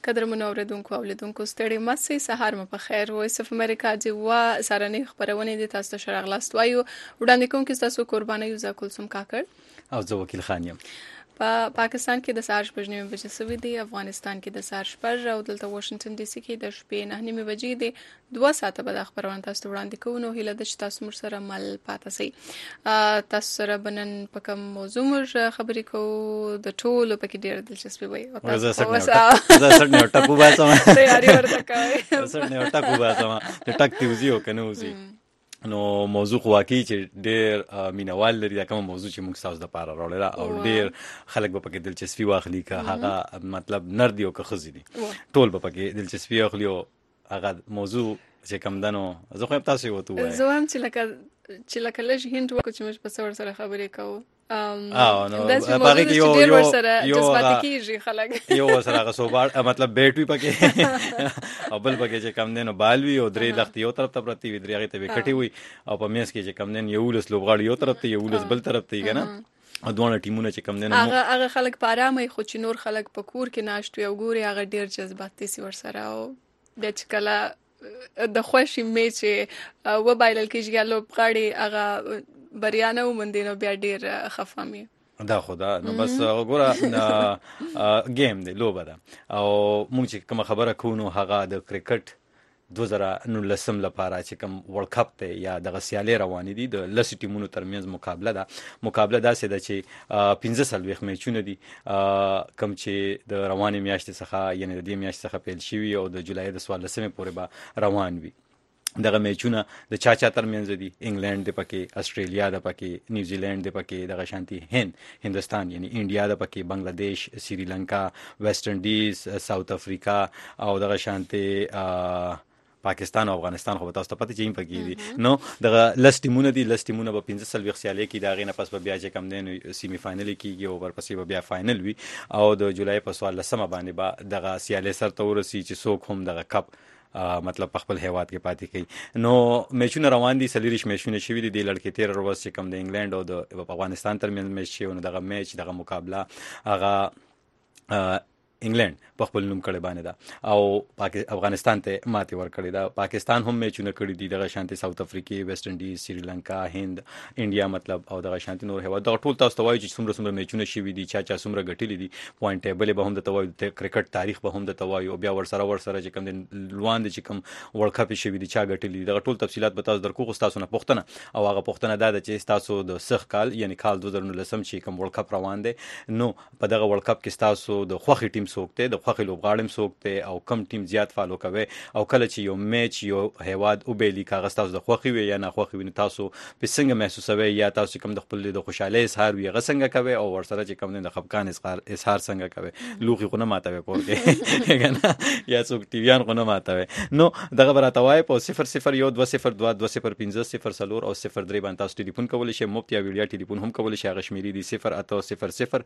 قدرمنو اوریدونکو او لیدونکو ستړي مسي سهار مو په خیر وایس اف امریکا دی و سارنې خبرونه دي تاسو ته شرغلاست وایو وړاندې کوم کې تاسو قرباني یو ځکلسم کاکړ او زه وکیل خان یم. په پاکستان کې د سهار 9:30 بجې سوي دي، افغانستان کې د سهار 6 او دلته واشنگټن ډي سي کې د شپې 9:30 بجې دي. 2 ساعته به د خبرونه تاسو وړاندې کوو. نو هیله ده چې تاسو مر سره مل پاتې سئ. تاسو سره بنن په کوم موضوع مر خبرې کوو د ټولو پکې ډېر دلچسپي وي او تاسو زه سره ټکو باسم تیاری ورته کوي سره ټکو باسم د ټک تیوزي او کنه وزي. نو موضوع خو واقعي چې ډېر مینوال لري دا کوم موضوع چې موږ تاسو د پاره راوړل او ډېر خلک به پکې دلچسپي واخلي که هغه مطلب نر دی او که خزي دي ټول به پکې دلچسپي واخلي او هغه موضوع چې کوم دنو زه خو تاسو وته وای زه هم چې لکه لږ هند وکړو چې موږ په څور سره خبرې کوو نو باقي کې یو جذباتي کیږي خلک یو سره غسوبار مطلب بیٹوي پکې او بل پکې چې کم دنو بالوي او درې لخت یو طرف ته پرتی وي درې هغه ته وکټي وي او په میس کې چې کم دن یو لس لوبغاړي یو طرف ته یو لس بل طرف ته کنه او دوه ټیمونه چې کم دن هغه خلک په آرامه خو چې نور خلک په کور کې ناشته او ګوري هغه ډیر جذباتي سي ور سره او د چکلا د خوشي میچ و بایلل کېږي یا لوبغاړي هغه بریانه ومندینو بیا ډیر خفامي دا خدا نو بس وګوره گیم دی لوبه ده او موږ چې کوم خبره کوو هغه د کرکټ 2019 لپاره چې کوم ورلد کپ ته یا د غسیالې روانې دي د لسی ټیمونو ترمنځ مقابله دا سه د چې 15 میچونه دي کوم چې د روانې میاشتې څخه یعنی د دې میاشتې څخه پیل شوی او د جولای د 14 پورې به روان وي. دغه میچونه د چا ترمنځ دي انګلند د پکې استرالیا د پکې نیوزیلند د پکې دغه شانتي هندستان یعنی انډیا د پکې بنگلاديش سریلانکا ویسټ انډیز ساوث افریقا او دغه شانتي پاکستان او افغانستان خو تاسو ته پته چي پکې دي. نو دغه لسټیمونه به 15 سیالي کې دا غینه پس به بیا چې کم دین سیمی فائنل کېږي او ورپسې به بیا فائنل وي او د جولای په 14 باندې به دغه سیالي سره تورسي چې څوک هم دغه کپ مطلب په خپل هیواد کې پاتې کوي. نو میچونه روان دي سلیریش میچونه شوي دي د لړکې 13 ورځ چې کم د انګلند او د افغانستان ترمنځ میچ شي نو دغه میچ دغه مقابله هغه انګلند په خپل نوم کړي باندې دا او افغانستان ته ماتې ور کړی دا. پاکستان هم میچونه کړی دي دغه شانتي ساوث افریقا ویسټ انډیز سریلانکا هند انډیا مطلب او دغه شانتي نور هیواد دا ټول تاسو ته وایي چې څومره میچونه شوي دي چا څومره ګټلي دي پوینټ ټیبل به هم د توایي د کرکټ تاریخ به هم د توایي او بیا ور سره چې کوم لوان دي چې کوم ورلد کپ شوي دي چا ګټلي دي دغه ټول تفصيلات به تاسو درکو تاسو نه پوښتنه او هغه پوښتنه دا ده چې تاسو د سخ کال یعنی کال 2019 چې کوم ورلد کپ روان دي نو په دغه ورلد کپ کې تاسو د خوخي ټیم سوکته د خوخي لوبغاړم سوکته او کم ټیم زیات فالو کوي او کله چې یو میچ یو هیواد او بیلی کاغذ تاسو د خوخي وي یا نه خوخي وي تاسو په څنګه محسوسوي یا تاسو کوم د خپل د خوشاله اظهار وي غسنګ کوي او ورسره چې کوم د خفقان اظهار څنګه کوي لوخي خو نه ماتوي پورګه کنه یا څوک ټیویان خو نه ماتوي. نو دغه براتوي په 0012020500 او 03 باندې تاسو ټلیفون کولای شئ مفت یا ویډیو ټلیفون هم کولای شئ غشمیري دي 0800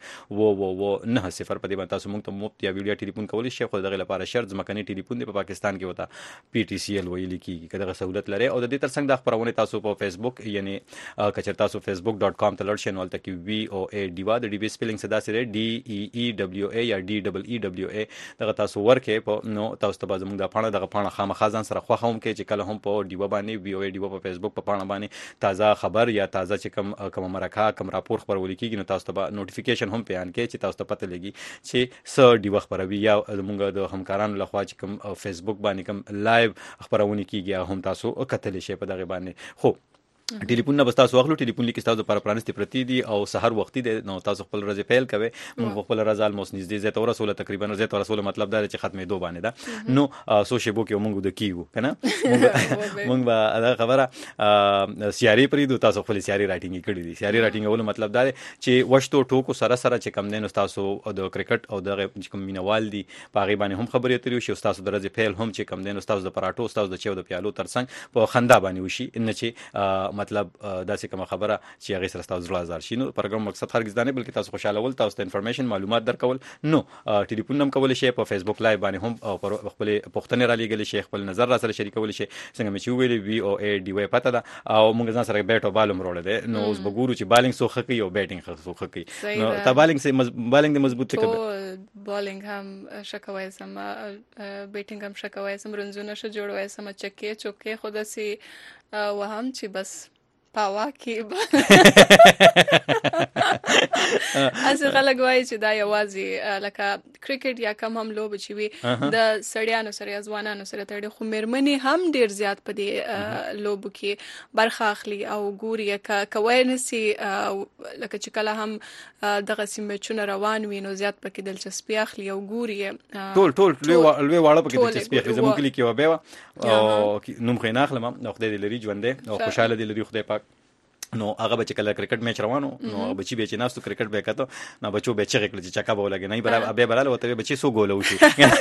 90 په دې باندې تاسو موږ ته مفت یا ویډیو ټلیفون کولای شئ خو دغه لپاره شرط ځمکني ټلیفون دی په پاکستان کې وتا پی ټی سی ال ویل کیږي کله سہولت لري او د دې ترڅنګ د خبرونه تاسو په فیسبوک یعنی کچر تاسو facebook.com ته لړ شئ نو تل کې وی او ای ډیوا د ډی بی سپیلینګ صدا سره ډی ای ای دبليو ای یا ډی ډبل ای دبليو ای دغه تاسو ورکه په نو تاسو ته زموږ د پاڼه دغه پاڼه خامخازان سره خوښوم کې چې کله هم په ډیوا باندې وی او ای ډیوا په فیسبوک په پاڼه باندې تازه خبر یا تازه چې کوم مرکه کوم راپور خبرول کیږي نو تاسو ته نوټیفیکیشن هم پیان کې چې تاسو ته پته لګي چې س ډیوا خبروي یا موږ د همکارانو لخوا چې کوم فیسبوک باندې کوم لایو خبرونه کیږي هم تاسو کتل شئ په دغه باندې. خو ټلیفون نه بس تاسو واخلو ټلیفون لیکي تاسو لپاره پرانستي پرتی دي او سحر وختي دي نو تاسو خپل ورځ پیل کوي موږ خپل ورځ الموس نږدې زه تور رسول تقریبا زه تور رسول مطلب دا چې ختمې دوه باندې دا نو سوشي بو کې موږ د کیو کنه موږ به دا خبره سیاري پریدو تاسو خپل سیاري رائټینګ کړی دي سیاري رائټینګ ول مطلب دا چې وشتو ټوکو سره چې کم نه تاسو د کرکټ او د کوم مینوال دي پاغي باندې هم خبرې اترې شو تاسو درځي پیل هم چې کم نه تاسو د پراټو تاسو د چیو د پیالو ترڅنګ په خندا باندې وشي ان چې مطلب داسې کومه خبره چې هغه سره تاسو زړه ازار شي نو پروګرام مقصد هرګز نه بلکې تاسو خوشاله ول تاسو ته انفارمیشن معلومات درکول نو ټلیفون نم کول شي په فیسبوک لایو باندې هم او پر خپل پښتنه را لګل شي خپل نظر را سره شریکول شي څنګه مې چې ویلې وی او ای ډی وای پته ده او موږ ځان سره بیټو بالم روړل دي نو اوس بګورو چې بالینګ سو خکې او بیټینګ سو خکې نو تا بالینګ سه بالینګ د مضبوط څه بالینګ هم شکوي سم بیټینګ هم شکوي سم رنزونه ش جوړوي سم چکه چوکه خود سي وهم چې بس پاوا کې اصل خلک وایي چې دا یوازې لکه کرکټ یا کم هم لوب چې وي د سړیانو سره ځوانانو سره تړي خو مېرمنې هم ډیر زیات په دې لوب کې برخه اخلي او ګوري کوي نسي لکه چې کله هم دغه سیمه چونه روان وي نو زیات پکې دلچسپي اخلي او ګوري ټول لوی واړه پکې دلچسپي اخلي زموږ کلی کې و به او نوم خې نه اخلم نو خدای دې لري ژوندې او خوشاله دې لري خدای پاک نو هغه بچ کله کرکټ میچ روانو نو بچي به چې ناستو کرکټ به کته نو بچو به چې کړل چې چکا به ولګي نه برابر به برابر وته بچي سو ګول وشي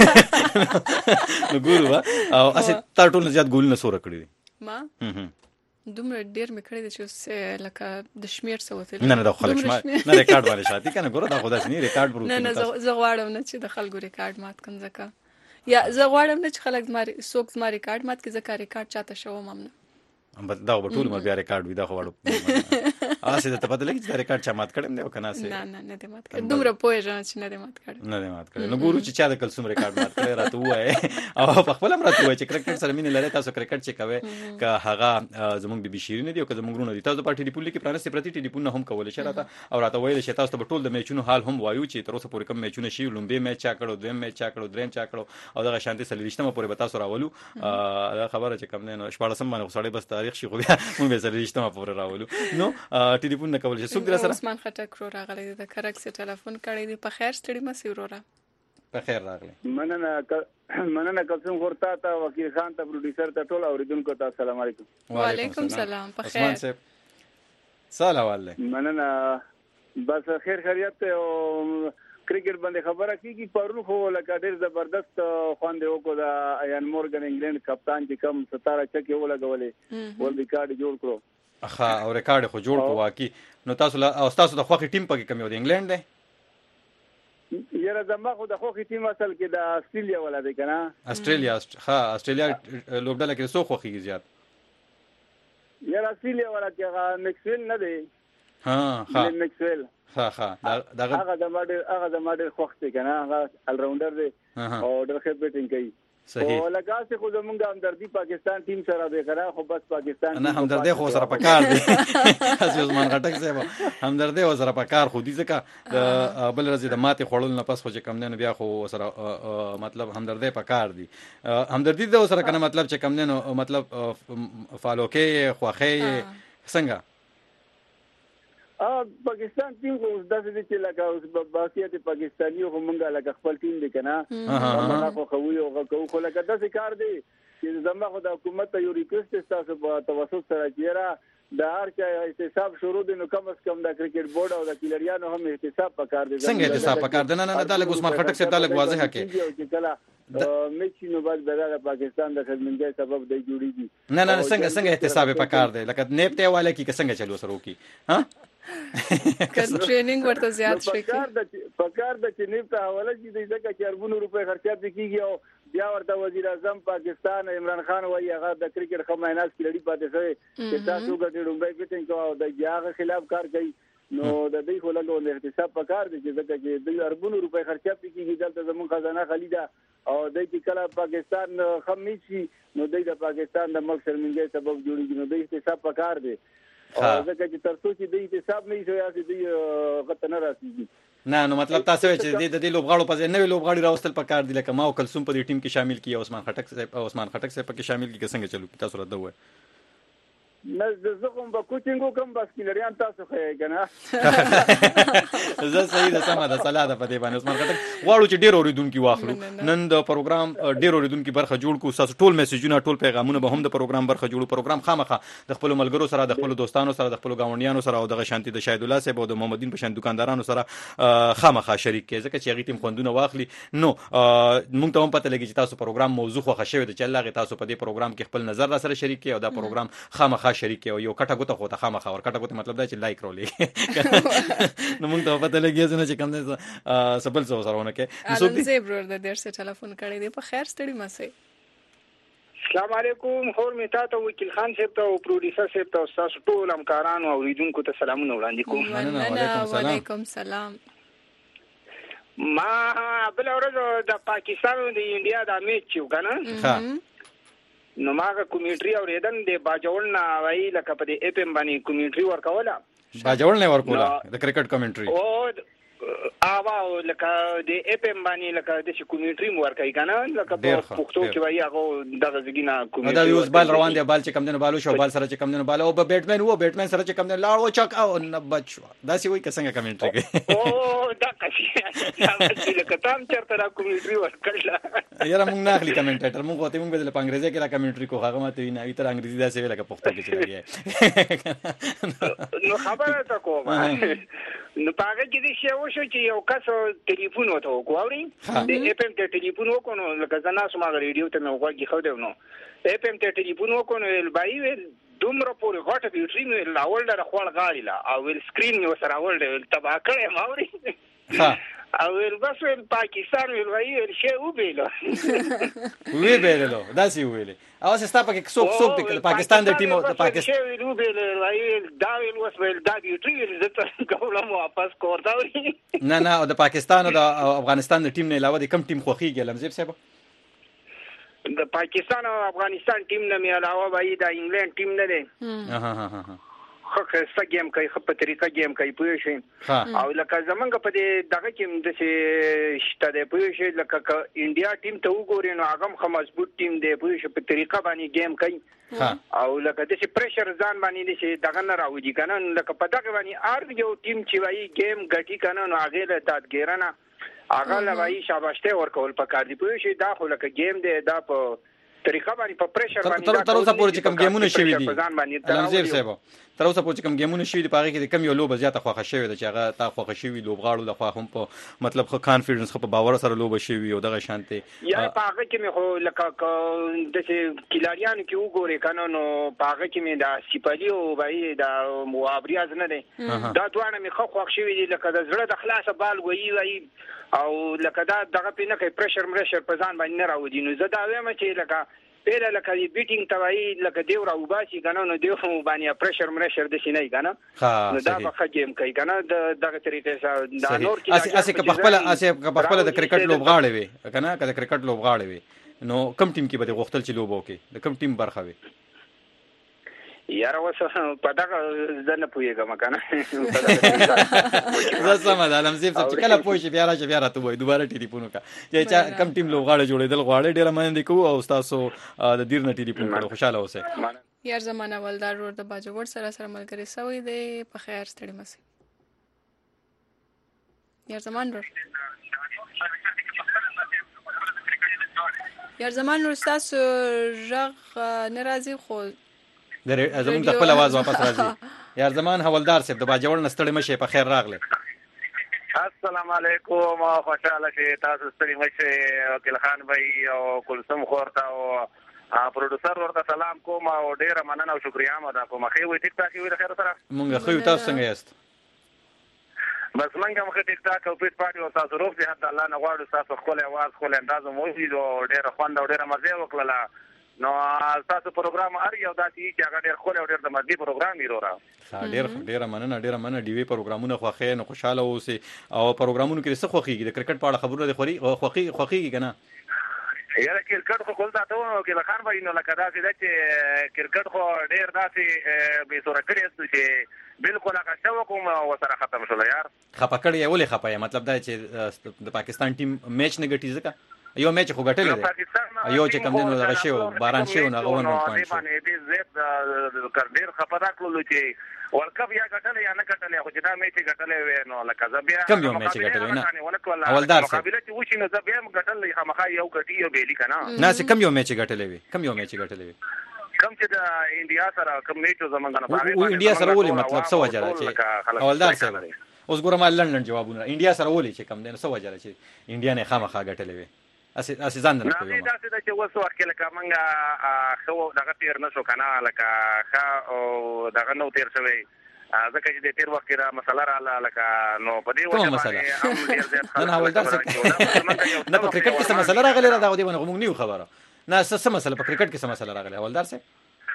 نو ګوروا او اسه تر ټول زیات ګول نه سور کړی ما دومره ډیر مې کړی چې لکه د شمیر څه وته نه د خلک شمیر نه ریکارډ باندې شاتي کنه ګوره دا خدای سني ریکارډ پروف نه زه غواړم نه چې د خلکو ریکارډ مات کم ځکه یا زه غواړم نه چې خلک زما سوک زما ریکارډ مات کې ځکه ریکارډ چاته شوم هم نه دا به ټول ما بیا ریکارډ وي دا خو وړو اسه ته پته لګی چې ریکارډ چا مات کړم دی کنه سه نه دې مات کړ دومره پوهه ځان چې نه دې مات کړ نو ګورو چې چا د کلسوم ریکارډ مات کړی راته وای او په خپل راته وای چې کرکټ سره مين لري تاسو کرکټ چې کوي که هغه زموږ بي بي شيرین دی او که زموږ رونه دي تاسو په ټلیفون کې پرانسي پرتی ټلیفون نه هم کول شي راته او راته وایي چې تاسو ته ټول د میچونو حال هم وایو چې تر اوسه پورې کوم میچونه شي لومبي میچ چا کړو دویم میچ چا کړو دریم چا کړو او دغه شانتي سلیشتمه پورې به تاسو راولو دا خبره چې کم نه شپږم باندې سړی بس تاریخ شي خو بیا به سلیشتمه پورې راولو نو ټلیفون نه کول شي څوک در سره عثمان خټک رو راغلی د کرک سره ټلیفون کړی دی په خیر ستړي مې سیورورا په خیر راغلی مننه قسم خورتا ته وکیل خان ته پروډوسر ته ټول اوریدونکو ته السلام علیکم وعلیکم السلام په خیر عثمان صاحب سلام علیکم مننه بس خیر خیریت ته کرکټ باندې خبره کیږي پرونو خو لکه ډیر زبردست خواندې وکړو د ایان مورګن انګلند کپتان چې کم 17 چکه ولګولې ول ریکارډ جوړ کړو اخا او ریکارډ خو جوړ کو واقعي نو تاسو او تاسو د خوخي ټیم پکې کم یو د انګلند دی یره زما خو د خوخي ټیم اصل کې د استرالیا ولا دی کنه استرالیا لوبډاله کې سو خوخي زیات یره استرالیا ولا کې مکسویل نه دی ها مکسویل ها هغه د ماډل خوخ دی کنه هغه ال راونډر دی او ډېر ښه بیټینګ کوي صحیح او لګاسه خو زمونږ همدردی پاکستان ټیم سره به کرا خو بس پاکستان نه همدردی خو سره پکار دی عثمان غټک صاحب همدردی خو سره پکار خو دي ځکه د بل رزي د ماته خړول نه پس خو چې کم نه بیا خو سره مطلب همدردی پکار دی همدردی د سره کنه مطلب چې کم نه مطلب فالوکې خوخه څنګه پاکستان ټیم خو داسې چې لکه اوس باقیات پاکستاني خو مونږه لکه خپل ټیم دی کنه هغه خو کوي او خو لکه داسې کار دی چې زموږ خو د حکومت ته یو ریکوست تاسو په توسط سره چیرې د هر چا احتساب شروع دي نو کم از کم د کرکټ بورډ او د کلریانو هم احتساب پکار دي څنګه احتساب پکار دي نه د عثمان خټک سے تعلق واضح کې چې کله میچ نو بعد د پاکستان د خدمتګۍ سبب دی جوړیږي نه څنګه احتساب پکار دی لکه نیپته والے کې څنګه چلو سره وکي ها کله ټریننګ ورته زیات شي پکار د چې نیپته حواله چې دغه 4 روپے خرچات کیږي او بیا ورته وزیر اعظم پاکستان عمران خان وایي هغه د کرکټ خمایناس کې لړۍ پاتې شوی چې تاسو ګټې ډومبای بیټینګ کوو د هغه خلاف کار کوي نو د دې خو لګو د احتساب پکار دي چې ځکه چې د 4 روپے خرچات کیږي دلته زموږ خزانه خالی ده او د چې کله پاکستان خمیشي نو د پاکستان د ملک شرمنګي سبب جوړیږي نو د احتساب پکار دي او ځکه چې تر څو چې د احتساب نه شي یا چې غته نه راسي نه نو مطلب تاسو چې د دې لوبغاړو په ځای نوې لوبغاړي راوستل پکار دي لکه ما او کلثوم په دې ټیم کې شامل کیه عثمان خټک صاحب پکې شامل کی څنګه چلو تاسو راته وای نه زه کوم په کوچینګو کوم بس کلریان تاسو خې کنه زه صحیح ده سم ده صلاح ده په دې باندې عثمان خټک غواړو چې ډیر اوریدونکو واخلو نن د پروګرام ډیر اوریدونکو برخه جوړ کو تاسو ټول میسجونه ټول پیغامونه به هم د پروګرام برخه جوړو پروګرام خامخه د خپل ملګرو سره د خپل دوستانو سره د خپل گاونډیانو سره او د شانتي د شاهد الله صاحب او د محمدین په شان دکاندارانو سره خامخه شریک کې ځکه چې هغه ټیم خوندونه واخلي نو مونږ ته هم پته لګي چې تاسو پروګرام موضوع خو خښوي د چې الله تاسو په دې پروګرام کې خپل نظر را سره شریک کې او دا پروګرام خامخه شریک او یو کټه ګوته خو ته خامخا ور کټه ګوته مطلب دا چې لایک رولې نو موږ ته پته لګي چې کوم نه سبل څه سره ونه کې نو زه برور د دیر سره ټلیفون کړی دی په خیر ستړي مسئ السلام علیکم خور می تاسو وکیل خان صاحب ته او پروډوسر صاحب ته تاسو ټول همکارانو او اوریدونکو ته سلامونه وړاندې کوم وعلیکم السلام ما بل ورځ د پاکستان او د انډیا د میچ یو کنه نو ماګه کومیټری اوریدل د باجوړ نه وای لکه په دې اپ ام باندې کومیټری ورکوله باجوړ نه ورکوله د کرکټ کمنټري او اواو لکه د اپ ام باندې لکه د کومیټری مو ورکای کنه لکه په پښتو کې وای هغه دغه ځګینا کومیټری دا یوز بال روان دی بال چې کم دنه بالو شو بال سره چې کم دنه بالو او بیټمن وو بیټمن سره چې کم دنه لاړ او چک او نه بچو دا سی وای څنګه کمنټري کوي او دا کشي لکه تام چرته را کومیټری ورکړل یاره موږ نه اخلي کمنټیټر موږ وته موږ د انګریزي کې را کمنټري کو هغه ماته نه ایتر انګریزي دا سی لکه پښتو کې چلایي نو خبره تا کوم نو پاګه کې دې شی وشو چې یو کس ټلیفون وته وکوري د اپ ام ته ټلیفون وکونو لکه زنا سما ریډیو ته مې وګورې خو دیو نو اپ ام ته ټلیفون وکونو ال بای دومره پورې غټه بیټری نو لاول در خپل غاړي لا او ول سکرین نو سره ول تبا کړې ماوري او ول بس ول پاکستان ول وای شی وبېلو وبېلو دا سی ویلې او سستا پکې څوک د پاکستان د ټیم او د پاکستان شی وبېلو وای دا ول وس ول دا بیټری ول زته کوم واپس کوړتا وي نه او د پاکستان او د افغانستان د ټیم نه علاوه د کم ټیم خوخيږي لمزيب صاحب د پاکستان او افغانستان ټیم نه می علاوه وای د انګلند ټیم نه دی خو څه گیم کوي خو په طریقه گیم کوي پوه شئ او لکه زمونږ په دې دغه کې د شته د پوه شئ لکه انډیا ټیم ته وګورئ نو هغه هم مضبوط ټیم دی پوه شئ په طریقه باندې گیم کوي او لکه د پریشر ځان باندې د دغه نه راوځي کنه لکه په دغه باندې ار یو ټیم چې وایي گیم ګټي کنه نو هغه له دادګیرنه هغه لوي شاباشته ورکول پکار دی پوه شئ دا خو لکه گیم دی دا په طریقه باندې په پریشر باندې تر اوسه پورې کوم گیمونه شوي دي لمزيب صاحب تر اوسه پورې کوم گیمونه شوي دي پاره کې کم یو لوب زیاته خوښه شوی د چې هغه تا خوښه شوی لوبغاړو د خوا هم په مطلب خو کانفیډنس خو په باور سره لوب شوی او دغه شانته یا پاره کې مې خو لکه د کلاریان کې وګورې کنه نو پاره کې مې دا سپالی او بای دا موابریاز نه دي دا دوانه مې خو خوښ شوی دي لکه د زړه د خلاصه بال وایي او لکه دا دغه پینه کې پریشر مرشر په ځان باندې نه راوځي نو زه دا وایم چې لکه پیله لکه بیټینګ توای لکه دیو را وباسي کنه نو دیو باندې پریشر مرشر د شي نه کنه نو دا به گیم کوي کنه دغه طریقې سره دا نور کې اسه په خپل د کرکټ لوبغاړي وي کنه کله کرکټ لوبغاړي وي نو کم ټیم کې به غوښتل چې لوبو کې د کم ټیم برخه وي یاره وسه په دغه ځنه پويګم کنه زه سم ده لمزيب چې کله پوي شي بیا راته وای دوباره ټلیفون وکړه چې کم ټیم لوبغاړي جوړېدل غواړي ډېر مننه کوو او تاسو د دیر نه ټلیفون کړو خوشاله اوسئ یار زمانه ولدار ور د باجوړ سره ملګری سوی دی په خیر ستړي مسي یار زمان ور تاسو ژغ ناراضي خو زمونږ د خپل आवाज واپس راځي یار زمان حوالدار صاحب د باجوړ نستړی مشه په خیر راغله السلام علیکم خوشاله شئ تاسو ستړي مشه وکیل خان بھائی او کلثوم خورتا او پروډوسر ورته سلام کوم او ډیره مننه او شکریا مده کوم خو وي ټیک ټاک وي خیر سره مونږ خو تاسو څنګه یاست بس منګه مخ ټیک ټاک او پیټ پارټي او تاسو روغ دي حتی الله نه غواړو تاسو خپل आवाज خپل انداز مو وي او ډیره خوند او ډیره مزه وکړه نو تاسو پروګرام اړ یو داسې چې هغه ډېر خو ډېر د مدي پروګرام ایرورا ډېر مننه ډی وی پروګرامونه خوخه نو خوشاله اوسئ او پروګرامونو کې څه خوخيږي د کرکټ په اړه خبرونه د خوخيږي کنه یاره کرکټ خو کول تاسو نو کې لخر وای نو لکه دا چې کرکټ خو ډېر داسې به سره کړی چې بالکل هغه شو کوم وسره ختم شول یار خپه کړی ولې خپه مطلب دا چې د پاکستان ټیم میچ نه ګټي ځکه یو میچ خو ګټل دی یو چې کم دینو دغه شی باران شی نو غوون پوینټ شو دې زیات ډېر خپه راکلو چې ورلد کپ یا ګټل یا نه ګټل خو چې دا میچ ګټل وې نو لکه زبیا کم یو میچ ګټل نه اولدار سره مقابله چې وشي نو زبیا ګټل خامخا یو ګټي یو بیلی کنه نه چې کم یو میچ ګټل وې کم چې د انډیا سره کم میچ زمونږ نه پاره انډیا سره ولې مطلب څه وجه چې اولدار سره اوس ګورم لندن جوابونه انډیا سره ولې چې کم دین څه وجه چې انډیا نه خامخا ګټل وې اسی ځان نه کوي دا چې وسو وخت لکه منګه خو دغه تیر نشو کنه لکه او دغه نو تیر شوی ځکه چې د تیر وخت را مسله را لکه نو په دې وجه باندې هم ډیر زیات نه حوالدار څه نه په کرکټ کې څه مسله راغلی را دا دی ونه موږ نیو خبره نه څه مسله په کرکټ کې څه مسله راغلی حوالدار څه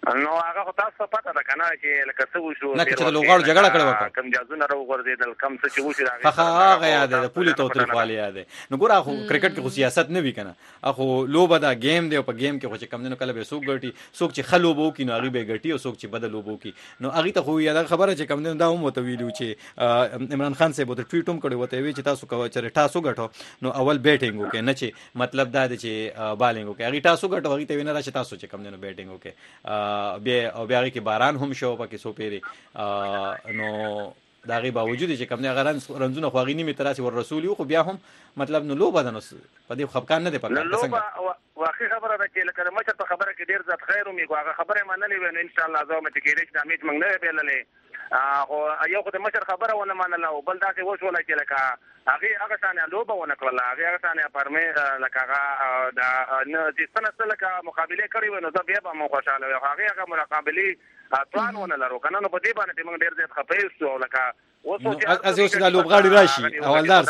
نو هغه تاسو پته ده کنه چې لکه څه وشو نه چې لوغړ جګړه کړو کم جازونه راو ورزیدل کم څه چې وشو هغه یاد ده پولی توتل خالي یاد نو ګور اخو کرکټ کې خو سیاست نه وی کنه اخو لوبه دا گیم دی او په گیم کې خو چې کم نه کله به سوق ګټي سوق چې خلوبو کې نو هغه به ګټي او سوق چې بدل لوبو کې نو هغه ته خو یاد خبره چې کم نه دا هم وتویلو چې عمران خان صاحب ته ټویټ هم کړی وته وی چې تاسو کوه چې تاسو ګټو نو اول بیټینګ وکړي نه چې مطلب دا دی چې بالینګ وکړي هغه تاسو ګټو هغه ته وینر چې تاسو چې کم نه بیټینګ وکړي بیا هغه کې باران هم شو پکې سو پیری نو دا غي باوجود چې کوم نه غران رنزونه خو غي نیمه تراسي ور رسول خو بیا هم مطلب نو لوبه ده نو په دې خپکان نه دی پکا څنګه واقعي خبره ده چې لکه مچ په خبره کې ډیر زیات خیر مې هغه خبره منلې و ان شاء الله زه مې کېږي چې د میچ موږ نه بیللې او یو خو د مشر خبره ونه منله او بل دا چې وشول چې لکه هغه ثانيه لوبه ونه کړله هغه ثانيه پرمه لکه هغه د چې څنګه لکه مقابله کړې و نو زه بیا به مو خوشاله وم هغه مقابله توان ونه لرو کنه نو په دې باندې موږ ډیر زیات خپې شو لکه از یو څه لوبغاړي راشي حوالدار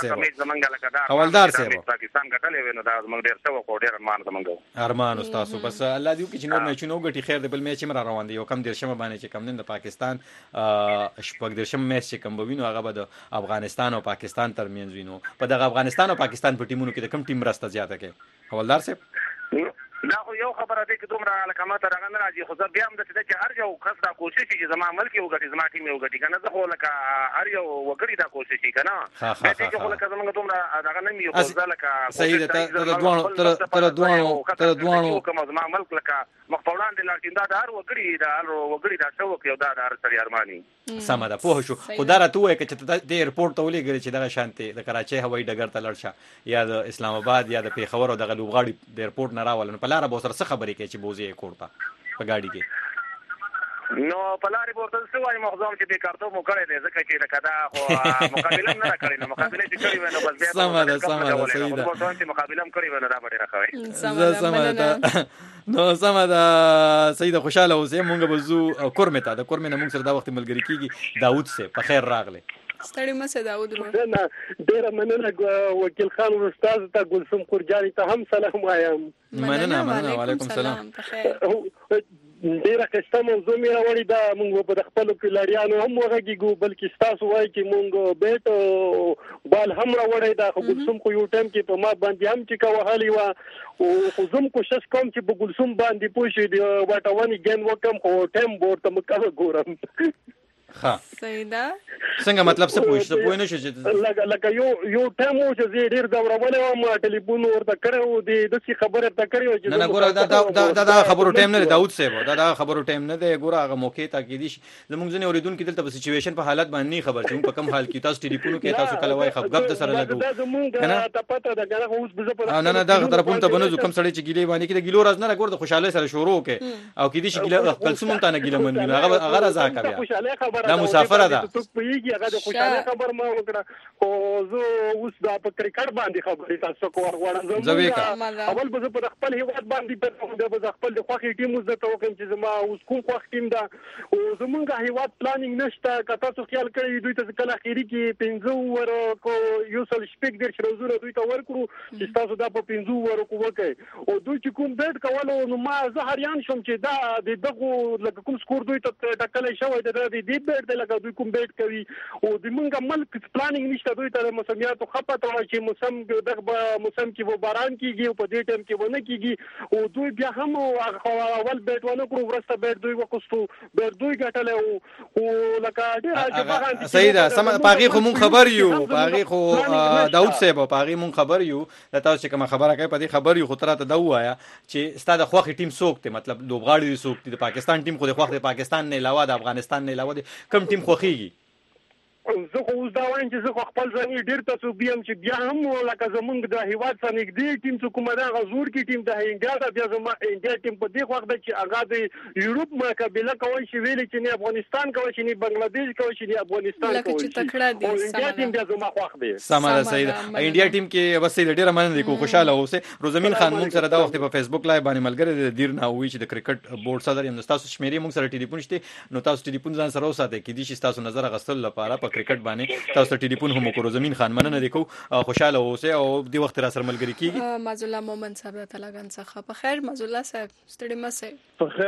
صاحب پاکستان ګټلې و نو دا موږ ډیر څه وکړو ډیر ارمان استاد بس الله دې چې نور میچونه وګټي خیر دې بل میچ مر روان دی یو کم ډیر شمه باندې چې کم نه د پاکستان شپږ ډیر شمه میچ چې کم بوینو هغه به د افغانستان او پاکستان ترمنځ وینو په دغه افغانستان او پاکستان په ټیمونو کې د کم ټیم راسته زیاته کې حوالدار صاحب دا خو یو خبره ده چې دومره لکه ماته راغله راځي خو بیا هم د چې هر یو کس دا کوشش کوي چې زما ملک یو غټي زما ټیم یو غټي کنه زه خو لکه هر یو وګړي دا کوشش کوي کنه چې خو لکه زما دومره دا نه مې خو ځلکه صحیح ده تر دوانو کوم زما ملک لکه مخفولان دي لکه دا هر وګړي دا شوق یو دا هر سړي ارماني سم ده په شو خدای راته وای چې د ایرپورټ ته ولېږي چې دغه شانتي د کراچۍ هوایي ډګر ته لړشه یا د اسلام آباد یا د پیښور او د غلوغاړي د ایرپورټ نه راول په لار به سره څه خبرې کوي چې بوزي کوړه په گاډي کې نو په لارې ورته څه وایي مخزوم چې بیکارتوب مو کړی دی ځکه چې لکه دا خو مقابله نه کړی نو مقابله چې کړی ونه بس بیا سم ده صحیح ده ورته چې مقابله کړی ونه دا ډیره خوي سم ده نو سم ده صحیح ده خوشاله اوسې مونږ به زو کورمه د کورمه مونږ سره دا وخت ملګری کیږي داوود سه په خیر راغله ستړي مشه داوود ورو نه ډیره مننه وکیل خان استاد ته ګلسم قرجانی ته هم سلام وایم مننه وعلیکم السلام ډیره ښه موضوع مې راوړې ده موږ په خپل کلاریانو هم وغږیږو بلکې تاسو وایي چې موږ بیت بال هم راوړې ده خو ګلسم خو یو ټایم کې په ما باندې هم چې کوهالي و او خو زم کوشش کوم چې په ګلسم باندې پوښي دی واټونی ګین وکم خو ټایم ورته مکه ګورم ها صحیح ده څنګه مطلب څه پوښتنه نه شو چې لکه یو ټایم چې زه ډیر دا ورولې ما ټلیفون ورته کړو د دې خبره ته کړو چې نه ګوره دا خبرو ټایم نه داوود صاحب دا خبرو ټایم نه دی ګوره هغه موقع ته کې دي زموږ ځنه اوریدونکو دلته په سچويشن په حالت باندې خبر چې په کم حال کې تاسو ټلیفون کې تاسو کله وای خبر د سره لګو کنه ته پته ده کنه اوس به په نه دا طرفون ته بنو کم سړی چې ګیلې باندې کې د ګیلو راز نه ګوره د خوشاله سره شروع کې او کې دي چې ګیله خپل سمون ته نه ګیله منوي هغه رضا کوي دا مسافر ده ته پیږي هغه د خوشاله خبر ما وکړه او زه اوس دا په کرکټ باندې خبرې تاسو کوم غواړم اول به په خپل هیواد باندې په خپل د خوخي ټیم زه ته وکم چې زما اوس کوم خوخ ټیم دا او زمونږ هیواد پلانینګ نشته که تاسو خیال کړئ دوی ته کله اخیری کې 15 ور کو یو سل شپږ ډیر شروزونه دوی ته ورکړو چې تاسو دا په 15 ور کو وکړي او دوی چې کوم بیت کولو نو ما زه هریان شم چې دا دغه لکه کوم سکور دوی ته ټکلې شوی دا دې بیت لکه دوی کوم بیت کوي او د مونږه ملک پلانینګ نشته دوی ته موسمیاتو خپته وایي چې موسم موسم کې و باران کیږي او په دې ټیم کې ونه کیږي او دوی بیا هم اول بیت ونه کړو ورسته بیت دوی وکستو بیت دوی ګټل او لکه ډیر عجیب صحیح ده سم پاغي خو مون خبر یو پاغي خو داوود صاحب پاغي مون خبر یو تاسو چې کوم خبره کوي په دې خبر یو خو تر ته دا وایا چې ستاده خوخي ټیم سوکته مطلب لوبغاړي سوکته د پاکستان ټیم خو د خوخ د پاکستان نه علاوه د افغانستان نه علاوه کم ټیم خوخيږي زه خو اوس دا وایم چې زه خو خپل ځاني ډیر تاسو بیا چې بیا هم لکه زمونږ د هیواد څخه نږدې ټیم څه کومه دا غزور کې ټیم د انډیا د بیا زما انډیا ټیم په دې وخت چې هغه د یورپ مقابله کوي چې ویل چې نه افغانستان کوي چې نه بنگلاديش کوي چې نه افغانستان کوي لکه چې تکړه دي انډیا ټیم بیا زما خوښ دی سماره صحیح ده انډیا ټیم کې بس ډیر مننه کوم خوشاله اوسه روزمین خان مونږ سره دا وخت په فیسبوک لایو باندې ملګری د دیر نه وی چې د کرکټ بورډ صدر یم تاسو شمیرې مونږ سره ټلیفون شته نو تاسو ټلیفون ځان سره وساتئ کې دي چې تاسو نظر غستل لپاره په کرکټ باندې تاسو ټلیفون هم کو زمين خان مننه لیکو خوشاله اوسه او دی وخت را سره ملګری کیږي مازولا مومن صاحب ته لګن څخه په خیر مازولا صاحب ستړي مسه په خیر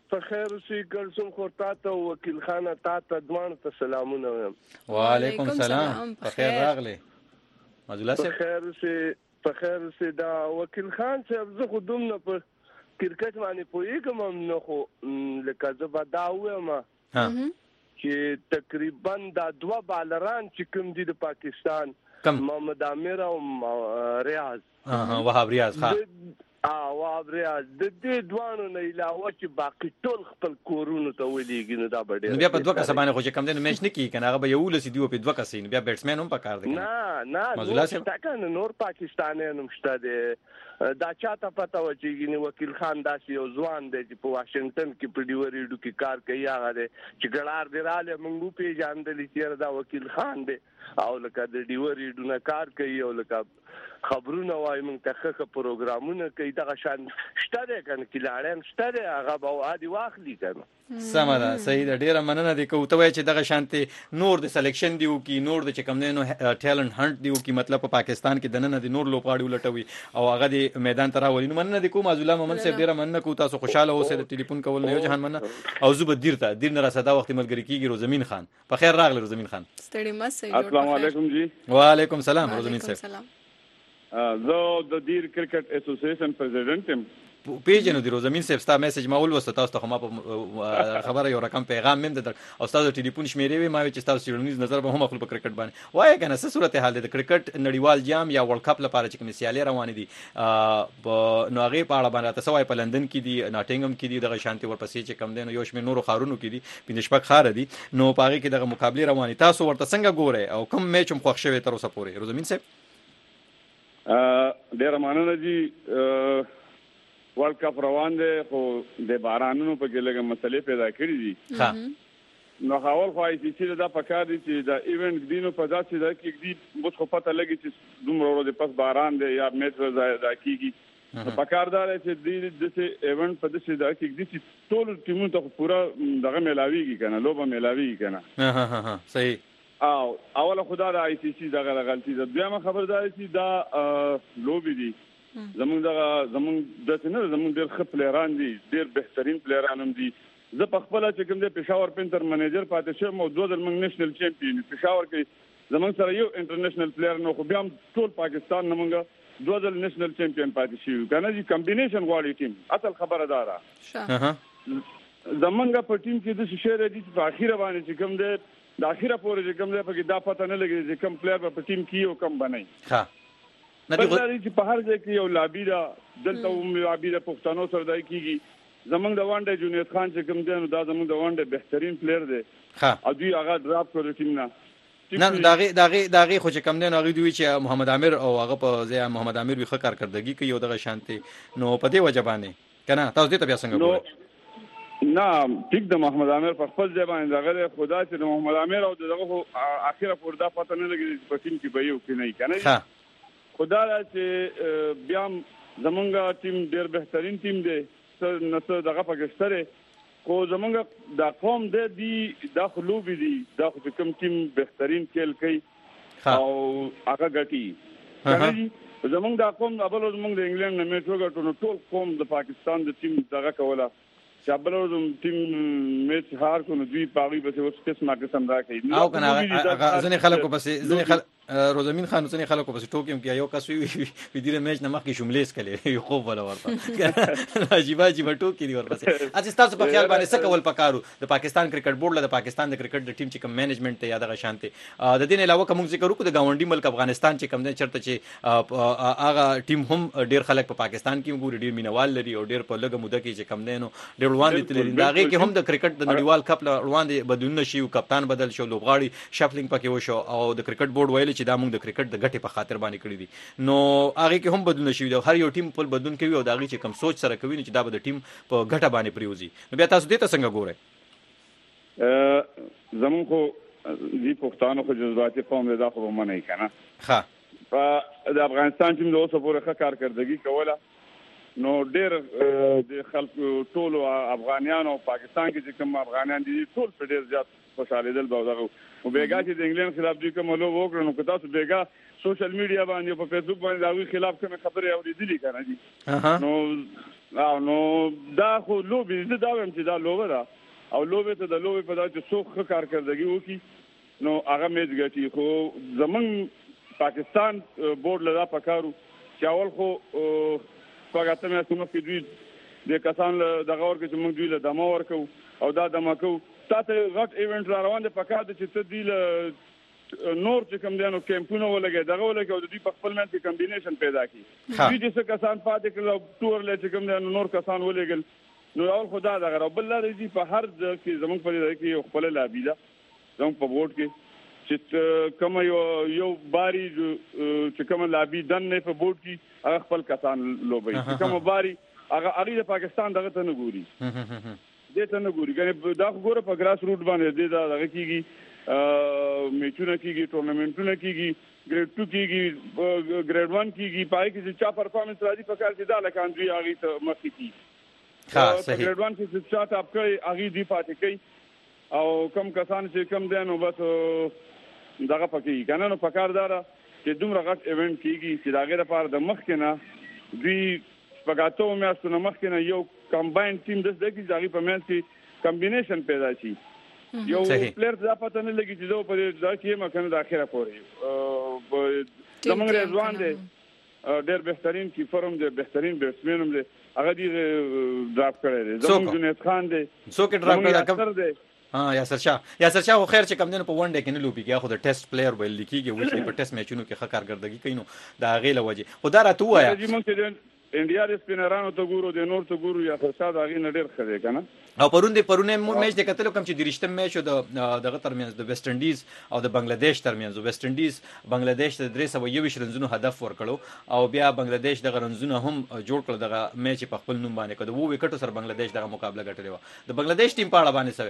په خیر اوسې ګلسوم خو تاته وکیل خانه تاته دواړو ته سلامونه وایم. وعلیکم السلام. په خیر راغلی مجله صاحب. په خیر اوسې دا وکیل خان صاحب زه خو دومره په کرکټ باندې پوهېږم هم نه خو لکه زه به دا ووایم چې تقریبا دا 2 بالران چې کوم دي د پاکستان محمد عامر او ریاض وهاب ریاض وهاب ریاض د دې دوانو نه علاوه چې باقي ټول خپل کورونو ته ولېږي نو دا به ډېر بیا په 2 کسه باندې خو چې کم دی نو میچ نه کیږي کنه هغه به 11 دی او په 2 کسه نو بیا بیټسمن هم پکار دی نه ټاکنه نور پاکستانیان هم شته دي دا چاته پته و چې وکیل خان داسې یو ځوان دی چې په واشنگټن کې په ډیوري ډو کې کار کوي هغه دی چې ګړار دی رااله موږ پیژاندل چې دا وکیل خان دی او لکه د ډیوري ډو نه کار کوي او لکه خبرونه وایي موږ ته پروګرامونه کوي دغه شان شته دی کنه چې لاړم شته دی هغه به عادي واخلي کنه. سمه ده صحیح ده ډیره مننه دی کو ته وای چې دغه شانتي نور د سلیکشن دیو کی نور د چکم نه نو ټیلنت هانټ دیو کی مطلب په پاکستان کې دنه دی نور لوپاړي ولټوي او هغه د میدان ترا ولینو مننه دی کوم عزولا محمد صاحب ډیره مننه کو تاسو خوشاله اوسئ د ټلیفون کول نه یو جهان مننه او زه به دیر نه راسدا وخت ملګری کیږي روزمین خان په خیر راغلی روزمین خان. ستړي مې السلام علیکم جی. وعلیکم السلام روزمین صاحب. زه د دیر کرکټ اسوسییشن پریزیډنټ یم. پیژنو دی روزمین صاحب ستا میسج ما ولوسته تاسو ته ما په خبره یو رقم پیغام مم د او تاسو ټلیفون شمیرې وي ما چې تاسو سیرونیز نظر به هم خپل په کرکټ باندې وای کنه څه صورت حال دی د کرکټ نړیوال جام یا ورلد کپ لپاره چې کوم سیالي روان دي نو هغه په اړه باندې تاسو وای په لندن کې دي ناټینګم کې دي دغه شانتي ورپسې چې کم دي نو یو شمه نورو خارونو کې دي پینځ شپږ خار دي نو په هغه کې دغه مقابله روان دي تاسو ورته څنګه ګورئ او کوم میچ هم خوښ شوی تر اوسه پورې روزمین صاحب؟ ډیر مننه جی. ورلد کپ روان دی خو د بارانونو په کې لږه مسلې پیدا کړې دي نو حاول خو آی سی سی دا پکار دي چې دا ایونت دینو په ذات دا کې دي بس خو پته لګي چې دومره ورځې پس باران دی یا میچ دا کیږي پکار دا چې د ایونت په دې دا کې دي چې ټول ټیمونو ته پورا دغه ملاويږي کنه لوبه ملاويږي کنه صحیح او اوله خدای د آی سی سی دغه غلطي ده بیا ما خبردار چې دا لوبي دي زمونږ د څنګه زمونږ ډېر ښه پلیران دي ډېر بهترین پلیران هم دي زه په خپل چې کوم د پېښور پینټر منیجر پاتې شوم او 2 ځل موږ نېشنل چمپیون پېښور کې زمونږ سره یو انټرنیشنل پلیر نو خو بیا ټول پاکستان نه موږ 2 ځل نېشنل چمپیون پاتې شو کنه جی کمبینیشن غواړي ټیم اصل خبره ده زمونږ په ټیم کې د شهر دي په اخیره باندې چې کوم د اخیره پورې چې کوم د پکې دا پته نه لګي چې کوم پلیر په ټیم کې او کم بنای بلداري چې په هر ځای کې یو لابي دا دلته هم لابي د پښتنو سره دای کیږي زمونږ د وانډه جونیت خان چې کوم دی نو دا زمونږ د وانډه بهترین پلیر دی او دوی هغه ډراپ کړو ټیم نه داغه خو چې کم دی نو هغه دوی چې محمد عامر او هغه په ځای محمد عامر وي ښه کارکردګي کوي او دغه شانتي نو په دې وجه باندې کنه تاسو دې ته بیا څنګه ګورئ؟ نه ټیک د محمد عامر په خپل ځای باندې دغه خدا چې د محمد عامر او دغه اخیره پور دا پته نه لګي په ټیم کې به یو کې نه کنه خدا چې بیا زمونږ ټیم ډېر بهترین ټیم دی څه دغه پکستره خو زمونږ د قوم دی دا خلوبي دي دا خو کوم ټیم بهترین کېل کوي او هغه ګټي کنه زمونږ د قوم ابل زمونږ د انګلند نه میچ وګټو نو ټول قوم د پاکستان د ټیم دغه کوله چې ابل ټیم میچ هار کو نو دوی پاغي به اوس قسم راکړي او کنه ځنې خلکو بس ځنې روزمین خان څنګه خلکو بس ټوکیم کې یو کس وی دې میچ نه مخکې شملېس کړي یو خوب ولا ورته عجیب ټوکی دی ورپسې اته تاسو په خیال باندې څه کول پکارو د پاکستان کرکټ بورډ له پاکستان د کرکټ د ټیم چې کوم مینجمنت ته یا دغه شانتي د دې نه علاوه کوم ذکر وکړو د گاونډي ملک افغانستان چې کوم دی چرته چې هغه ټیم هم ډیر خلک په پاکستان کې ګوري ډیر مینوال لري او ډیر په لګه موده کې چې کوم دی نو ډیر روان دي تللی دا کې هم د کرکټ د نړیوال کپ روان دي بدلون شي او کپتان بدل شو لوبغاړي شفلینګ پکې وشو او د کرکټ بورډ ویل چې دا موږ د کرکټ ګټه په خاطر باندې کړی دي نو هغه کې هم بدلون شوی دی هر یو ټیم په بدلون کوي او دا غي چې کم سوچ سره کوي چې دا به د ټیم په ګټه باندې پریوزي نو بیا تاسو دې ته څنګه ګورئ؟ زمون خو دې پښتانه خو جذباتي قوم دا خو منه کنه په د افغانستان ټیم د اوسه پورې ښه کارکردګي کوله نو ډېر د خلکو ټول افغانانو او پاکستان کې چې کوم افغانان دي ټول په ډېر زیات خوشاله دل به دغه او بیګا چې د انګلند خلاف دوی کوم لوب وکړ نو که تاسو بیګا سوشل میډیا باندې په فیسبوک باندې دا وی خلاف کوم خبرې اوریدلې کنه دي نو دا خو لوبي دا هم چې دا لوبه ده او لوبه ته د لوبه په داسې څوک کارکردګي وکي نو هغه میچ ګټي خو زمون پاکستان بورډ لدا پکارو چې اول خو پاکستان مې څنګه کې دوی د کسان دغه ورکه چې موږ دوی له دمو ورکو او دا دمکو تاسو غټ ایونت را روان دي پکار دي چې ته دی نور چې کوم دینو کیمپونه ولګي دغه ولګي او د دې په خپل منځ کې کمبینیشن پیدا کی دوی چې کسان پاتې کړو ټور لې چې کوم دینو نور کسان ولګل نو اول خدا دغه رب الله دې په هر ځای کې زمونږ په دې کې خپل لابي ده زموږ په بورډ کې چې کوم یو باري چې کوم لابي دن نه په بورډ کې هغه خپل کسان لوبي کوم باري هغه د پاکستان دغه ته نه ګوري دې ته نه ګوري کنه دا ګوره په ګراس روټ باندې دې دا دغه کېږي میچونه کېږي ټورنمنټونه کېږي ګریډ 2 کېږي ګریډ 1 کېږي پای کې چې چا پرفارمنس راځي په کال کې دا لکه اندوی هغه ته مخکې کی صحیح ګریډ 1 کې چې چا ټاپ کوي هغه دی پاتې کوي او کم کسان چې کم دي نو بس دغه پکې کنه نو پکاردار چې دومره غټ ایونت کېږي چې دا غیر لپاره د مخ کې نه دوی پګاتو میاشتو نه مخ کې نه یو کمباین ټیم د دې کې ځای په منځ کې کمبینیشن پیدا شي یو پلیئر دا پته نه لګي چې دا په دا کې مکنه د اخره پورې زمونږ رضوان دی ډېر بهترین کی فرم دی بهترین بیټسمن هم دی هغه دی ډراپ کړی دی زمونږ جنید خان دی څوک ډراپ کړی یاسر شاه خو خیر چې کم دنه په ون ډے کې نه لوبي کې خو د ټیسټ پلیئر ویل لیکيږي چې په ټیسټ میچونو کې ښه کارګردګي کوي نو دا غیله وجه خو دا راته وایا انډیا د سپینرانو ته ګورو د نور ته ګورو یا فرصاد هغه نه ډیر خره کنه او پرونه میچ د کتلو کوم چې د رښتم میچ د دغه ترمنځ د ویسټ انډیز او د بنگلاديش ترمنځ ویسټ انډیز بنگلاديش د 321 رنزونو هدف ورکړو او بیا بنگلاديش د رنزونو هم جوړ کړل دغه میچ په خپل نوم باندې کړو وو وکټو سره بنگلاديش دغه مقابله ګټلې و د بنگلاديش ټیم په اړه باندې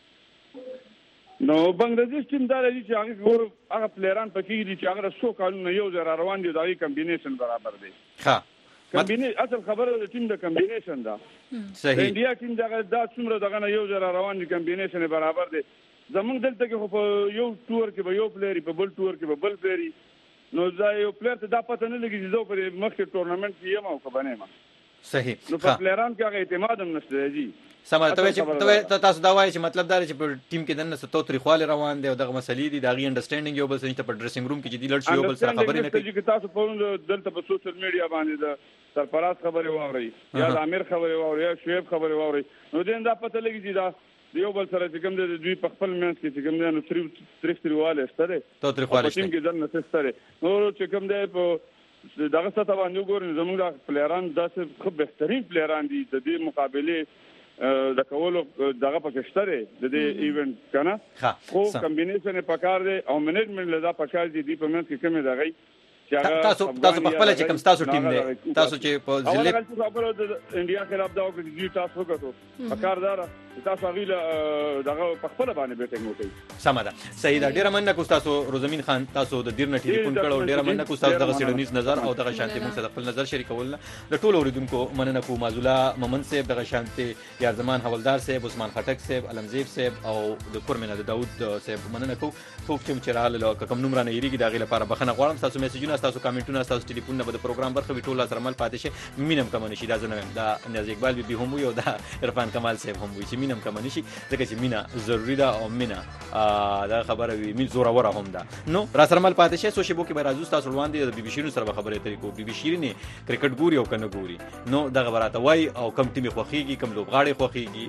سوي نو بنگلاديش ټیم دا لري چې هغه ګور هغه پلیران پکې دي چې هغه سو کالونه یو ځای روان دي دغه کمبینیشن برابر دي ها اصل خبره د ټیم د کمبینیشن دا صحیح انډیا ټیم دا څومره دغه یو ځای روان دي کمبینیشن برابر دي زمونږ دلته کې په یو ټور کې به یو پلیئر په بل ټور کې به بل پلیئر نو دا یو پلیئر ته دا پته نه لګي چې زه په مخکې ټورنمنت کې یم او کبنه ما صحیح نو په پلیئران کې هغه اعتماد هم نشته جی سمه ته تاسو دا وایي چې مطلب دا چې په ټیم کې دنه ستو طریقواله روان دي او دغه مسلې دي دغه انډرستانډینګ یو بل څه په ډریسینګ روم کې چې دی لړ شي یو بل سره خبرې نه کوي چې تاسو په دلته په سوشل میډیا باندې د سرپراز خبرې واوري یا د امیر خبرې واوري یا شعیب خبرې واوري نو دین دا پته لګي چې دا یو بل سره چې کوم د دوی په خپل منځ کې چې کوم نو تریواله ستاره تو طریقواله ټیم کې دنه ستاره نو چې کوم دی په دغه ستا باندې ګورئ زموږ د پلیئران داسې خو بهترین پلیئران دي د دې مقابله د کولو دغه پکشتره د دې ایونت کنه خو کمبینیشن پکار دی او منیجمنت لدا پکار دي په منځ کې کومه دغه تاسو په خپل چې کوم تاسو ټیم دی تاسو چې په ضلع خبرو د انډیا خلاف دا وکړي چې تاسو وکړو پکاردار تاسو غیله دغه په خپل باندې بیټینګ وکړي سم ده صحیح ده ډیر مننه کو تاسو روزمین خان تاسو د ډیر نه ټلیفون کړو ډیر مننه کو تاسو دغه سیډونیز نظر او دغه شانتي موږ سره خپل نظر شریکول د ټولو اوریدونکو مننه کو مازولا ممن صاحب دغه شانتي یار زمان حوالدار صاحب عثمان خټک صاحب علمزیب صاحب او د کورمنه د داوود صاحب مننه کو ټوک چې رااله کوم نمبر نه یریږي دغه لپاره بخنه غواړم تاسو میسجونه تاسو کمنټونه تاسو ټلیفون نه د پروګرام برخه وی ټول سره مل پاتې شي مینم کوم نشي دا زنه دا ناز اقبال به هم یو دا عرفان کمال صاحب هم وی چې مینم کوم نشي ځکه چې مینا ضروری ده او مینا دا خبره وی می زوره وره هم ده نو را سره مل پاتې شي سوشي بو کې به راځو تاسو روان دي د بي بي شیرین سره خبره طریقو بي بي شیرین کرکټ ګوري او کنه ګوري نو دا خبره وای او کم ټیمي خوخيږي کم لوبغاړي خوخيږي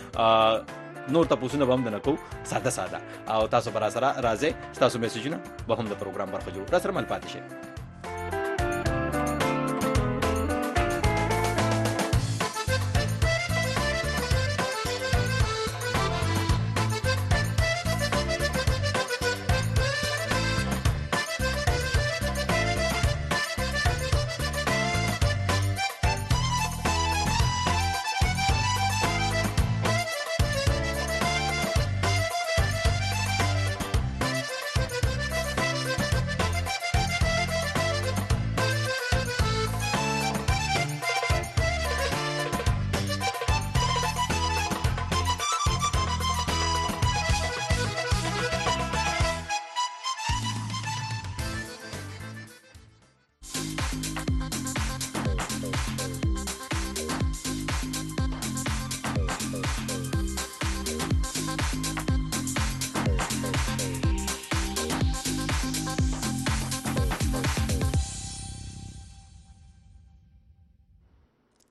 او نور تاسو نه هم نه کو ساده او تاسو پر سره راځي تاسو میسجونه به هم د پروګرام برخه جوړ را سره مل پاتې شي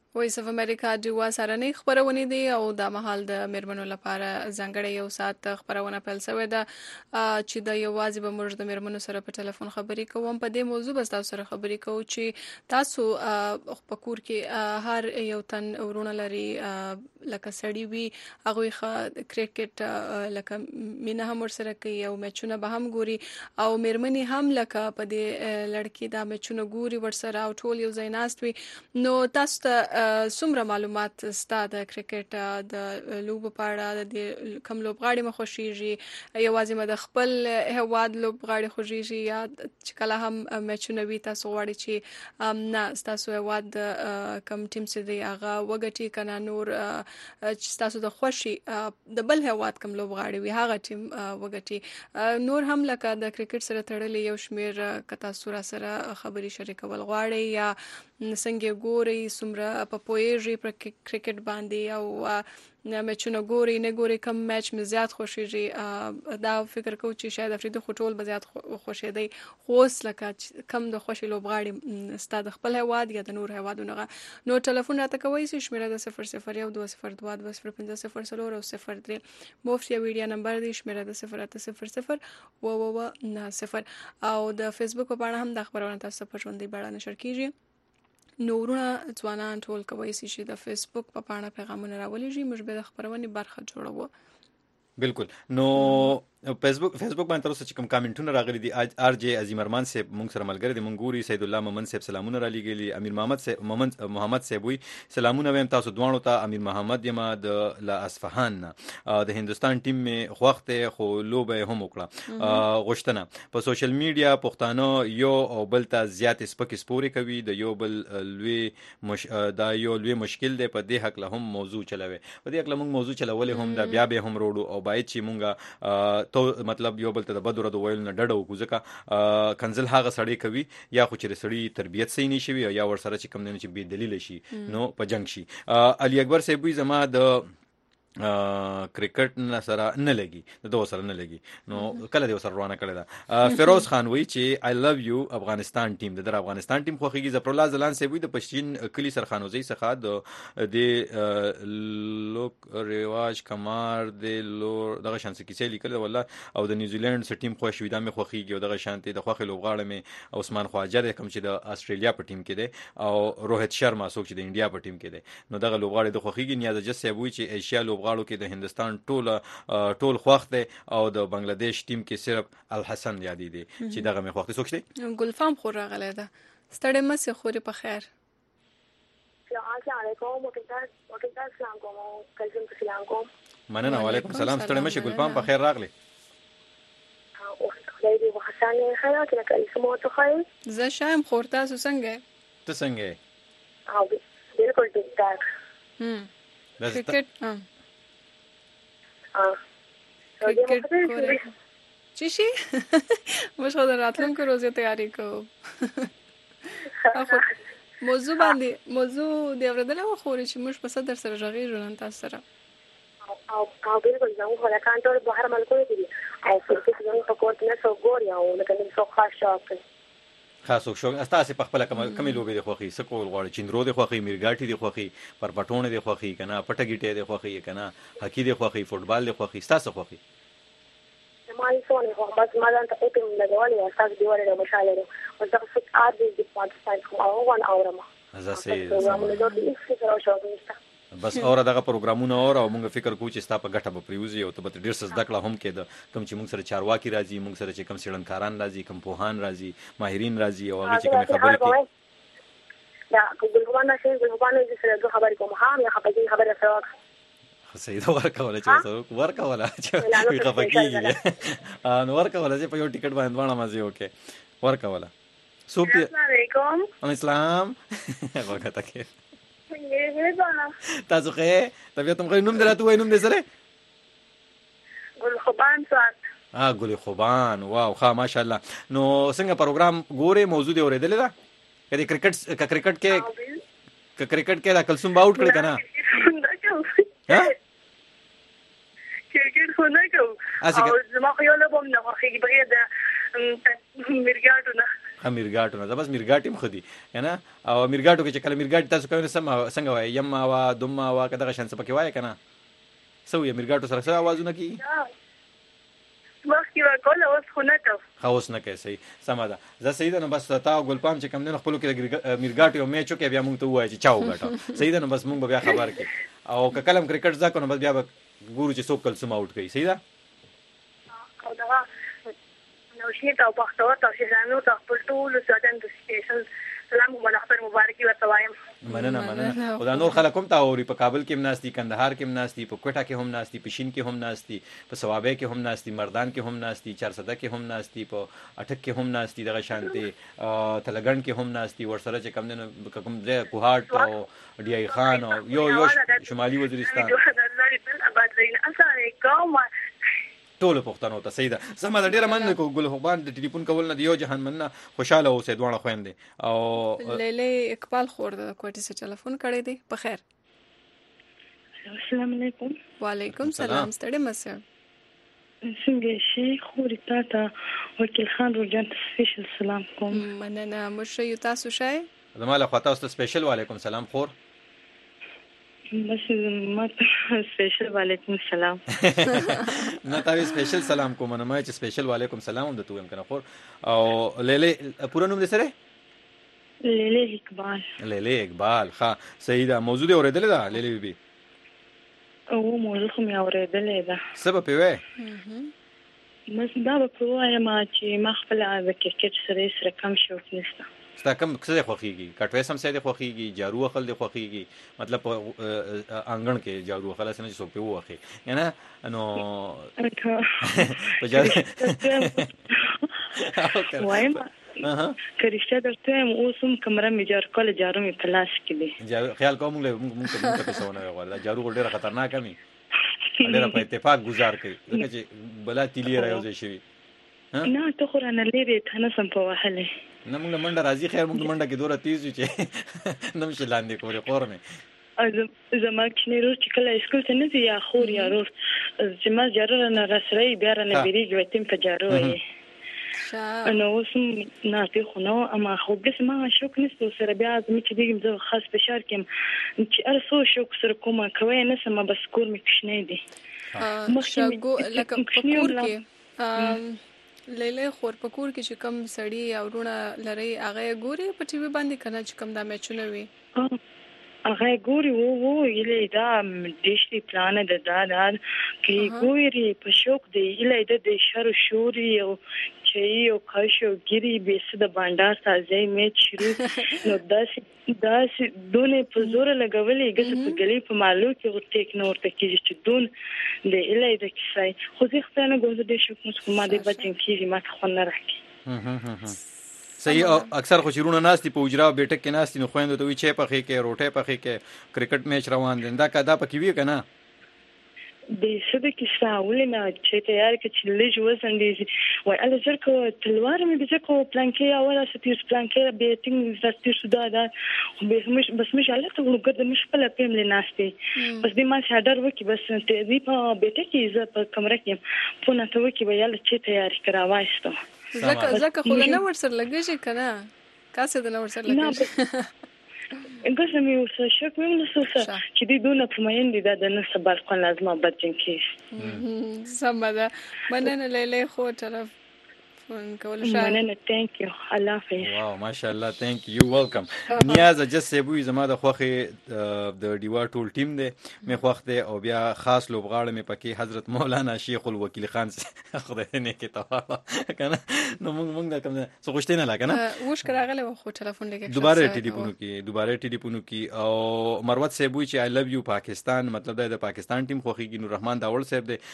وایس اف امریکا ډیوا سره نه خبرونه دي او د مهال د میرمنو لپاره ځانګړی یو ساعت خبرونه پیل شوې ده چې د یوازې به موږ د میرمنو سره په ټلیفون خبرې کوم. په دې موضوع بس تاسو سره خبرې کوو چې تاسو په کور کې هر یو تن ورونه لري لکه سړی وي هغه کرکټ لکه مینه هم سره کوي او میچونه به هم ګوري او میرمنې هم لکه په دې لړکی دا میچونه ګوري ورسره او ټول یو ځای ناست وي. نو تاسو ته څومره معلومات ستاسو د کرکټ د لوبو په اړه د کوم لوبغاړي مخ خوشيږي یوازې مده خپل هواد لوبغاړي خوشيږي یا چې کله هم میچونه وي تاسو غواړئ چې نه تاسو هواد کوم ټیم سره دی هغه وګټي کنه نور چې تاسو د خوشي د بل هواد کوم لوبغاړي وي هغه ټیم وګټي. نور هم لکه د کرکټ سره تړلې یو شمیر کتا سره خبري شریکول غواړي یا څنګه ګوري څومره په پوهیږي پر کرکټ باندې او میچونه ګوري نه ګوري کوم میچ مې زیات خوشیږي دا فکر کوم چې شاید افریدي خټول به زیات خوشیدي خوس لکه کم د خوشي لوبغاړي ستاد خپل هواد یا د نور هوادونه. نو ټلیفون راته کوي چې شمیره د 00 یو 202 250 او 03 مفت یا ویډیو نمبر دی شمیره د 0800 و0 او د فیسبوک په اړه هم د خبرونه تاسو په ژوندۍ بڼه نشر کیږي. نورونه ځوانان ټول کوي چې د فیسبوک په پاڼه پیغامونه راولېږي موږ به د خبرونې برخه جوړوو. بالکل. نو فیسبوک باندې تر اوسه چې کوم کامنټونه راغلي دي ار جی عظیم ارمان صاحب مونږ سره ملګری دي مونږ ګوري سید الله محمد صاحب سلامونه را لېږلي امیر محمد صاحب وي سلامونه ویم تاسو دوانو ته امیر محمد یم د لا اصفهان د هندستان ټیم می خوخته خو لوبه هم وکړه غوښتنه په سوشل میډیا پښتانه یو او بل ته زیات سپک سپوري کوي د یو بل لوی مشکل دی په دې حق له هم موضوع چلوي په دې حق له موږ موضوع چلولې هم د بیا به هم روړو او باید چې مونږه تو مطلب یو بل ته د بدر د ویل نه ډډه وکړو ځکه کنزل هغه سړی کوي یا خو چې سړی تربیت صحیح نشي یا ور سره چې کم نه چې بی دلیل شي نو په جنگ شي. علي اکبر صاحب زما د کرکټ نه سره نه لګي د دوه سره نه لګي نو کله دی سره روانه کړی دا فیروز خان وی چې آی لوف یو افغانستان ټیم د افغانستان ټیم خوخیږي ظفر الله زلان سی وی د پښتین کلی سرخانوزی څخه د لوک رواج کمار د لور دغه شانس کیسه لیکل والله او د نیوزیلند س ټیم خو شویدا مې خوخیږي او دغه شانتي د خوخي لوبغاړه مې عثمان خواجه کوم چې د استرالیا په ټیم کې دی او روهت شرما څوک چې د انډیا په ټیم کې دی نو دغه لوبغاړي د خوخیږي نیاز جس سی وی چې ایشیا لوبغاړو کې د هندستان ټول خوخت دی او د بنگلاديش ټیم کې صرف الحسن یادی دی چې دغه مې خوخت څوک دی ګلفام خور راغله ده ستړی مې خوري په خیر. السلام علیکم وکیل سلام کوم کلزم سلام کوم مننه وعلیکم السلام ستړی مې ګلفام په خیر راغلی او خدای دې وحسانه خیرات لك اسمه تو خیر زه شایم خور تاسو څنګه ته څنګه او بالکل ټیک ټاک کرکټ کرکټ چی شي مش خو راتلونکو روزه تیاری کوم موضوع دی اوردل او خوري چې موږ په صدر سره ژغې ژوند تاسو سره او بالکل زموږ هغه کانټور بهر ملکونه دي او چې زموږ په کوټ نه سو ګوري او لکه نن څو خاصو شو استاسه په خپل کمی لوبي دی خوخي سکول غواړي چندرو دی خوخي میرګاټي دی خوخي پر پټونه دی خوخي کنه پټګیټه دی خوخي کنه هکی دی خوخي فوټبال دی خوخي استاسه خوخي مالي سوني خو بس ما ځان ته اپم لګولې او تاسو دی ورته مشاله او دا څه اړ دی په پاکستان کوم او وان اورما زه بس اور دغه پروګرامونه او موږ فکر کوو چې ستا په ګټه به پریوزي او ته به ډیر څه زده کړه هم کې د کوم چې موږ سره چارواکي راځي موږ سره چې کوم سړنکاران راځي کوم پوهان راځي ماهرین راځي او هغه چې کوم خبرې کوي دا ګلوبانه شي ګلوبانه چې سره خبرې کوم هم یا خبرې سره سید ورکوله چې ورکوله چې خفقېږي نو ورکوله چې په یو ټیکټ باندې باندې مازه وکي ورکوله سوپی السلام علیکم اسلام وګټه کې تاسو ښه طبيعت هم نوم درته وای نوم دې سره ګل خوبان سات ګل خوبان واو ښه ماشاءالله نو څنګه پروګرام ګوره موضوع دی اورېدل دا کدي کرکټ کې دا کلسوم باوټ کړی کنه ها کرکټ خو نه کوم او زما خو یو له بم نه خوښي بغیر د میرګاټو نه میرګاټو نه بس میرګاټیم خدي کنه او میرګاټو کې چې کله میرګاټ تاسو کوي څنګه وای یم وا دم وا کداغه شان څه پکې وای کنه سوې میرګاټو سره څه आवाजونه کی مخکې وکول اوس خو نه کو خاص نه کوي صحیح سم ده زه صحیح ده نو بس تا ګلپام چې کم نه خپل کې میرګاټو میچو کې بیا موږ ته وای چې چاو غټه صحیح ده نو بس موږ بیا خبر کې او کلم کرکټ ځکه نو بس بیا ګورو چې څوک کل سم آوټ کوي صحیح ده او دا نو شي ته په تاسو چې زانو تاسو په ټول ساتن د سټیشن سلام مبارک مبارکي ورته وایم مننه او دا نور خلک هم تا اوري په کابل کې هم ناشتي کندهار کې هم ناشتي په کوټه کې هم ناشتي په شین کې هم ناشتي په ثوابه کې هم ناشتي مردان کې هم ناشتي 400 کې هم ناشتي په اٹک کې هم ناشتي دغه شانتي تلګن کې هم ناشتي ورسره چې کم نه کوم ځای کوهاټ او ډی ای خان او یو شمالي وزیرستان ټول پښتنو ته صحیح ده سمه ده ډیره مننه کو ګل خوبان د ټلیفون کول نه دیو جهان مننه خوشاله اوسه دوه خويندې او لیلې اقبال خور د کوټې څخه ټلیفون کړی دی په خیر السلام علیکم وعلیکم سلام ستړي مسه څنګه شي خوري تاته وکیل خان روجان ته سپیشل سلام کوم مننه مشه یو تاسو شای زماله خواته اوس سپیشل وعلیکم سلام خور بس ما سپیشل وعلیکم سلام نه تاسو سپیشل سلام کوم نه ما چې سپیشل وعلیکم سلام هم دته ویم کنه خور او لیلې پورا نوم دې سره لیلې اقبال ښه صحیح ده موضوع دې اورېدلې ده لیلې بي او موضوع خو مې اورېدلې ده سبب وې بس دا په وایم چې ما خپل د کرکټ سره کم شوق نشته ستا کم څه خوخيږي کټوي سم څه خوخيږي جارو خل دی خوخيږي مطلب انګن کې جارو خل سره څه په وخه یعنی نو په جارو وایم کریشته درته اوسم کمره می جار کول جارو می پلاس کې دی خیال کوم موږ ته څونه ولا جارو ډیره خطرناک می ډیره په اتفاق گزار کوي ځکه چې بلا تیلی راوځي شي نه ته خو رانه لري ته نه سم په وهله نه موږ منډه راځي خیر موږ منډه کې دوره تیز چې نم شي لاندې کولې قرمه زما کښنیرو چې کله اسکول ته نه دی یا خور یا رور چې ما جارو نه راسرای بیا نه بیریږي وتیم په جارو یې نو اوسم نه ته خو نو اما خو بس ما شوک نشته سره بیا زما چې دیګم زه خاص بشار کوم چې ارسو شوک سره کومه کوي نه سم بس کور می کښنې دي مخشګو لکه پکور کې لیلې خور پکور کې چې کم سړی او رونه لري هغه ګوري په ټي وي باندې کنه چې کم دا میچونه وي هغه ګوري وو یلې دا دیشتي پلان د دا کې ګوري په شوق دی یلې د شر شوري او چې یو کاشو ګری بیس د بانډار تازه میچ شروع نو داس دونه په زور لګولې ګس په غلي په مالو کې ورته یک نور ته کې چې دون د یلې د کیسای خو ځخ ته نه ګوزه د شوق مسکو ما د بچن کې ما خو نه راکې صحیح اکثر خو چیرونه ناشتي په اجرا بیٹک کې ناشتي نو خويندو ته وی چې پخې کې روټه پخې کې کرکټ میچ روان دي دا کدا پکې وی کنه د سده کې ساولنه چې تیار کې چې لږ وزن دي وای ال زرکو تلوار مې بزکو پلان کې اوله ستیر پلان کې به تینګ زستیر سودا دا بس مش علي ته وګد مش په لپیم لناستي بس دې ما شادر وکي بس ته دې په بیٹه کې ز په کمره کې په نته وکي ویل چې تیار کراوایستو زکه خو نه ورسره لګیږي کنه کاسه د نور سره لګیږي انګه مې اوس شک مې نسوسه چې دې دونه په مېن دي د نن سبا خپل لازمه بچن کې سمدا مننه لیلې خو طرف کول شای مننه ثانک یو الله حافظ واو ماشاءالله ثانک یو ویلکم نیاز جس سبوی زما د خوخه د ډیوا ټول ټیم دی مې خوخ دی او بیا خاص لوبغاړه مې پکې حضرت مولانا شیخ الوکیل خان خدای نه کې تواله کنه نو موږ دا کوم څه غوښتنه لا کنه وښ کراغله خو ټلیفون لګی دوباره ټلیفون کې او مروت سبوی چې آی لوف یو پاکستان مطلب د پاکستان ټیم خوخیږي نور رحمان داول صاحب دی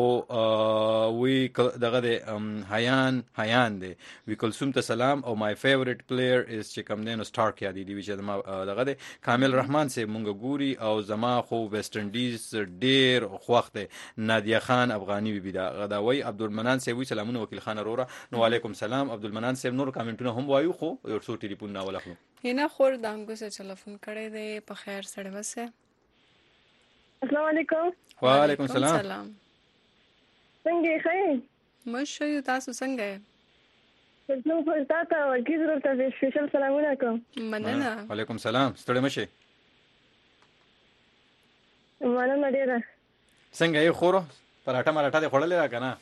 او وی دغه د حیان دی وی کلثوم ته سلام او مای فیورټ پلیئر از چې کوم دین سٹارک یادی دی چې ما دغه دی کامل رحمان سے مونږ ګوري او زما خو ویسټ انډیز ډیر خوښ دی نادیه خان افغانی بي دا غداوی عبدالمنان سے وی سلامونه وکیل خان اورورا نو علیکم سلام عبدالمنان سے نور کامنټونه هم وایو خو یو څو ټلیفون نه ولخلو هینا خور دانګو سے ټلیفون کړی دی په خیر سره وسه السلام علیکم وعلیکم السلام څنګه ښه مشه یو تاسو څنګه نو په تاسو ورګي ضرورت دی سپیشل سلامونه کوم. مننه. وعلیکم سلام. ستړي مشه. مننه ډیره. څنګه یې خورو؟ پراټه دې خوړلې را کنه؟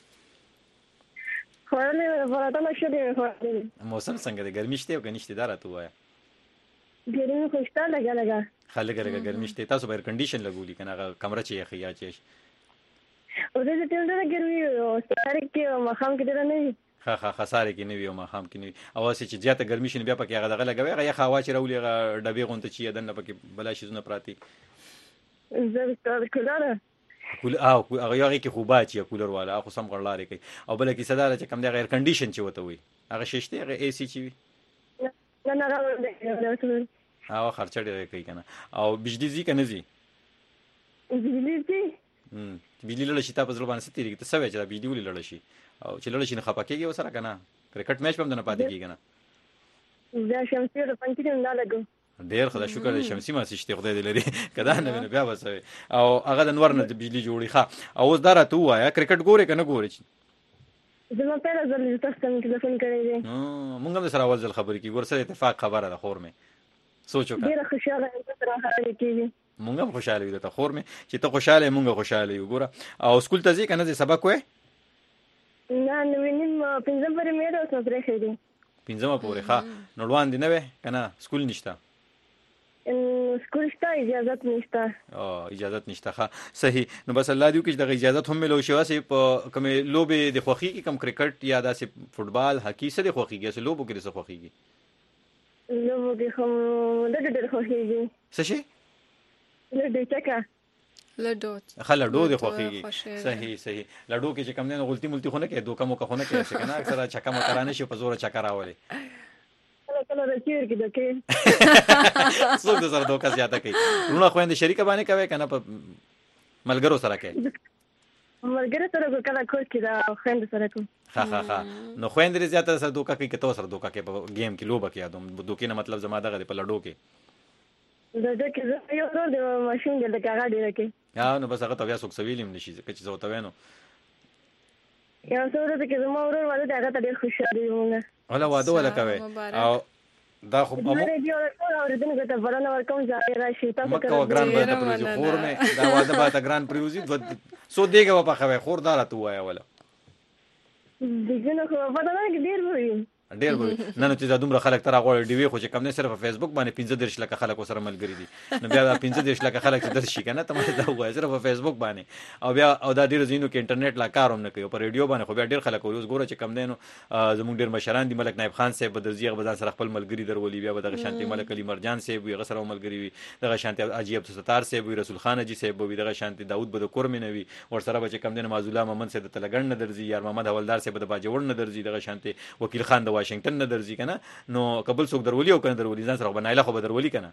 خوړلې پراټه نشو دی خوړلې. موسم څنګه دی؟ ګرمي شته او کنيشته دار ته وایا؟ ګرمي خوشته لګا. خلک ګرمي شته. تاسو به کنډیشن لګولي کنه کمره چې یخي یا چش. او دې ته ډېر ګرمي او ساره کې مخام کې ډېر نه وي. خساره کې نه وي او مخام کې نه وي. او چې زیاته ګرمي شنه بیا پکې هغه دغه لګوي هغه یخ هوا چې راولي هغه ډبې غونته چې دنه پکې بلا شي زونه پراتی. زه ستاره کولره. هغه یو کې خوبه چې کولر والا خو سم غړلاري کوي او بل کې صداره چې کم دی غیر کنډیشن چې وته وي هغه ششته هغه اي سي چې وي نه راوړل او خرچه ډیره کوي کنه او بجلی زی کنه زی بجلی له شي تاسو ځل باندې ستېری ته سوي چې بجلی ولې لړ شي او چې لړ شي نه خپکیږي وسره کنه کرکټ میچ هم نه پاتې کیږي کنه دا شمسي د پنځه نه لګو ډیر خدای شکر دې شمسي ما سشته خدای دې لري کدا نه بیا وسوي او هغه د نور نه د بجلی جوړي ښه او اوس دارا ته وایا کرکټ ګوري کنه ګوري زما په لاره ځل تاسو ته ټلیفون کړی دی مونږ هم سره اول ځل خبرې کی ګور سره اتفاق خبره ده خور مې سوچو کا ډیر خوشاله یم سره خبرې کیږي مونږ هم خوشاله یو ته خور مې چې ته خوشاله مونږ خوشاله یو ګوره او سکول ته ځې کنه سبق وې نه نو وینم پنځم پرې مې راځو پرې خېدي پنځم پورې ښه نړوان دی نه وې کنه سکول نشته سکول شته اجازه نشته اجازه نشته ښه صحیح نو بس الله دې کې د اجازه هم ملو شي واسه په کومه لوبه د خوخي کې کم کرکټ یا داسې فوتبال هاکی څه د خوخيږي څه لوبو کې څه خوخيږي لوبو کې هم ډېر خوخيږي څه شي لډو چکا لډو د خوخيږي صحیح لډو کې چې کم نه غلطي ملتي خونه کې دوکه مو خونه کې څه کنه اکثر چکا مو کرانه شي په زور چکا راولي کله راځي کې دکې څوک د سره دوکه زیاته کوي رونه خويند شریک باندې کوي کنه په ملګرو سره کوي ملګرو سره کله کوچ کې دا خويند سره کوي ها نو خويند لري زیاته سره دوکه کوي کته سره دوکه کوي په گیم کې لوبه کې یادوم دوکې نه مطلب زما دغه په لډو کې دا کې یو ورو د ماشين د کاغه دی کې نو بس هغه ته بیا څوک سویلیم نشي چې زه وته وینم یا څو ورځې کې زما ورور واده هغه ته ډېر خوشاله یم ولا واده ولا کوي او دا خو مو ریډیو اوریدنه ته برنامه ورکوم ځای راشي تاسو مکه ګران به ته پروزي خور مې دا واده به ته ګران پروزي سو دیګه په خوي خور دار ته وایا ولا دغه خو په دا کې ډېر وي ډېر وي نه نو چې دا دومره خلک تر غوړ دی وی خو چې کم نه صرف فیسبوک باندې 15 لک خلک سره ملګری دي نو بیا 15 لک خلک چې درشي کنه ته ما دا وای صرف فیسبوک باندې او بیا او دا ډېر زینو کې انټرنیټ لا کاروم نه کوي پر ریډیو باندې خو بیا ډېر خلک اوس ګوره چې کم دینو زموږ ډېر مشران دي ملک نایب خان صاحب بدرزیغ بدان سره خپل ملګری درولي بیا دغه شانتي ملک علي مرجان صاحب وي غسر ملګری وي دغه شانتي عجیب ستار صاحب وي رسول خان جی صاحب وي دغه شانتي داوود بده کورمن وي ور سره به چې کم دینو مازولا محمد صاحب تلګن نه درځي یار محمد حوالدار صاحب د باجوړ نه درځي دغه شانتي وکیل خان د واشنگټن نه درځي کنه نو قبل څوک درولي او کنه درولي ځان سره بنایله خو به درولي کنه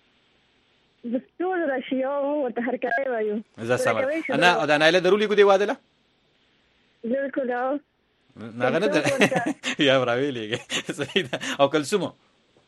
د ټول راشيو ورته حرکت وایو زه سم انا دا نایله درولي کو دی واده لا بالکل نه غنه یا براویلېږي صحیح ده او کلسوم خو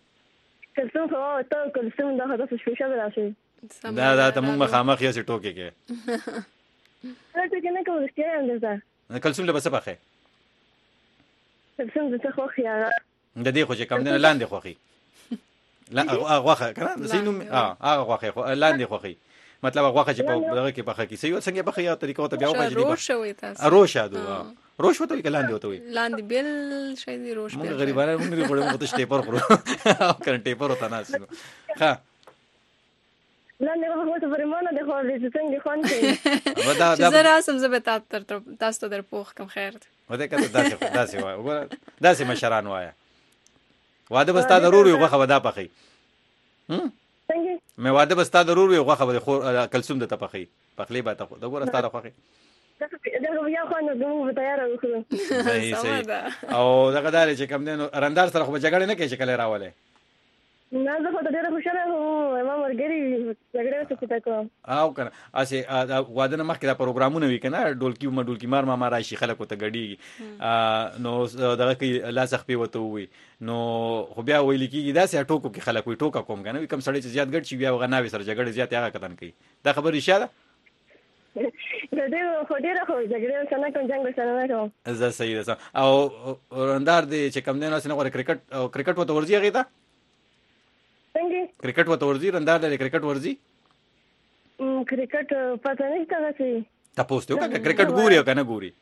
ته کلسوم دا هغه سپیشل راشي دا ته موږ مخامخ یې ټوکې کې ته کنه کوم څه اندازه کلسوم له بس پخې کلسوم د څه خو خیا د دې خو چې کم نه لاندې خوخي لا غوخه کنه سینو هغه غوخه لاندې خوخي مطلب غوخه چې په دغه کې پخه کې سیو څنګه پخه یا طریقو ته بیا وکړي روش وي تاسو روش ادو روش وته کې لاندې وته وي لاندې بل شي دی روش موږ غریبانه موږ لري غوړم ته شټیپر خورو او کنه ټیپر وته ناس ها لاندې هغه ته ورمانه د خو دې څنګه خوان کوي چې زه راسم زه به تاسو ته در پوخ کم خیر وته کته داسې وای وګوره داسې مشران وای واده بستا ضروري غوخه ودا پخې څنګه مې واده بستا ضروري غوخه به کلسوم د تپخې پخلې به ته دا ګوره ستاره خوخه دا بیا خو نو دوه تیار وکړو صحیح او دغه دار چې کم دینو رندار سره خو جګړه نه کوي چې کله راواله نه زه خو ډېر خوشاله وم ما مرګري جګړه څه پتا کوم او کنه اسه واده نه مخکې دا پروګرامونه وی کنه ډولکی مار ما راشي خلکو ته غړي نو دغه کې لاس خپې وته وي نو خو بیا ویل کېږي دا سه ټوکو کې خلک وي ټوکا کوم کنه کم سړی چې زیات ګډ شي بیا غناوي سره جګړه زیات هغه کتن کوي دا خبر اشاره ډېر خو جګړې سره کوم جنگ سره نه کوم زه صحیح ده او رندار دی چې کم دینه سره کرکټ وته ورځي هغه ته څنګه کرکټ وته ورځي رندار دی کرکټ ورځي کرکټ پته نه ستاسو تاسو ته وکړه کرکټ ګوري او کنه ګوري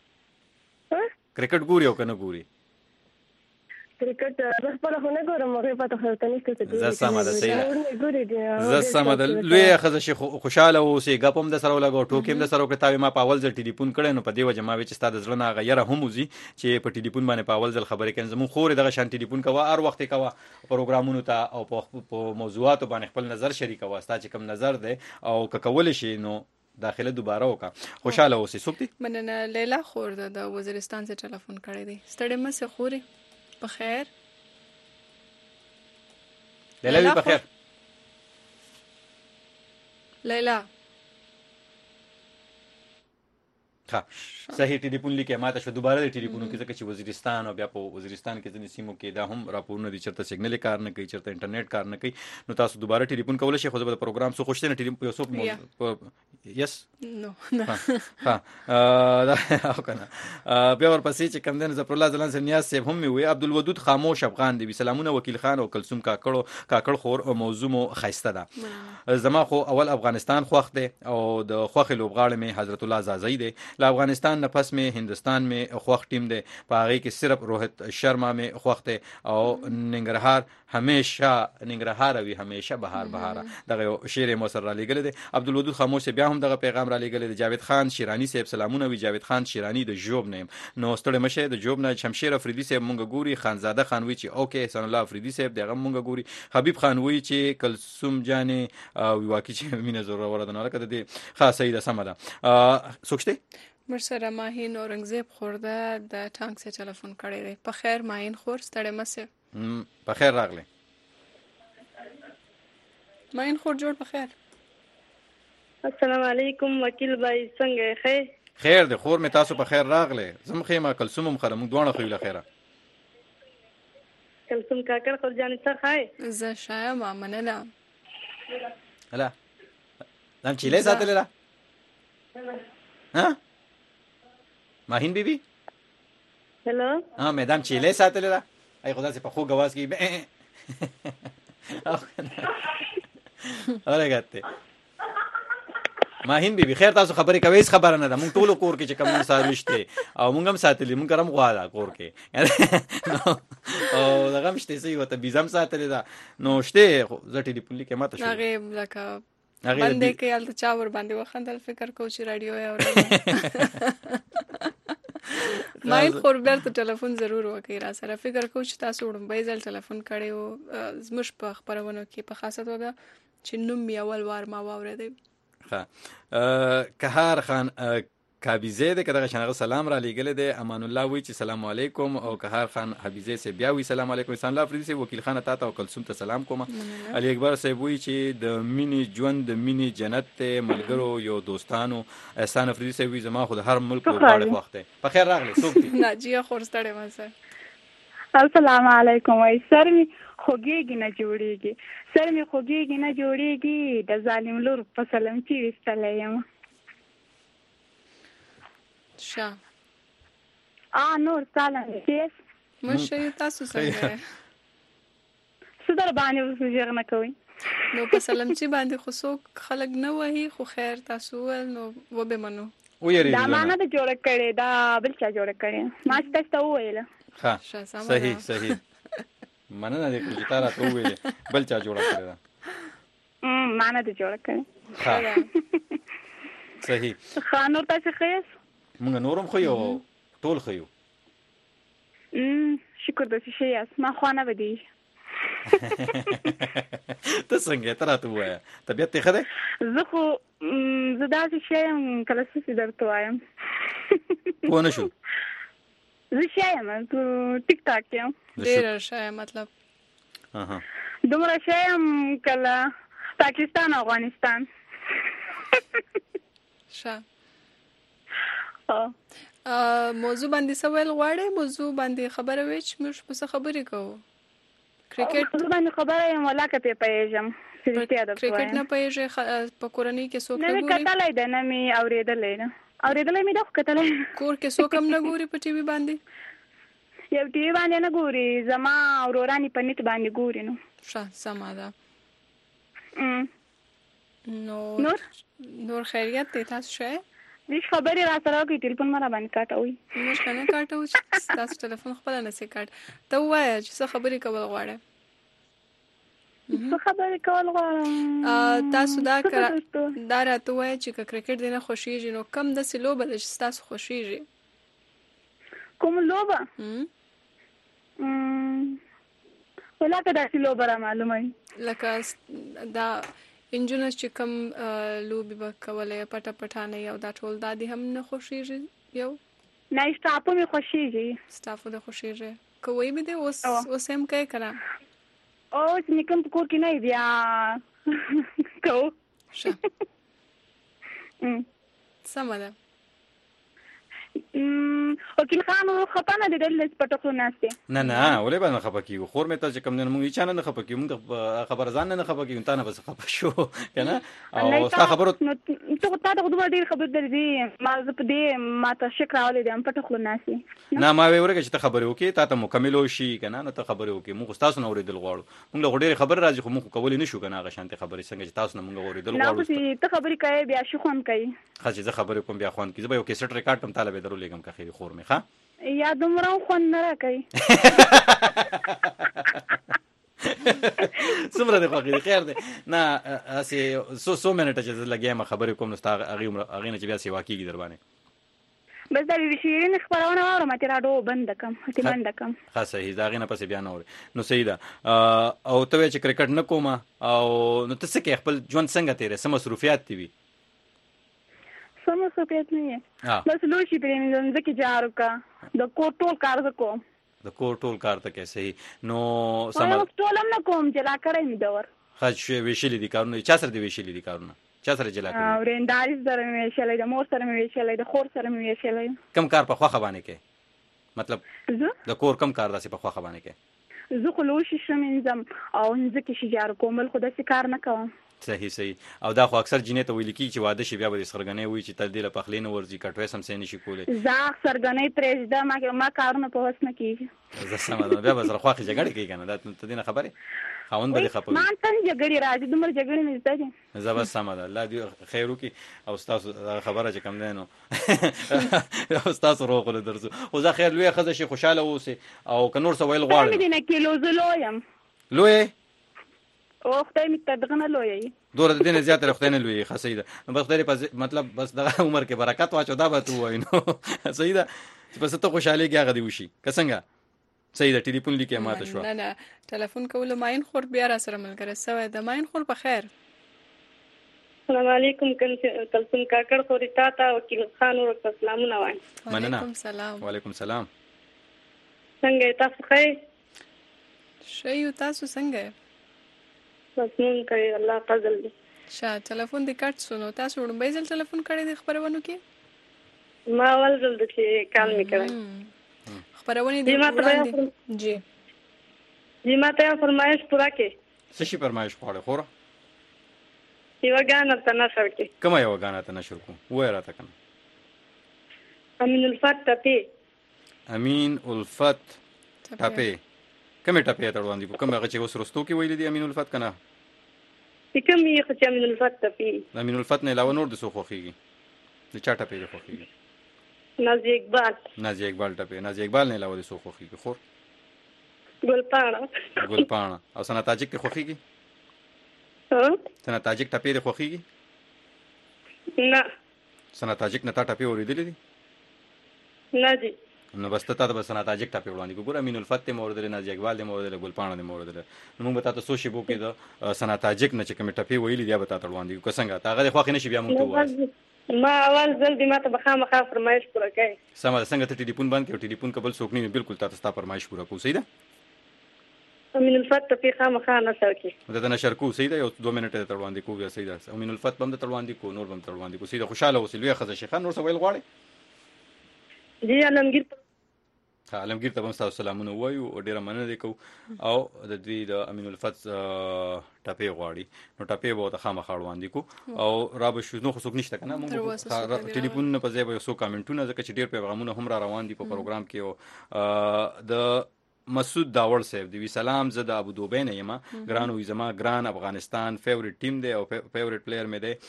کرکټ ګوري او کنه ګوري کرکټ زه خپل خو نه ګورم هغه پته خلته نشته څه زه سم ده صحیح زه سم ده لوی خزه شي خوشاله اوسې غپم د سره لګو ټوکیم د سره کتابي ما پاول ځل ټلیفون کړي نو په دی وجه ما وچ ستاسو ځل نه غیره هم وزي چې په ټلیفون باندې پاول ځل خبرې کین زمو خور دغه شان ټلیفون کوا هر وخت کوا پروګرامونو ته او په موضوعاتو باندې خپل نظر شریکوا ستا چې کوم نظر ده او کول شي نو داخله دوباره وکا خوشاله اوسې سوکتي مننه لیلا خور د وزیرستان څخه ټلیفون کړی دی ستړي مې سه خوري بخیر لیلا بخیر لیلا ها صحیح ټلیفون لیکه ماته شو دوباره د ټلیفونو کې ځکه چې وزیرستان او بیا په وزیرستان کې ځنې سیمو کې دا هم راپورونه دي چرته سیګنل کار نه کوي چرته انټرنیټ کار نه کوي نو تاسو دوباره ټلیفون کولای شئ خو زه به پروګرام سو خوشته نه ټلیفون یو څوک یس نو ها دا او کنه بیا ورپسې چې کم دین زفر الله زلان سنیاس صاحب هم وي عبدالودود خاموش افغان دی سلامونه وکیل خان او کلثوم کاکړ خور موضوع مو خیسته ده زما خو اول افغانستان خوښ دی او د خوخ لوبغاړي می حضرت الله زازئی دی ل افغانستان نه پس می هندستان می خوخ ټیم دی پاغي کې صرف روهت شرما می خوخ دی او ننګرهار همیشه بهار دغه شعر مو سره لګل دی عبدالودود خاموش بیا هم دغه پیغام را لګل دی جاوید خان شیرانی صاحب سلامونه وی جاوید خان شیرانی د جوب نیم نو ستړي مشه د جوب نه شمشیر افریدی صاحب مونږ ګوري خانزاده خان وی چې اوکې حسن الله افریدی صاحب دغه مونږ ګوري حبیب خان وی چې کلثوم جانې وی واکې چې مینه زوره ورته نه لکه د خاصه ده سم ده سوچته مرسره ماهین اورنګزیب خورده د ټانک څخه ټلیفون کړی دی په خیر ماهین خور ستړي مشه په خیر راغله ماهین خور جوړ په خیر السلام علیکم وکیل بای څنګه خیر دی خور می تاسو په خیر راغله زم خیمه کلثوم خرم دوه خو له خیره کلثوم کاکړ خور جان څه خای زه شایم مننه هلا نام چیله ساتل لا ها ماهین بیبی هلو ها میدان چیله ساتل لا ای خدا سے په خو غواز کی اورګاته ماهین بیبی خیر تاسو خبرې کوي هیڅ خبره نه ده مونږ ټول کور کې چې کوم ساروشته او مونږ هم ساتلې مونږ کرم غواړه کور کې او دغه مشته سي وته بيزم ساتلې ده نو شته زه ټلیفون لیکه ماته شو هغه لکه باندې کې ال چا ور باندې وخندل فکر کو چې رادیو یا اورل ماین خور بیرته ټلیفون ضرور وکړي را سره فکر کو چې تاسو وړم ځل ټلیفون کړي او زموږ په خبرونه کې په خاصه توګه چې نوم یې اول وار ما واورېدی قهار خان کابیزه ده که دغه شنغه سلام را لګل دي امان الله وی چې سلام علیکم او قهار خان حبیزه سے بیا وی سلام علیکم انسان الله افریدی سے وکیل خان تا او کلثوم ته سلام کوم علی اکبر صاحب وی چې د مینی ژوند د مینی جنت ته ملګرو یو دوستانو احسان افریدی سے وی زما خود هر ملک وړاندې وخت په خیر راغلی سوکتی ناجیه خورستړې ماسه السلام علیکم وای سر می خوږیږي نه جوړیږي د ظالم لور په سلام چې وستلې یم شا نور سلام کیس مشه تاسو څنګه ستر باندې وسوځر نه کوي نو په سلام چې باندې خو خلک نه وਹੀ خو خیر تاسو نو و به منو دا معنا د جوړ کړي دا بل چا جوړ کړي ما تاسو ویل ها صحیح مننه دې چې تاسو ته ویل بل چا جوړ کړی دا معنا دې جوړ کړي صحیح خانور تاسو خیس مونږ نورم خو یو ټول خو یو شکر د شي اسما خوانه بدی ته څنګه تراته وای طبيعت ته خده زه خو زداسي شیم کله څه درته وایم ونه شو زه شیم ته ټیک ټاک یم ډیر شای مطلب دومره شیم کله پاکستان افغانستان شا موضوع باندې سوال غواړې موضوع باندې خبره وېچ موږ په څه خبرې کوو کرکټ موضوع باندې خبره یم ولاکه په پیژم کرکټ نه پېژې په کورنۍ کې څوک نه ګوري؟ نه کتلای ده نه می اورېدلې نه اورېدلې می دا کتلای. کور کې څوک هم نه ګوري په ټي وي باندې؟ یو ټي وي باندې نه ګوري، زما اورورانی په نت باندې ګوري. نو ښه سمه ده. نور خیریت دی؟ تاسو شئ دې خبرې را سره کوي، ټلیفون مې را باندې کاټوي. موږ کنه کاټو چې تاسو ټلیفون خپل نه سي کاټ. ته وایې چې څه خبرې کول غواړې؟ څه خبرې کول غواړم تاسو دا راته وایې چې کرکټ دې نه خوښیږي، نو کم داسې لوبه ده چې تاسو خوښیږي؟ کوم لوبه؟ ولکه داسې لوبه را معلومه لکه دا انجونس چې کم لوبي به کولې پټه پټانه یو دا ټول دا دې هم نه خوښیږي؟ یو نه سټاپو مې خوښیږي. سټاپو دې خوښیږي؟ کوی به دې اوس هم کوي کنه؟ اوس نکم په کور کې نه بیا کو ښه سمه ده. وکیل خان خپانه د دلس پټکو ناشته نه ولې باندې خپکیو خور مې ته چې کم نه مونږ چانه نه خپکیو مونږ خبر ځان نه خپکیو تا نه بس خپ شو کنه او تا خبرو ته تا د دوه ډیر خبر درځي ما زه په دې ما ته شکر اولې د پټکو ناشته نه ما ویورګه چې ته خبرې وکې تا ته مکمل شي کنه نو ته خبرې وکې مونږ تاسو نه اوریدل غواړو مونږ له ډیر خبر راځي خو مونږ کولې نشو کنه هغه شانتي خبرې څنګه چې تاسو نه مونږ اوریدل غواړو. نه ته خبرې کوي بیا شو خون کوي خاصه زه خبرې کوم بیا خوان کې زه به یو کیسټ ریکارډ هم طالب درو لګم که خیر خور مې ښه یا دومره خوان نه راکړي څومره دی خوښي خیر دی نه اسی سو منټه چې لګیم خبرې کوم نو هغه نه چې بیا سی واقعي در باندې بس دا ویشیرین خبرونه اورم ته راډو بند کم خاصه هی دا غینه پس بیا نه اوري نو صحیح ده او ته چې کرکټ نه کومه او نو ته څه کې خپل ژوند څنګه تیرې سم مصروفیات دی وي سم مصروفیات نه بس لوشي پرې مې ځکه جارو کا د کوټول کار وکړو د کوټول کار ته کې صحیح نو سم ټولم نه کوم چې لا کړې مې دور خاص ویشلې دي کارونه چا سره دی ویشلې دي کارونه چا سره جلا کړی ورنداري سره مې ویشلې د مور سره مې ویشلې د خور سره مې ویشلې کم کار په خوخه باندې کې مطلب د کور کم کار داسې په خوخه باندې کې زه خو لوشي شمنځم او ځکه چې جارو کومل خو داسې کار نه کوم صحیح او دا خو اکثر جنې ته ویل کی چې واده شي بیا به سرګنې وي چې تل دې له پخلې نه ورځي کټوي سم سې نشي کولای زه سرګنې پرېږده ما کارونه په وس نه کیږي زه سم ده بیا به سره خواخي جګړه کوي کنه دا ته دې نه خبره خاوند به خپوي ما ته جګړې راځي دومره جګړې نه زده زه بس سم ده الله دې خیر وکي او تاسو خبره چې کم نه نو او تاسو روغ له درځو او زه خیر لوی خزه شي خوشاله اوسه او کنور سو ویل غواړم مې نه کیلو زلویم لوی او خدای می تدغنه لوی دوره د دې زیات رخته نه لوی خاصه ده بس خدای په مطلب بس د عمر کې برکت واچو دا به تو وای نو صحیح ده بس ته خوشاله کې هغه دی وشي کڅنګه صحیح ده ټلیفون لیکه ماته شو نه ټلیفون کول ماین خور بیا را سره ملګری سوی د ماین خور په خیر السلام علیکم کلثوم کاکړ خوري تا وکیل خان ورته سلامونه وایم وعلیکم السلام وعلیکم السلام څنګه تاسو ښه شایو تاسو څنګه مسمون کوي الله فضل دی شاه ټلیفون دې کټ سنو تاسو وړاندې ځل ټلیفون کړی د خبرونو کې ما ول ځل د چې کال می کړی خبرونه دې وړاندې جی ماته فرمایش پورا کې څه شي فرمایش غواړې خور یو غانا ته نشر کې کوم یو غانا ته نشر کو وای راته کنه امین الفت ټپی امین الفت ټپی کومه ټپی ته وړاندې کوم هغه چې اوس رستو کې ویل دي امین الفت کنه کوم یې چې امین الفت ټپی امین الفت نه علاوه نور د سو خوخيږي د چا ټپی د خوخيږي نازي اقبال ټپی نازي اقبال نه علاوه د سو خوخيږي خور ګلپاڼه او سنا تاجک ته خوخيږي سنا تاجک ټپی د خوخيږي نه سنا تاجک نه تا ټپی اوریدلې دي نه دي نو بس ته بس سنا تاجک ټپی وړاندې ګور امین الفت مورد لري نازي اقبال مورد لري ګلپاڼه مورد لري نو موږ به تاسو سوشي بو کې د سنا تاجک نه چې کوم ټپی ویلې دی به تاسو وړاندې کو څنګه تاغه خوخه نشي بیا موږ ته وایي ما اول ځل دې ماته بخامخه فرمایش پوره کړي سم څنګه ته ټلیفون باندې کې ټلیفون قبل څوک نه بالکل تاسو فرمایش پوره کو صحیح ده امین الفت په خامخه نشر کې دا نشر کو صحیح ده یو 2 منټه ته وړاندې کو بیا صحیح ده امین الفت بم ته وړاندې کو نور بم ته وړاندې کو صحیح ده خوشاله اوسې لوی خزه شيخان نور څه ویل غواړي جی علمگیر عالمگیر ته هم تاسو سلامونه وایو او ډیره مننه کوو او د دوی د امین الفتح ټاپې غواړي نو ټاپې به ته خامخا وړاندې کو او را به شنو خو څوک نشته کنه موږ ټلیفون په ځای به یو کامنټونه ځکه چې ډیر پیغامونه هم را روان دي په پروګرام کې او د مسعود داور صاحب دی سلام زه د ابو دوبی نه یم ګران وي زما ګران افغانستان فیورټ ټیم دی او فیورټ پلیئر مې دی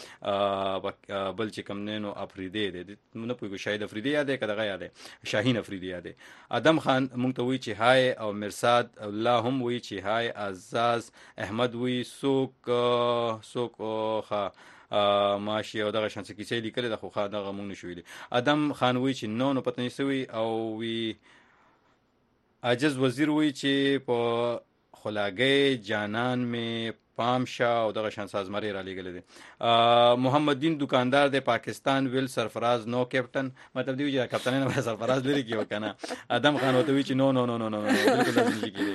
بل چې کم نه نو افریدی دی نه پوهیږم شاید افریدی یاد دی کداغه یاد دی شاهین افریدی یاد دی ادم خان مونږ ته وی چې هاي او مرصاد الله هم وی چې هاي عزاز احمد وی سوک خا ماشي او دغه شانس کیسې لیکل د خو خا دغه مونږ نشو ویلي ادم خان وی چې نو پته نشوي او وی عاجز وزیر وی چې په خلاګي جانان می پام شاه او دغه شان سازماري را لګل دي محمد دین دکاندار د پاکستان ویل سرفراز نو کیپټن مطلب دی چې کپټن نه سرفراز لري کیو کنه ادم خان وته وی چې نو بالکل نه کیږي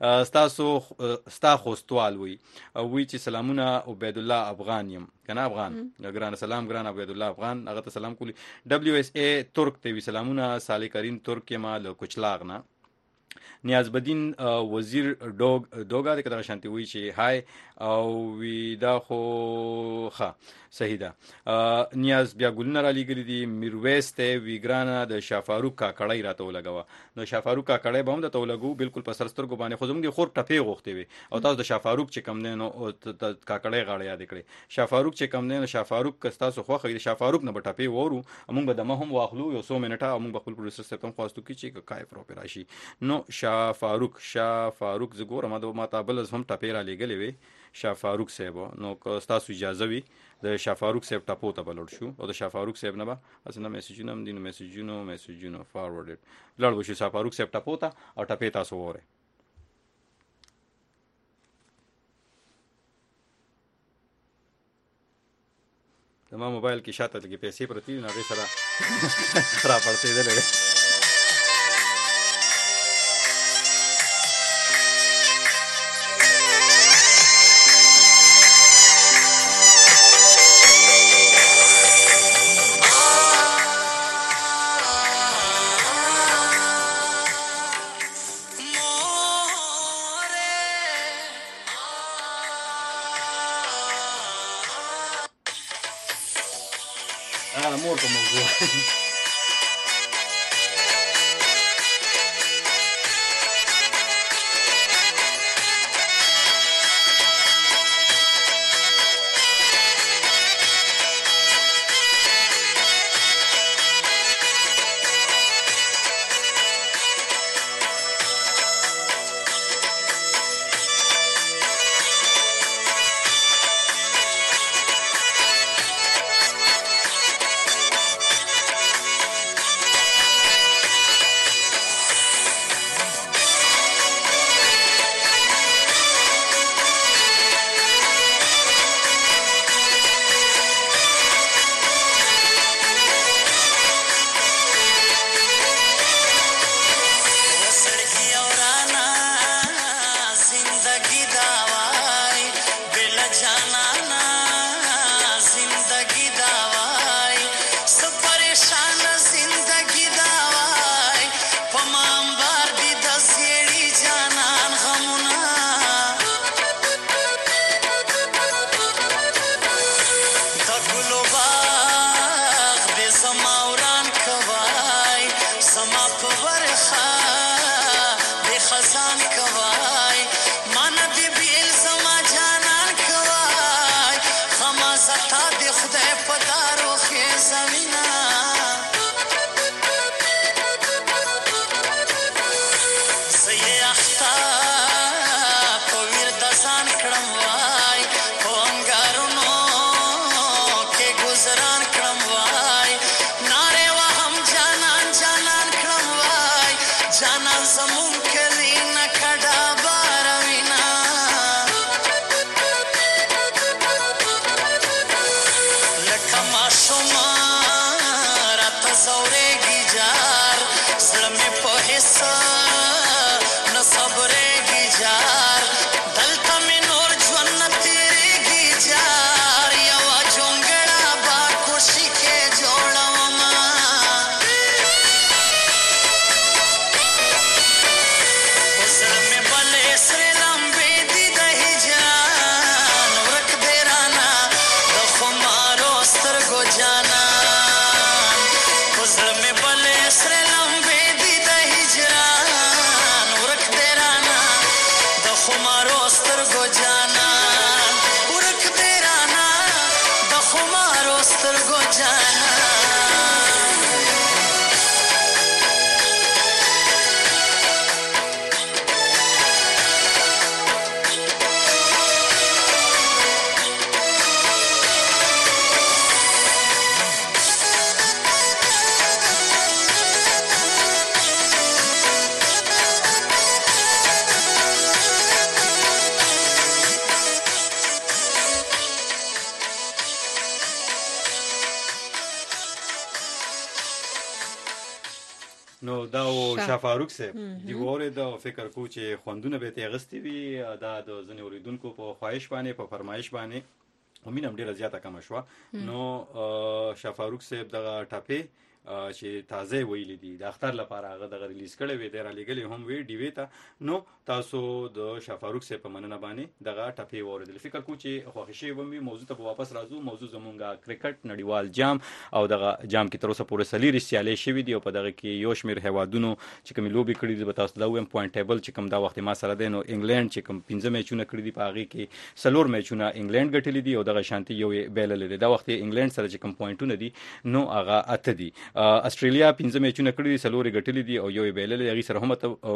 ستا خوستوال وی چې سلامونه عبید الله افغان یم کنه افغان ګران سلام ګران عبید الله افغان هغه ته سلام کولی دبليو اس اي ترک ته وی سلامونه صالح کریم ترک ما له کوچلاغ نه نیاز بدین وزیر دوګا د کډه شانتي وی چې هاي او وی دا خو ښه صحیح ده نیاز بیا ګلنر علی ګری دی میرویس ته ویګرانا د شافاروق کاکړی راته ولګوا نو شافاروق کاکړی به هم د تولګو بالکل په سرسترګو باندې خو زموږ خور ټپې غوښتي وي او تاسو د شافاروق چې کم نه نو کاکړی غاړه یاد کړی شافاروق چې کم نه شافاروق کستاسو خو خې شافاروق نه ټپې وورو موږ به دمه هم واخلو یو 100 منټه موږ خپل پروډوسر ته هم خواستو کی چې کای پروپر راشي نو شافاروق زګور ما ته بل هم ټپې را لګلې وي شافاروق صاحب نو تاسو اجازه وي د شافاروق صاحب ټاپو ته بلور شو او د شافاروق صاحب نه به اسنه میسجونه هم دینو میسجونه فارورډډ لړ وشي شافاروق صاحب ټاپو ته او ټاپې تاسو وره زما موبایل کې شاته لګي پیسې پرتی نه غي سره خراب پړته ده لګي amor como نو دا شافاروق صاحب دی وره دا فکر کو چې خوندونه به ته غستی وي دا د ځنې اوریدونکو په خواهش باندې په فرمایش باندې ومینم ډیره زیاته کم شو. نو شافاروق صاحب دغه ټاپې چې تازه ویلې دي د اختر لپاره هغه دغه ریلیز کړي وي ډیر لګلې هم وی ډی وی ته. نو تاسو د شافاروق صاحب په مننه باندې دغه ټاپې وریدل. فکر کو چې خوښي ومي موضوع ته واپس راځو. موضوع زمونږه کرکټ نړیوال جام او دغه جام کې تر اوسه پورې سلیری سیالي شوې دي او په دغه کې یو شمیر هوادونو چې کوم لوبي کړې دي به تاسو دا ویم پوینټ ټیبل چې کوم دا وخت ما سره دی. نو انګلند چې کوم 15 میچونه کړې دي په هغه کې سلور میچونه انګلند ګټلې دي او دغه شانتي یو بیل لري. دا وخت انګلند سره چې کوم پوینټونه دي نو هغه اته دي. استرالیا 15 میچونه کړی دي سلور ګټلې دي او یو بیل لري هغه سره هم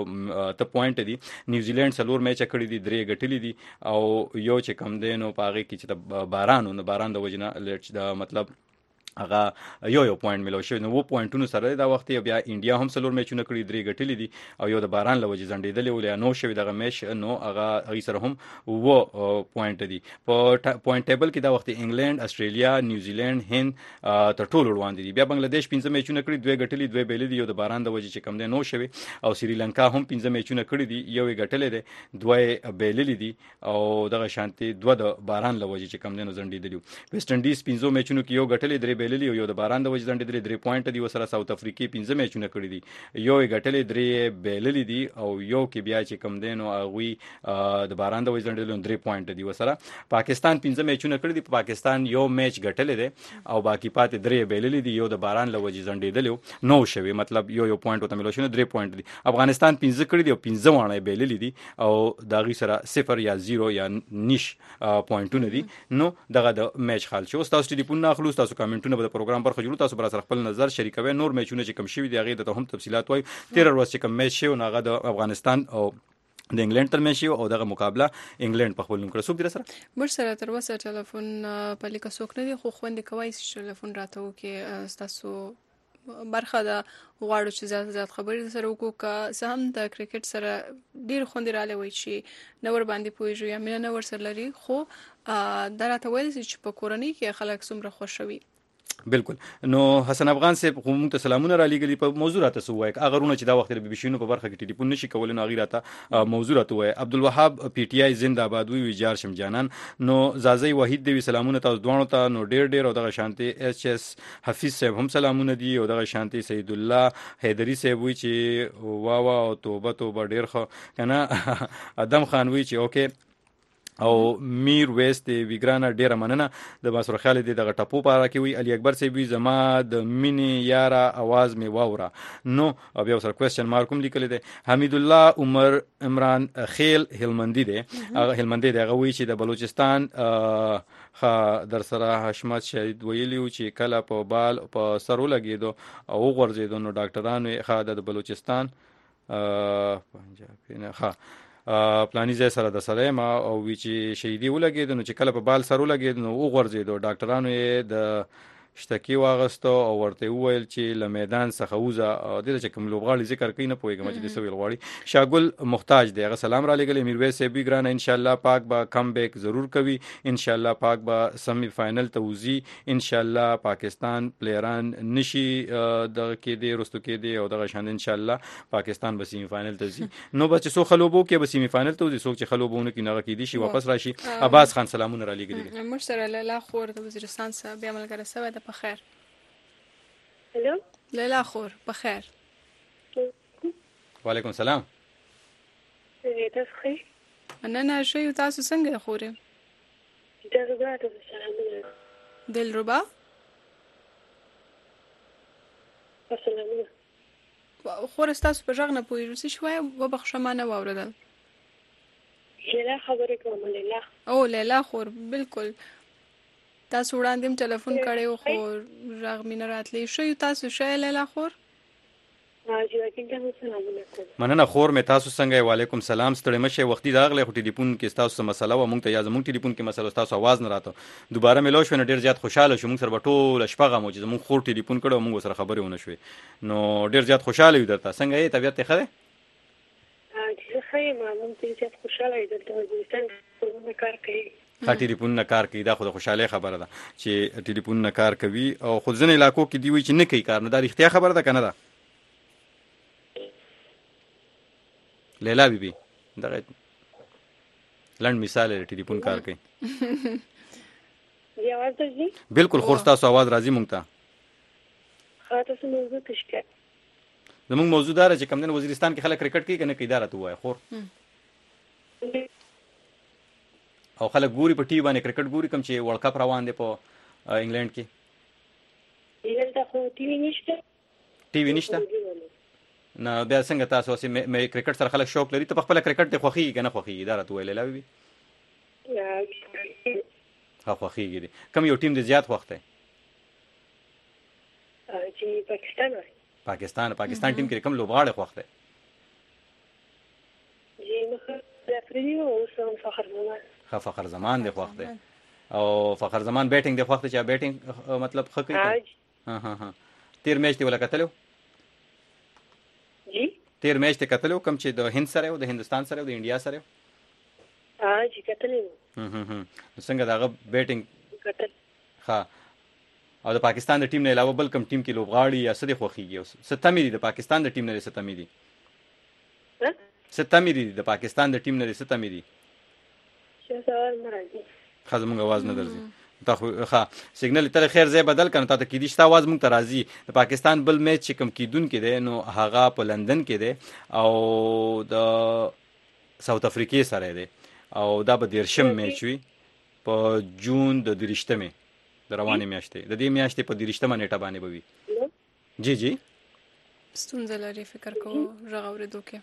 ته پوینټ دي. نیوزیلند سلور میچ کړی دي 3 ګټلې دي او یو چې کم دی نو په هغه کې چې باران د وجنه لټ دا مطلب هغه یو پوینټ ملو شو. نو و پوینټونو سره دا وخت بیا انډیا هم سلور میچونه کړی 3 ګټلې دي او یو د باران لوجه زنډېدلې ولې نو شوی دغه میچ نو هغه سره هم و پوینټ دي. په پوینټ ټیبل کې دا وخت انګلند استرالیا نیوزیلند هند تر ټولو وړاندې دي. بیا بنگلاديش 15 میچونه کړی 2 ګټلې 2 بیلې دي یو د باران د وجه چې کم دی نو شوی او سریلانکا هم 15 میچونه کړی دي یو ګټلې دي 2 بیلې دي او دغه شانتي 2 د باران لوجه چې کم دی نو زنډېدلی. ویسټ انډیز 15 میچونو کې یو ګټلې 3 بیلې یو د باران د وجه زنډېدلې 3 پوینټ دي وسره ساوث افریقا 15 میچونه کړی دي یو ګټلې 3 بیلې دي او یو کې بیا چې کم دی نو هغه د باران د وجه زنډېدلې 3 پوینټ دي وسره. پاکستان 15 میچونه کړی دي پاکستان یو میچ ګټلې دي او باقی پاتې 3 بیلې دي یو د باران له وجه زنډېدلې نو شوی مطلب یو پوینټ وته ملو شنو 3 پوینټ دي. افغانستان 15 کړی دي او 15 وانه بیلې دي او داغي سره 0 یا 0 یا نش پوینټونه دي. نو دغه د میچ خال شو. تاسو ټلیفون نه اخلو تاسو کمنټونه به پروګرام پر خجلو تاسو بر سره خپل نظر شریکوي. نور میچونه چې کم شوی دی هغه ته هم تفصيلات وای. 13 ورځ چې کم میچ شو هغه د افغانستان او د انګلند تر میچ او دغه مقابله انګلند په خپل نوم کړ. څوک در سره بر سره تر وسه ټلیفون په لیکه څوک نه دی خو خوند کوي چې ټلیفون راته وکي تاسو برخه د غواړو چې زیات خبرې سره وکړو که سه هم د کرکټ سره ډیر خوند رااله وي چې نور باندې پويږي یا مینه نور سره لري خو دراته ویل چې په کورنۍ کې خلک څومره خوشوي. بالکل. نو حسن افغان صاحب کوم ته سلامونه را لګلی په موضوع راته سوای اگر ونه چې دا وخت د بي بي سي نو په برخه کې ټلیفون نشي کولای نو غیراته موضوع راته وای. عبدالوهاب پی ټی آی زنده باد وی ویجار شم جانان نو زازي وحید دی سلامونه تاسو دوانو ته نو ډیر او دغه شانتي ایچ اس حفیظ صاحب هم سلامونه دی او دغه شانتي سید الله حیدری صاحب وی چې وا او توبه ډیر خو کنه ادم خان وی چې اوکې او میر ویست ویګرانا ډیره مننه د باسر خیال دی دغه ټپو پاره کې وی علي اکبر سی وی زما د مینی یارا आवाज می واورا نو بیا سره کوېسچن مارک هم لیکل دی. حمید الله عمر عمران خیل هلمندی دی هغه وی چې د بلوچستان در سره حشمت شهید ویلیو چې کله په بال په سرو لګیدو او غورځیدو نو ډاکټرانو خاده د بلوچستان پنجاب نه پلاني ځای سره د سره ما او وی چې شهیدي ولګید نو چې کله په بال سره ولګید نو وغورځیدو ډاکټرانو یې د شتکی واغستو او ورته وویل چې له میدان څخه وځه د چې کوم لوبغاړي ذکر کوي نه پويګم چې د سویل غواړي. شاګل محتاج دی هغه سلام را لګل میرویس صاحب ګران ان شاء الله پاک با کم بیک ضرور کوي ان شاء الله پاک با سمی فائنل ته وځي ان شاء الله پاکستان پلیران نشي دغه کې دی رستو کې دی او دغه شان ان شاء الله پاکستان به سیمی فائنل ته ځي. نو بچ سو خلوبو کې به سیمی فائنل ته ځي څوک چې خلوبونه کې نه کې دي شي واپس راشي. عباس خان سلامونه را لګل مرسل لاله خور د وزیرستان سره بیا ملګری سره د بخیر. هلو لیلا خور بخیر. وعلیکم السلام. تاسو ښه؟ مننه شوي تاسو څنګه خورې؟ دلربا ته سلامونه. دلربا؟ سلامونه. خور ستاسو په غږ نه پوهېږم څه شوی وبخښه ما نه واورېدل. لیلا خبرې کوم لیلا. او لیلا خور بالکل تاسو وړاندې هم ټلیفون کړی و خو غږ مې نه راتلی. ښه تاسو ښه لیلا خور؟ مننه خور مې تاسو څنګه؟ وعلیکم سلام. ستړي مشه وختي راغلی خو ټلیفون کې تاسو څه مسله و مونږ ته یا زمونږ ټلیفون کې مسله تاسو आवाज نه راته دوباره ملو شو نو ډیر زیات خوشاله شو. مونږ سره ټول شپه غو چې مونږ خور ټلیفون کړو مونږ سره خبرې ونه شوې نو ډیر زیات خوشاله یو درته. څنګه یې طبيعت ته خره؟ ځکه ما مونږ ته زیات خوشاله یو درته وزیرستان په کار کوي ټلیفون نه کار کوي دا خو د خوشاله خبره ده چې ټلیفون نه کار کوي او خو ځنې علاقو کې دی وی چې نه کوي کار نه دا اړتیا خبره ده کنه ده لیلا بیبي دغه لنډ مثال دی ټلیفون کار کوي دی आवाज درځي بالکل خور تاسو आवाज راځي مونږ ته خاطر څه موضوع تشکه زموږ موضوع دار چې کمدن وزیرستان کې خلک کرکټ کوي کنه کې اداره ته وای خور او خلک ګوري په ټي وی باندې کرکټ ګوري کوم چې ورلد کپ روان دی په انګلند کې دلته خو ټي وی نشته نه بیا څنګه تاسو چې مې کرکټ سره خلک شوق لري ته په خپل کرکټ ته خوخي کنه خوخي اداره ته ویل لا وی ها خوخي دي کوم یو ټیم دې زیات وخت دی چې پاکستان ټیم کې کوم لوبغاړي وخت دی جی مخفري او فخر زمان دی وخت دی او فخر زمان بیټینګ دی وخت چې بیټینګ مطلب خکې ها تیر میچ دی ولا کتلو جی تیر میچ ته کتلو کوم چې د هند سره او د هندستان سره او د انډیا سره جی کتلو څنګه داغه بیټینګ کتل ها او د پاکستان د ټیم نه علاوه بل کوم ټیم کې لوبغاړي یا څه دی خوخيږي ستامي دي د پاکستان د ټیم نه ستامي دي د پاکستان د ټیم نه ستامي دي څه سوال مرادي خاصه موږ आवाज نه درځي تا خو ښه سیګنل تر خیر ځای بدل کړه ته کې دي شته आवाज موږ ته راځي د پاکستان بل میچ چې کوم کیدون کې دی نو هغه په لندن کې دی او د ساوث افریقې سره دی او دا به دیرشم میچ وي په جون د 23 د روانې میاشتې د دې میاشتې په 23 نیټه باندې به وي جی ستونزه لري فکر کوم رغورې دوکه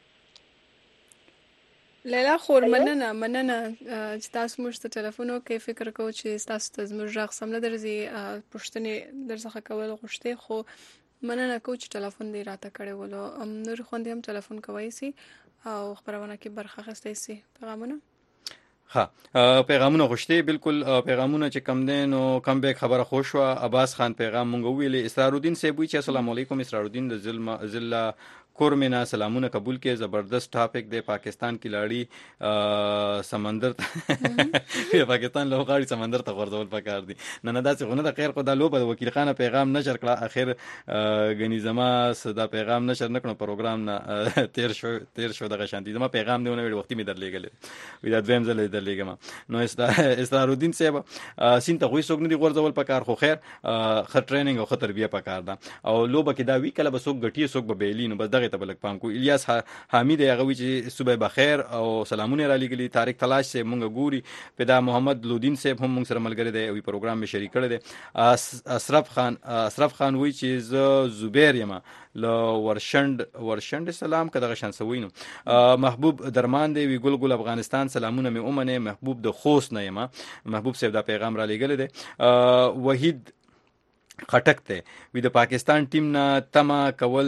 لیلا خور مننه چې تاسو موږ ته ټلیفون وکړئ فکر کوم چې تاسو ته زموږ غږ سم نه درځي پښتنې درڅخه کول غوښتي خو مننه کوم چې ټلیفون دی راته کړی ولو نور خوندې هم ټلیفون کوي سي او خبرونه کې برخه اخیستئ سي پیغامونه پیغامونه غوښتي بالکل پیغامونه چې کم دین او کم بیک خبره خوش وا عباس خان پیغام مونږ ویلې اسرار الدین صاحب وی چې السلام علیکم اسرار الدین د ضلع کورمنا سلامونه قبول کې زبردست ټاپک دی پاکستان کی لاړی سمندر پاکستان لوغاړي سمندر ته ورځول پکار دي نه دا څنګه د خیر خدا لوب وکیل خانه پیغام نشر کړه اخر غنی زما صدا پیغام نشر نکړو پروګرام نه تیر شو دغه شانتي زما پیغام دیونه ویل وختي می درلېګل وی دا دویم ځل درلېګم نو اسرار الدین صاحب سین ته غوي سوګ نه دی ورځول پکار خو خیر خ ټریننګ او خ تربیه پکار ده او لوب کې دا وی کله به سوګ غټي سوګ به بیلی نو بس دغه ته بلک پام کو الیاس حمید هغه وی چې صبح بخیر او سلامونه را لګلی طارق تلاش سے مونږ ګوري پیدا محمد لودین صاحب هم مونږ سره ملګری دی او پروګرام می شریک کړی دی اشرف خان وی چې زبیر یما ل ورشند سلام کداغه شان سوینو محبوب درمان دی وی ګل افغانستان سلامونه می اومنه محبوب د خوست نه یما محبوب صاحب دا پیغام را لګل دی وحید خټک ته وی د پاکستان ټیم نه تما کول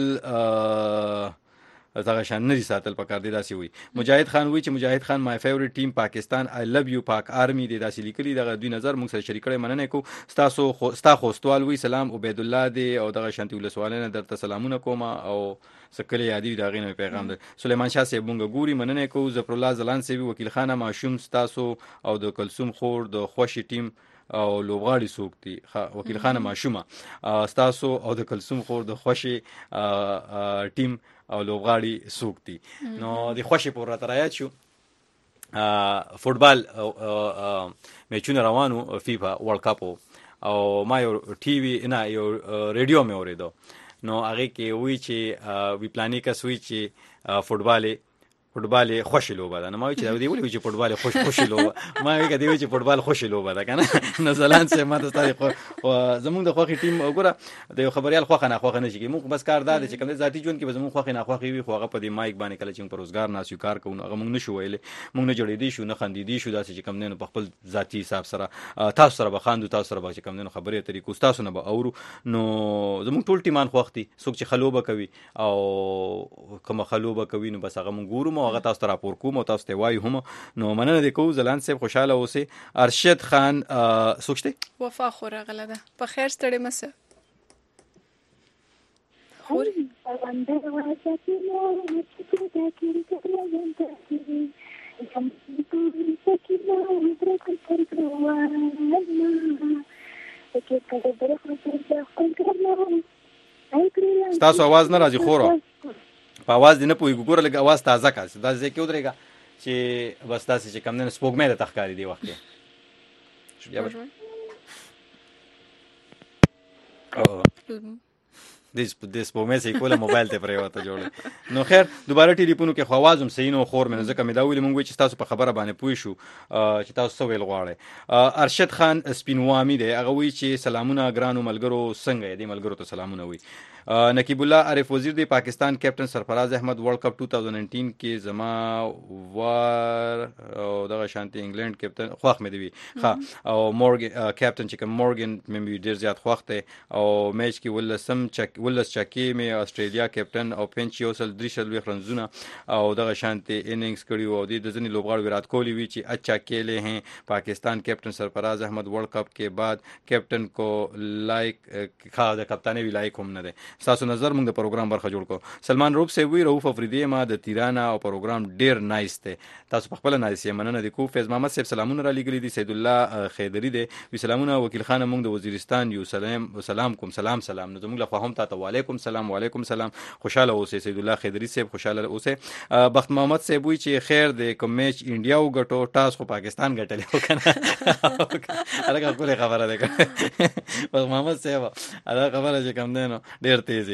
دغه شان نه ساتل پکار دی داسي وي مجاهد خان وی چې مجاهد خان مای فیورټ ټیم پاکستان آی لو یو پاک آرمی دی داسي لیکلي دغه 2000 موږ سره شریک کړي مننه کو ستا خوستوال وی سلام عبید الله دی او دغه شانتي ولسوالنه درته سلامونه کوم او سکل یادی دغه نه پیغام دی سليمان شاه صاحب مونږ ګوري مننه کو ظفر الله زلان صاحب وکیل خانه ماشوم ستاسو او د کلثوم خور د خوشي ټیم او لوبغاړي سوکتي وکیل خانه ماشومه ستاسو او د کلثوم خور د خوشي ټیم او لوبغاړي سوکتي نو د خوشي پور راترایات شو فوتبال میچونه روانو فیفا ورلد کپ او ما یو ټي وی نه یو ریډیو مې اوریدو نو هغه کې وی چې وی پلانې کا سوي چې فوتبال خوشی لوبه ده. ما چې دی ویل چې فوتبال خوشی لوبه ما وی کدی چې فوتبال خوشی لوبه ده کنه نو زلان سه ما ته تاریخ او زمونږ د خوخي ټیم وګوره د خبريال خوخه نه خوخه نشي موږ بس کار دار چې کوم ذاتی جون کې زمونږ خوخه نه خوخي وي خوغه په دې مایک باندې کله چې پر روزګار ناس یو کار کوو هغه موږ نشو ویل موږ نه جوړې دي شو نه خندې دي شو داسې چې کوم نه په خپل ذاتی حساب سره تاسو سره بخاندو تاسو سره چې کوم نه خبرې طریقو تاسو نه به اورو نو زمونږ ټول ټیمان خوختي څوک چې خلوبه کوي او کوم خلوبه کوي نو بس هغه موږ ګورو مو هغه تاسو راپور کوم او تاسو ته وایو هم نو مننه د کو زلان صاحب خوشاله اوسه. ارشد خان سوچته وفا خوره غلده په خیر ستړي مسه خوري اندر واساتي مو چې دا کړي کړي کوم چې نو تر کړه ستاسو आवाज نه راځي خوره په आवाज نه پوي ګوره لګ आवाज تازه کا دا ځکه ودرېګا چې بس تاسو چې کم نه سپوږمۍ د تخکاری دی وخت د سپوږمۍ سې کوله موبایل ته پرې وته جوړ نو خیر دوباره ټلیفون کې خواواز هم صحیح نو خور مې ځکه مې دا ویل مونږ چې تاسو په خبره باندې پوي شو چې تاسو څه ویل غواړئ ارشد خان سپینوامي دی هغه وی چې سلامونه ګرانو ملګرو څنګه دې ملګرو ته سلامونه وی نقیب الله عارف وزیر دی پاکستان کیپټن سرفراز احمد ورلد کپ 2019 کې زما وار او دغه شانتي انګلند کیپټن خوښ مې دی ها او مورګن کیپټن چې کوم مورګن مې ډیر زیات خوښ دی او میچ کې ولس چاکی مې استرالیا کیپټن او پنچ یو سل دریشل وی خرنزونه او دغه شانتي اننګز کړی او د ځنی لوبغاړو ویرات کوهلی وی چې اچھا کېلے ہیں پاکستان کیپٹن سرفراز احمد ورلد کپ کے بعد کیپٹن کو لائک خا د کپتانی وی لایک هم نه ده تاسو نظر موږ د پروګرام برخه جوړ کو سلمان روب سے وی رؤف افریدی ما د تیرانا او پروګرام ډیر نایس ته تاسو په خپل نایس یې مننه د کو فیض محمد صاحب سلامونه را لګلی دي سید الله خیدری دی وی سلامونه وکیل خان موږ د وزیرستان یو سلام کوم سلام نو زموږ له هم تاسو وعلیکم سلام خوشاله اوسئ سید الله خیدری صاحب خوشاله اوسئ بخت محمد صاحب وی چې خیر د کوم میچ انډیا وګټو ټاس خو پاکستان ګټلی وکنه هغه کوله خبره ده بخت محمد صاحب هغه خبره چې کم دینو ډیر تیزی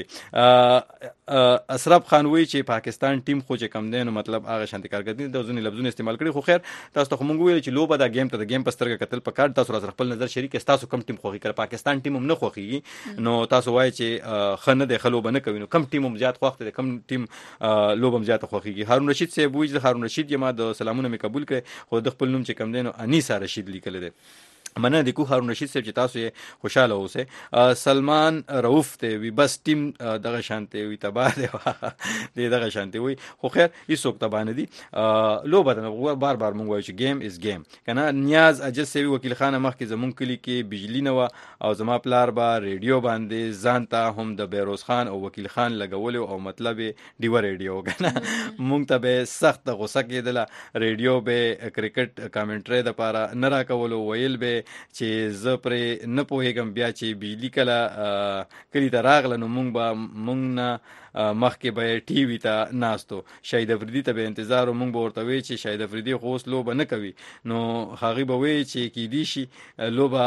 اشرف خان وی چې پاکستان ټیم خو چې کم دینو مطلب هغه شانتي کارګردي د ځینې لفظونه استعمال کړي خو خیر تاسو ته موږ ویل چې لوبه دا گیم ته د گیم پسترګه قتل پکار تاسو را خپل نظر شریک تاسو کم ټیم خوخي کړ پاکستان ټیم هم نه خوخي نو تاسو وای چې خنه د خلوب نه کوي نو کم ټیم هم زیات خوخته کم ټیم لوبم زیات خوخي هارون رشید صاحب وی چې هارون رشید یما د سلامونه مې قبول کړ خو د خپل نوم چې کم دینو انیسا رشید لیکل دي مننه د کو هارون رشید صاحب چې تاسو یې خوشاله اوسئ سلمان رؤف ته وی بس ټیم دغه شانتي وی تبا دی دغه شانتي وی خو خیر هیڅوک تبا نه دي لوبه نه بار مونږ وایو چې گیم از گیم کنه نیاز اجز سوي وکیل خان مخ کې زمون کلی کې بجلی نه و او زما پلار با ریډیو باندې ځانته هم د بیروز خان او وکیل خان لګول او مطلب دیو ریډیو کنه مونږ ته به سخت غوسه کېدله ریډیو به کرکټ کامنټري د پاره نه راکول ویل به چې زه پرې نه پوهېږم بیا چې بجلی کلی ته راغله نو مونږ نه مخکې به ټي وي ته ناستو شهید افریدي ته به انتظار مونږ به ورته وی چې شهید افریدي خو اوس لوبه نه کوي نو هغې به وی چې کیدی شي لوبه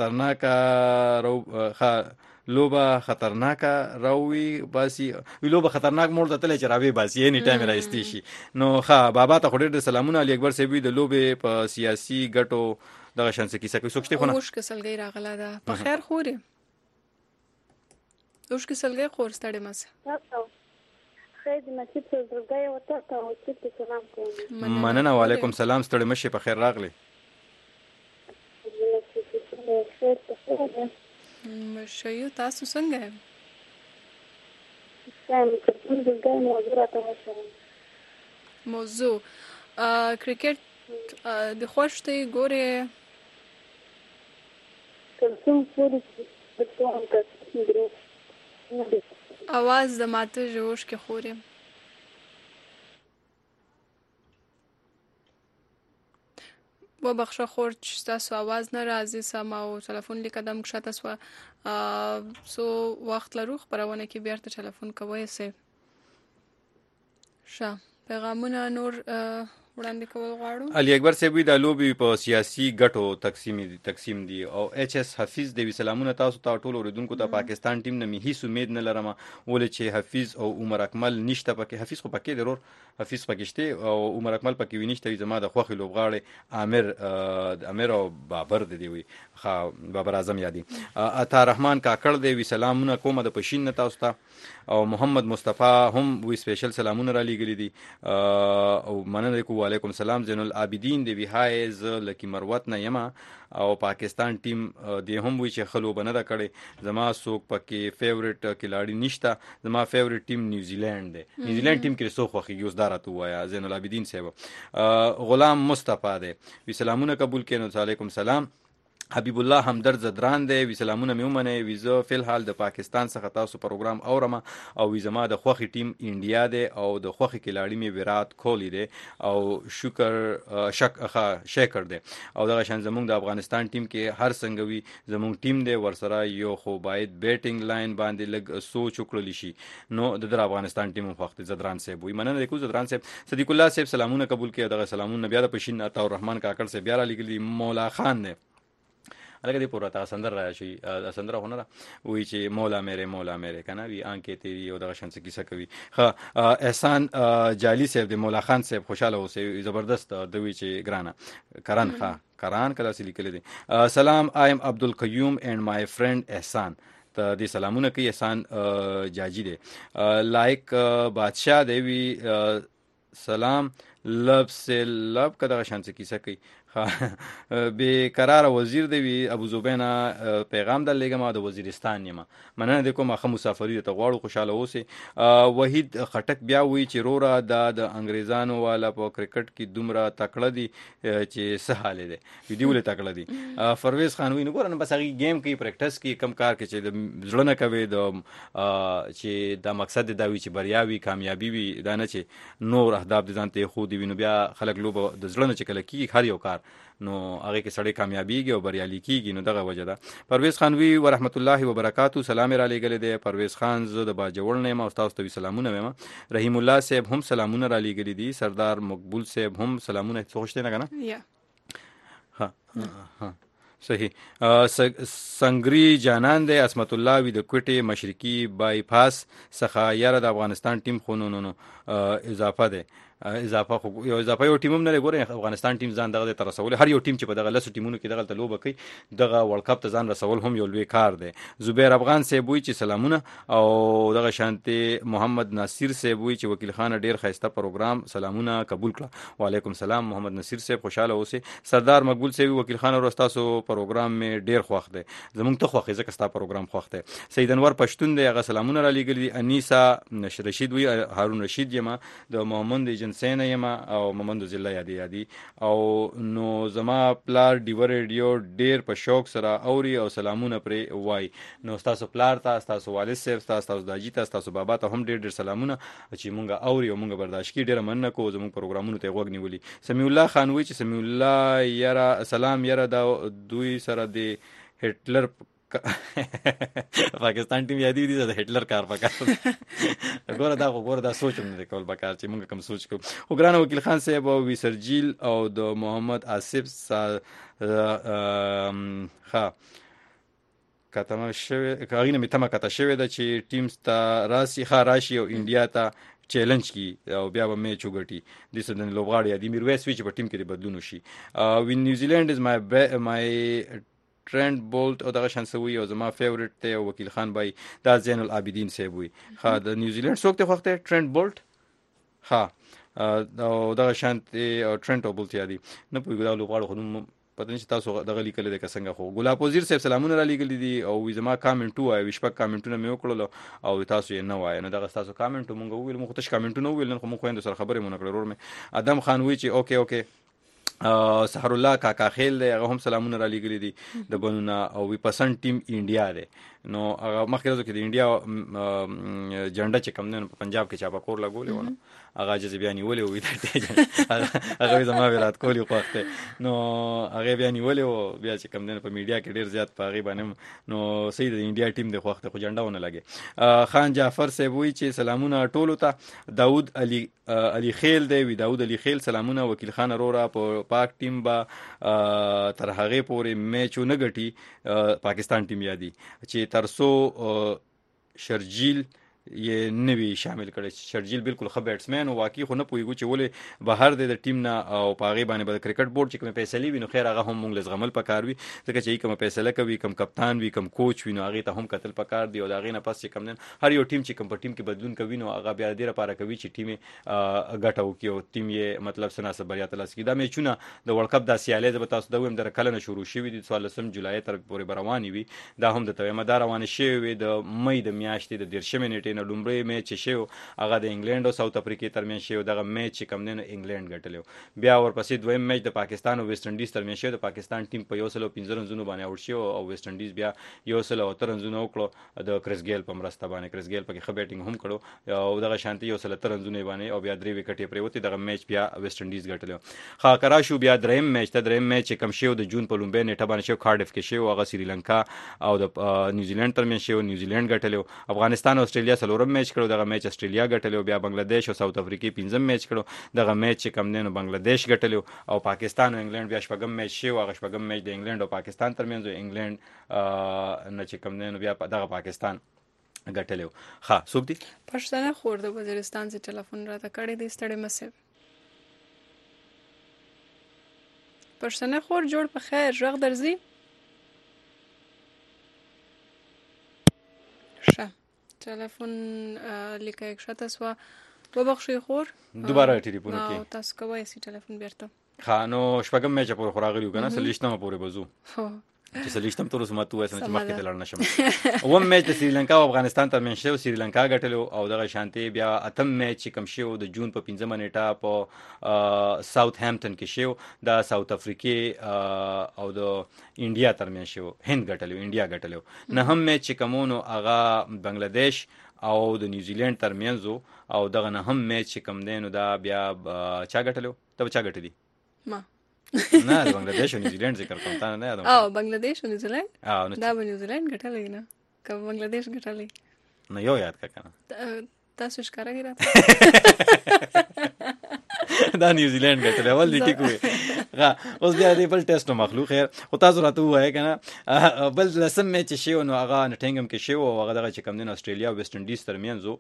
خطرناکه راوي باسي لوبه خطرناک موړ ته تللی چې راوي باسي اني ټایم راځي شي نو بابا ته خو ډېر سلامونه علي اکبر صاحب د لوبې په سیاسي ګټو دغه شان څه کیسه کوي سوچته خو نه اوش کسلګي راغلا ده په خیر خوري اوش کسلګي خور ستړي مس خیر دې نصیب ته درګای او ته سلام کوم مننه وعلیکم سلام ستړي مشه په خیر راغلی مشایو تاسو څنګه موضوع کرکټ د خوښتي ګوره आवाज د ماته جوش کې خوري و بخښه خور چې تاسو आवाज نه راځي سم او ټلیفون لیکدم کښته سو وخت لرو خبرونه کې بیرته ټلیفون کوی سي پیغامونه نور وړاندې کول غواړو علي اکبر صاحب د لوبي په سیاسي ګټو تقسیم دي او ایچ اس حفیظ د سلامونه تاسو ته ټول اوریدونکو ته پاکستان ټیم نه هیڅ امید نه لرم ولې چې حفیظ او عمر اکمل نشته پکې حفیظ خو پکې ضرور حفیظ پکېشته او عمر اکمل پکې وینشته زما د خوخي لوبغاړي امیر او بابر دی وی بابر اعظم یادي عطا رحمان کاکړ دی وی سلامونه کومه د پښین نه تاسو ته او محمد مصطفی هم وی سپیشل سلامونه را لګلی دي او مننه کو وعلیکم سلام زین العابدین دی وی هاي ز لکی مروت نه یما او پاکستان ټیم دی هم وی چې خلو بنه دا کړي زما سوک پکې فیورټ کلاړی نشتا زما فیورټ ټیم نیوزیلند دی نیوزیلند ټیم کې سو خوخي یوز دارته وایا زین العابدین صاحب غلام مصطفی دی وی سلامونه قبول کینو علیکم سلام حبیب الله همدرد زدران دی وی سلامونه مې ومنئ وی زه فلحال د پاکستان څخه تاسو پروګرام اورم او وی زما د خوښې ټیم انډیا دی او د خوښې کلاړي مې ویرات کوهلی دی او شیکر دی او دغه شان زمونږ د افغانستان ټیم کې هر څنګه وي زمونږ ټیم دی ورسره یو خو باید بیټینګ لاین باندې لږ سوچ وکړل شي نو د افغانستان ټیم وخت زدران صاحب وي مننه کوم زدران صاحب صدیق الله صاحب سلامونه قبول کړئ دغه سلامونه بیا د پښین عطا الرحمن کاکړ صاحب بیا را لګلی مولا خان دی الګ دی پورا تا سندر راشي سندر هنره وی چې مولا میرے کنه وی آنکه تیری او دغه شانس کیسه کوي ها احسان جالی صاحب دی مولا خان صاحب خوشاله اوسه زبردست دوی چې ګرانه کران کله سلی کلی دی سلام آی ام عبدالقیوم اینڈ مای فرند احسان ته دې سلامونه کوي احسان جاجی دی لایک بادشاہ دی وی سلام لب سے لب کدغه شانس کیسه کوي به قرار وزیر دی وی ابو زبینا پیغام در لګم د وزیرستان یم مننه د کومه خه مسافری ته غواړو خوشاله اوسه وحید خټک بیا وی چې رورا د انګریزانو والا په کرکټ کې دومره تکړه دي چې سهاله دي ویډیو له تکړه دي پرویز خان وی نو ګورنه بس هغه گیم کې پریکټس کې کم کار کې چې د ځړنه کوي د چې د مقصد دا وی چې بریاوي کامیابی وي دا نه چې نور اهداف دي ځانته خو دی وینو بیا خلک لوب د ځړنه چې کله کې هر یو کار نو هغه کې سړی کامیابیږي او بریالي کیږي نو دغه وجه ده پرویز خان وی ورحمت الله وبرکاتو سلام را لګل دی پرویز خان زه د باجوړ نه ما استاد توي سلامونه وایم رحیم الله صاحب هم سلامونه را لګل دي سردار مقبول صاحب هم سلامونه سوچته نه کنه یا ها صحیح سنگری جانان دی اسمت الله وی د کوټي مشرقي بای پاس څخه یاره د افغانستان ټیم خونونو اضافه ده اضافه خو یو اضافه یو ټیموم نه ګوري افغانستان ټیم ځان دغه تر رسول هر یو ټیم چې په دغه لاسو ټیمونو کې دغه تلوبه کوي دغه ورلد کپ ته ځان رسول هم یو لوی کار دی زبیر افغان صاحب وی چې سلامونه او دغه شانتي محمد ناصر صاحب وی چې وکیل خان ډیر خسته پروګرام سلامونه قبول کړه وعلیکم السلام محمد ناصر صاحب خوشاله اوسه سردار مقبول صاحب وکیل خان ورستاسو پروګرام می ډیر خوښ دی زمونږ ته خوښ ځکه ستا پروګرام خوښ دی سید انور پښتون دی هغه سلامونه را لګل دي انیسا رشید وی هارون رشید یما د محمد جنسین یما او محمد ضلع یادی او نو زما پلار ډیور ریډیو ډیر په شوق سره اوري او سلامونه پرې وای نو تاسو پلار ته تاسو والد صاحب تاسو داجی تاسو بابا ته هم ډیر سلامونه چې مونږه اوري او مونږه برداشت کی ډیر مننه کو زموږ پروګرامونو ته غوږ نیولي سمیع الله خان وی چې سمیع الله یرا سلام یرا دا دوی سره دی هټلر پاکستان ټیم یادی دي د هټلر کار پکار ګوره دا سوچم نه کول پکار چې موږ کوم سوچ کو او ګران وکیل خان صاحب او وسرجیل او د محمد آصف ها کتمه شوی کاغینه میتمه کته شوی د چې ټیم ستا راشي خاراشي او انډیا ته چیلنج کی او بیا به میچ وګټي د سدن لوغاړي د میرویس وی چې په ټیم کې بدلون شي وین نیوزیلند از مای ټرند بولټ او دغه شانسوي او زما فیورټ ته وکیل خان بای دا زین العابدین صاحب وي ها د نیوزیلند څوک ته وخت ټرند بولټ ها او دغه شانت او ټرند بولټ یادي نه پوي دا لوغاړو خو پته نشي تاسو دغه لیکل د څنګه خو ګلاب وزیر صاحب سلامونه را لګل دي او زما کامنټ وای وشپک کامنټونه مې وکړل او تاسو یې نه وای نو دغه تاسو کامنټ مونږ ویل مخ تاسو کامنټونه ویل نو مخ خويند سره خبرې مونږ کړو مې ادم خان وی چې اوکے سحر الله کاکا خیل دی هغه هم سلامونه را لګل دي د بنونه او وی پسند ټیم انډیا دی نو هغه مخکې راځو کې د انډیا جنډا چې کم نه په پنجاب کې چاپا کور لګولې ونه هغه جذبیانی ولې وې دا هغه زما ویرات کولی خوښته نو هغه بیانی ولې او بیا چې کم نه په میډیا کې ډیر زیات پاغي باندې نو سید انډیا ټیم د خوښته خو جنډا ونه لګي خان جعفر صاحب وی چې سلامونه ټولو ته داوود علي خیل دی وی داوود علي خیل سلامونه وکیل خان رورا په پاک ټیم با تر هغه پورې میچ نه غټي پاکستان ټیم یادي چې ترسو شرجیل یې نوی شامل کړي شرجیل بالکل ښه بیټسمن او واقعي خو نه پويګو چې ولې بهر د ټیم نه او پاغي باندې به کرکټ بورډ چې کوم فیصله وي نو خیر هغه هم مونږ لزغمل پکار وي ځکه چې کوم فیصله کوي کوم کپتان وي کوم کوچ وي نو هغه ته هم قتل پکار دی او دا غینه پس چې کوم نن هر یو ټیم چې کوم په ټیم کې بدلون کوي نو هغه بیا ډیره لپاره کوي چې ټیم غټاو کی او ټیم یې مطلب سناسه بریا تلاس کی دا میچونه د ورلد کپ د سیالي د تاسو د ویم در کله نه شروع شوی د 14 جولای تر پورې رواني وي دا هم د تویمه دا روان شوی د مې د میاشتې د 13 منټې کې نو لومړی میچ شو هغه د انګلند او ساوث افریقا ترمنځ شو دغه میچ کم نه انګلند ګټلو بیا ورپسې دویم میچ د پاکستان او ویسټ انډیز ترمنځ شو د پاکستان ټیم په 115 رنونو باندې اوټ شو او ویسټ انډیز بیا 113 رنونو وکړو د کریس گیل په مرسته باندې کریس گیل پکې ښه بیټینګ هم کړو او دغه شانتي 113 رنونو باندې او بیا 3 وکټې پریوتی دغه میچ بیا ویسټ انډیز ګټلو خا کرا شو بیا دریم میچ کم شو د جون په لومبه نیټه باندې شو کارډف کې شو هغه سریلانکا او د نیوزیلند ترمنځ شو نیوزیلند ګټلو افغانستان او استرالیا سلورم میچ کړو دغه میچ استرالیا ګټلو بیا بنگلاديش او ساوث افریقا پنځم میچ کړو دغه میچ کم نه بنگلاديش ګټلو او پاکستان او انګلند بیا شپږم میچ شو هغه شپږم میچ د انګلند او پاکستان ترمنځ انګلند نه چې کم نه بیا دغه پاکستان ګټلو ها څوک دي پښتنه خور د وزیرستان څخه ټلیفون راته کړی دی ستړي مسه پښتنه خور جوړ په خیر ژغ درځي ښه ټلیفون لیکه یک سوا وبخښي خور دوباره ټلیفون کې تاسو کوی سي ټلیفون بیرته ها نو شپږم میچ پورې خوراغلی وکنه سلیشتمه پورې بزو چې سلیشتم تر اوسه ماته وایي چې مخکې تلل نشم و میچ د سریلانکا او افغانستان ترمنځ شو سریلانکا ګټلو او دغه شانتي بیا اتم میچ کم شو د جون په 15 نیټه په ساوث هامپټن کې شو د ساوث افریقا او د انډیا ترمنځ شو هند ګټلو انډیا ګټلو نه هم میچ کومونو اغا بنگلاديش او د نیوزیلند ترمنځ او دغه نه هم میچ کم دینو دا بیا چا ګټلو ته چا ګټلی ما نه د بنگلاديش او نیوزیلند ذکر کوم تا نه یادم او بنگلاديش او نیوزیلند دا به نیوزیلند ګټلې نه که بنگلاديش ګټلې نه یو یاد کا کنه تاسو ښکارا راته دا نیوزیلند ګټلې اول لیکي کوی اوس بیا دی بل ټیسټ مخلوق خیر او تاسو راته وایي کنه بل لسم میچ شي او هغه نټینګم کې شي او هغه دغه چې کم دین استرالیا او ویسټ انډیز ترمنځ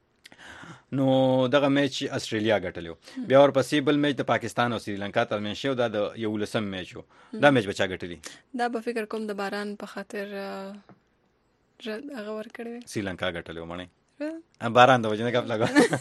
نو دغه میچ استرالیا ګټلو بیا ورپسې بل میچ د پاکستان او سریلانکا ترمنځ شو دا د یو لسم میچ وو دا میچ بچا ګټلی دا به فکر کوم د باران په خاطر هغه ور کړی سریلانکا ګټلو مړی باران د وجنه کپ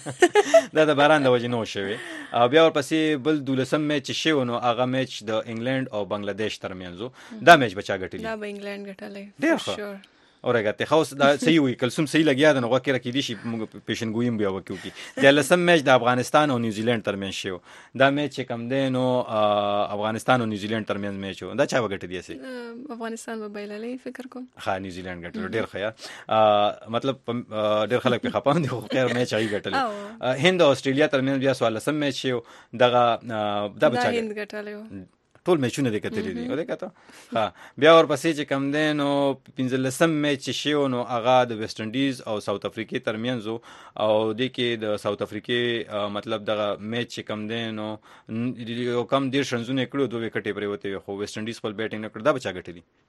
لګا دا د باران د وجنه شوی او بیا ورپسې بل دولسم میچ شو نو هغه میچ د انګلند او بنگلاديش ترمنځ دا میچ بچا ګټلی دا به انګلند ګټلی ډیر ښه اورګه خاص دا صحیح وي کلسوم صحیح لګیا د نو وکړه کې دي شي پیشنګویم بیا وکیو کی د لسم میچ د افغانستان او نیوزیلند ترمنځ شو دا میچ کم دی نو افغانستان او نیوزیلند ترمنځ میچ دا چا وګټ دی سي افغانستان به بایللې فکر کوم ها نیوزیلند ګټل ډیر خیا مطلب ډیر خلک په خپاند خو خیر میچ ای ګټل هند او استرالیا ترمنځ بیا سوال لسم میچ شو دغه دا بچا هند ګټل ټول میچونه د کتلې دي او د کته ها بیا ورپسې چې کم دین نو 15 میچ شو نو هغه د ویسټ انډیز او ساوث افریقا ترمنځ او د کې د ساوث افریقا مطلب دغه میچ کم دین نو یو کم ډیر شنزونه کړو دوه وکټې پریوته خو ویسټ انډیز په بیټینګ نه کړ دا بچا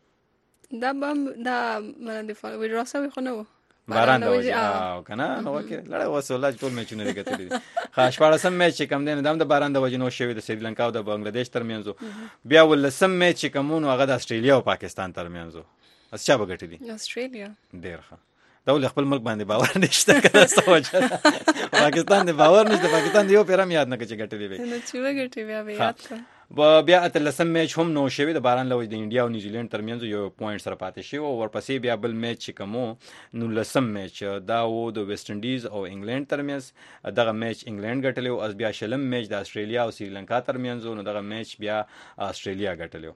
ګټلی دا بم دا باندې فالو وی راسوي خو نو باران د وجه او کنه نو کې لړ وسوله ټول میچونه لګتلې خاص پاړسم میچ کم دین د باران د وجه نو شوی د سریلانکا او د بنگلاديش ترمنځ بیا ولسم میچ کومونو هغه د استرالیا او پاکستان ترمنځ اس چا بغټلی استرالیا ډیر ښه دا خپل ملک باندې باور نشته کنه سوچ پاکستان د باور نشته پاکستان یو پیرم یاد نه کچ ګټلی وي نو چې وګټي بیا یاد کا بیا اتلسم میچ هم نو شوی د باران لوج د انډیا او نیوزیلند ترمنځ یو پوینټ سره پاتې شو او ورپسې بیا بل میچ کومو نو لسم میچ دا و د ویسټ انډیز او انګلند ترمنځ دغه میچ انګلند ګټلو او بیا شلم میچ د استرالیا او سریلانکا ترمنځ نو دغه میچ بیا استرالیا ګټلو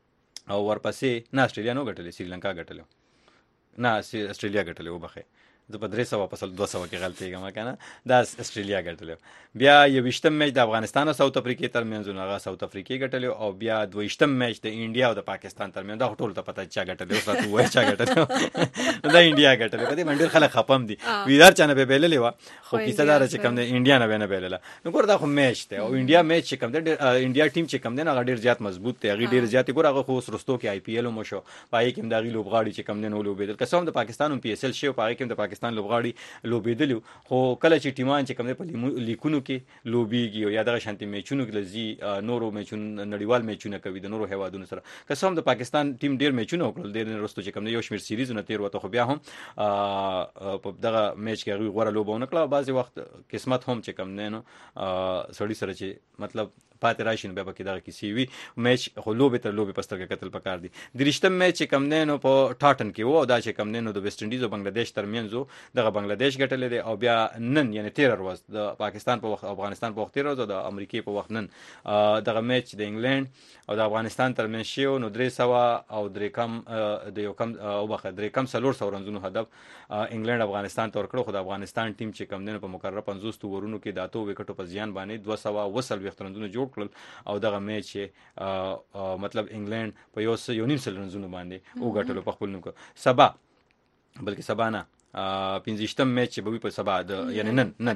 او ورپسې نه استرالیا نو ګټلې سریلانکا ګټلو نه استرالیا ګټلو وبخه د 300 په 200 کې غلطي کوم کنه دا استرالیا ګټلو بیا یو وشتم میچ د افغانستان او ساوث افریقا ترمنځ نو هغه ساوث افریقا ګټلو او بیا دویشتم میچ د انډیا او د پاکستان ترمنځ دا ټول ته پته چا ګټلو اوس راته وای چا ګټلو دا انډیا ګټلو په دې باندې خلک خپم دي ویدار چانه به بیللې وا خو کیسه دار چې کم د انډیا نه نه بیلله نو ګور دا خو میچ ته او انډیا میچ چې کم د انډیا ټیم چې کم دی هغه ډیر زیات مضبوط دی هغه ډیر زیات ګور هغه خو سرستو کې آی پی ایل مو شو پای کې د غیلو بغاړي چې کم دی نو لوبېدل قسم د پاکستان او پی اس ال شو پای کې د پاکستان لوبغاړي لوبېدل خو کله چې ټیمان چې کوم په لیکونو کې لوبيږي او یا دغه شانتي میچونو کې لزی نورو میچونو نړیوال میچونه کوي د نورو هوادونو سره قسم د پاکستان ټیم ډیر میچونه وکړل ډیر رستو چې کوم یو شمیر سیریز نه تیر وته خو بیا هم په دغه میچ کې غوړه لوبونه کړه بعضی وخت قسمت هم چې کوم نه نو سړی سره چې مطلب پاتې راشي بیا پکې دغه کیسې وي. میچ خو لوبې تر لوبې پستر کې قتل پکار دي. درشتم میچ کم نه نو په ټاټن کې وو او دا چې کم نه نو د ویسټ انډیز او بنگلاديش ترمنځ دغه بنگلاديش ګټلې دي او بیا نن یعنی 13 ورځ د پاکستان په وخت افغانستان په وخت 13 ورځ او د امریکای په وخت نن دغه میچ د انګلند او د افغانستان ترمنځ شو نو 300 او درې کم د یو کم او بخه درې کم 300 رنزونو هدف انګلند افغانستان تور کړو. خو د افغانستان ټیم چې کم نه په مقرره 50 ورونو کې داتو وکټو په زیان باندې 200 رنزونو جوړ کړل او دغه میچ مطلب انګلند په یو نیم سل رنزونو باندې وګټلو په خپل نوم. سبا بلکې سبا نه 15م میچ به وي په سبا د یعنی نن نو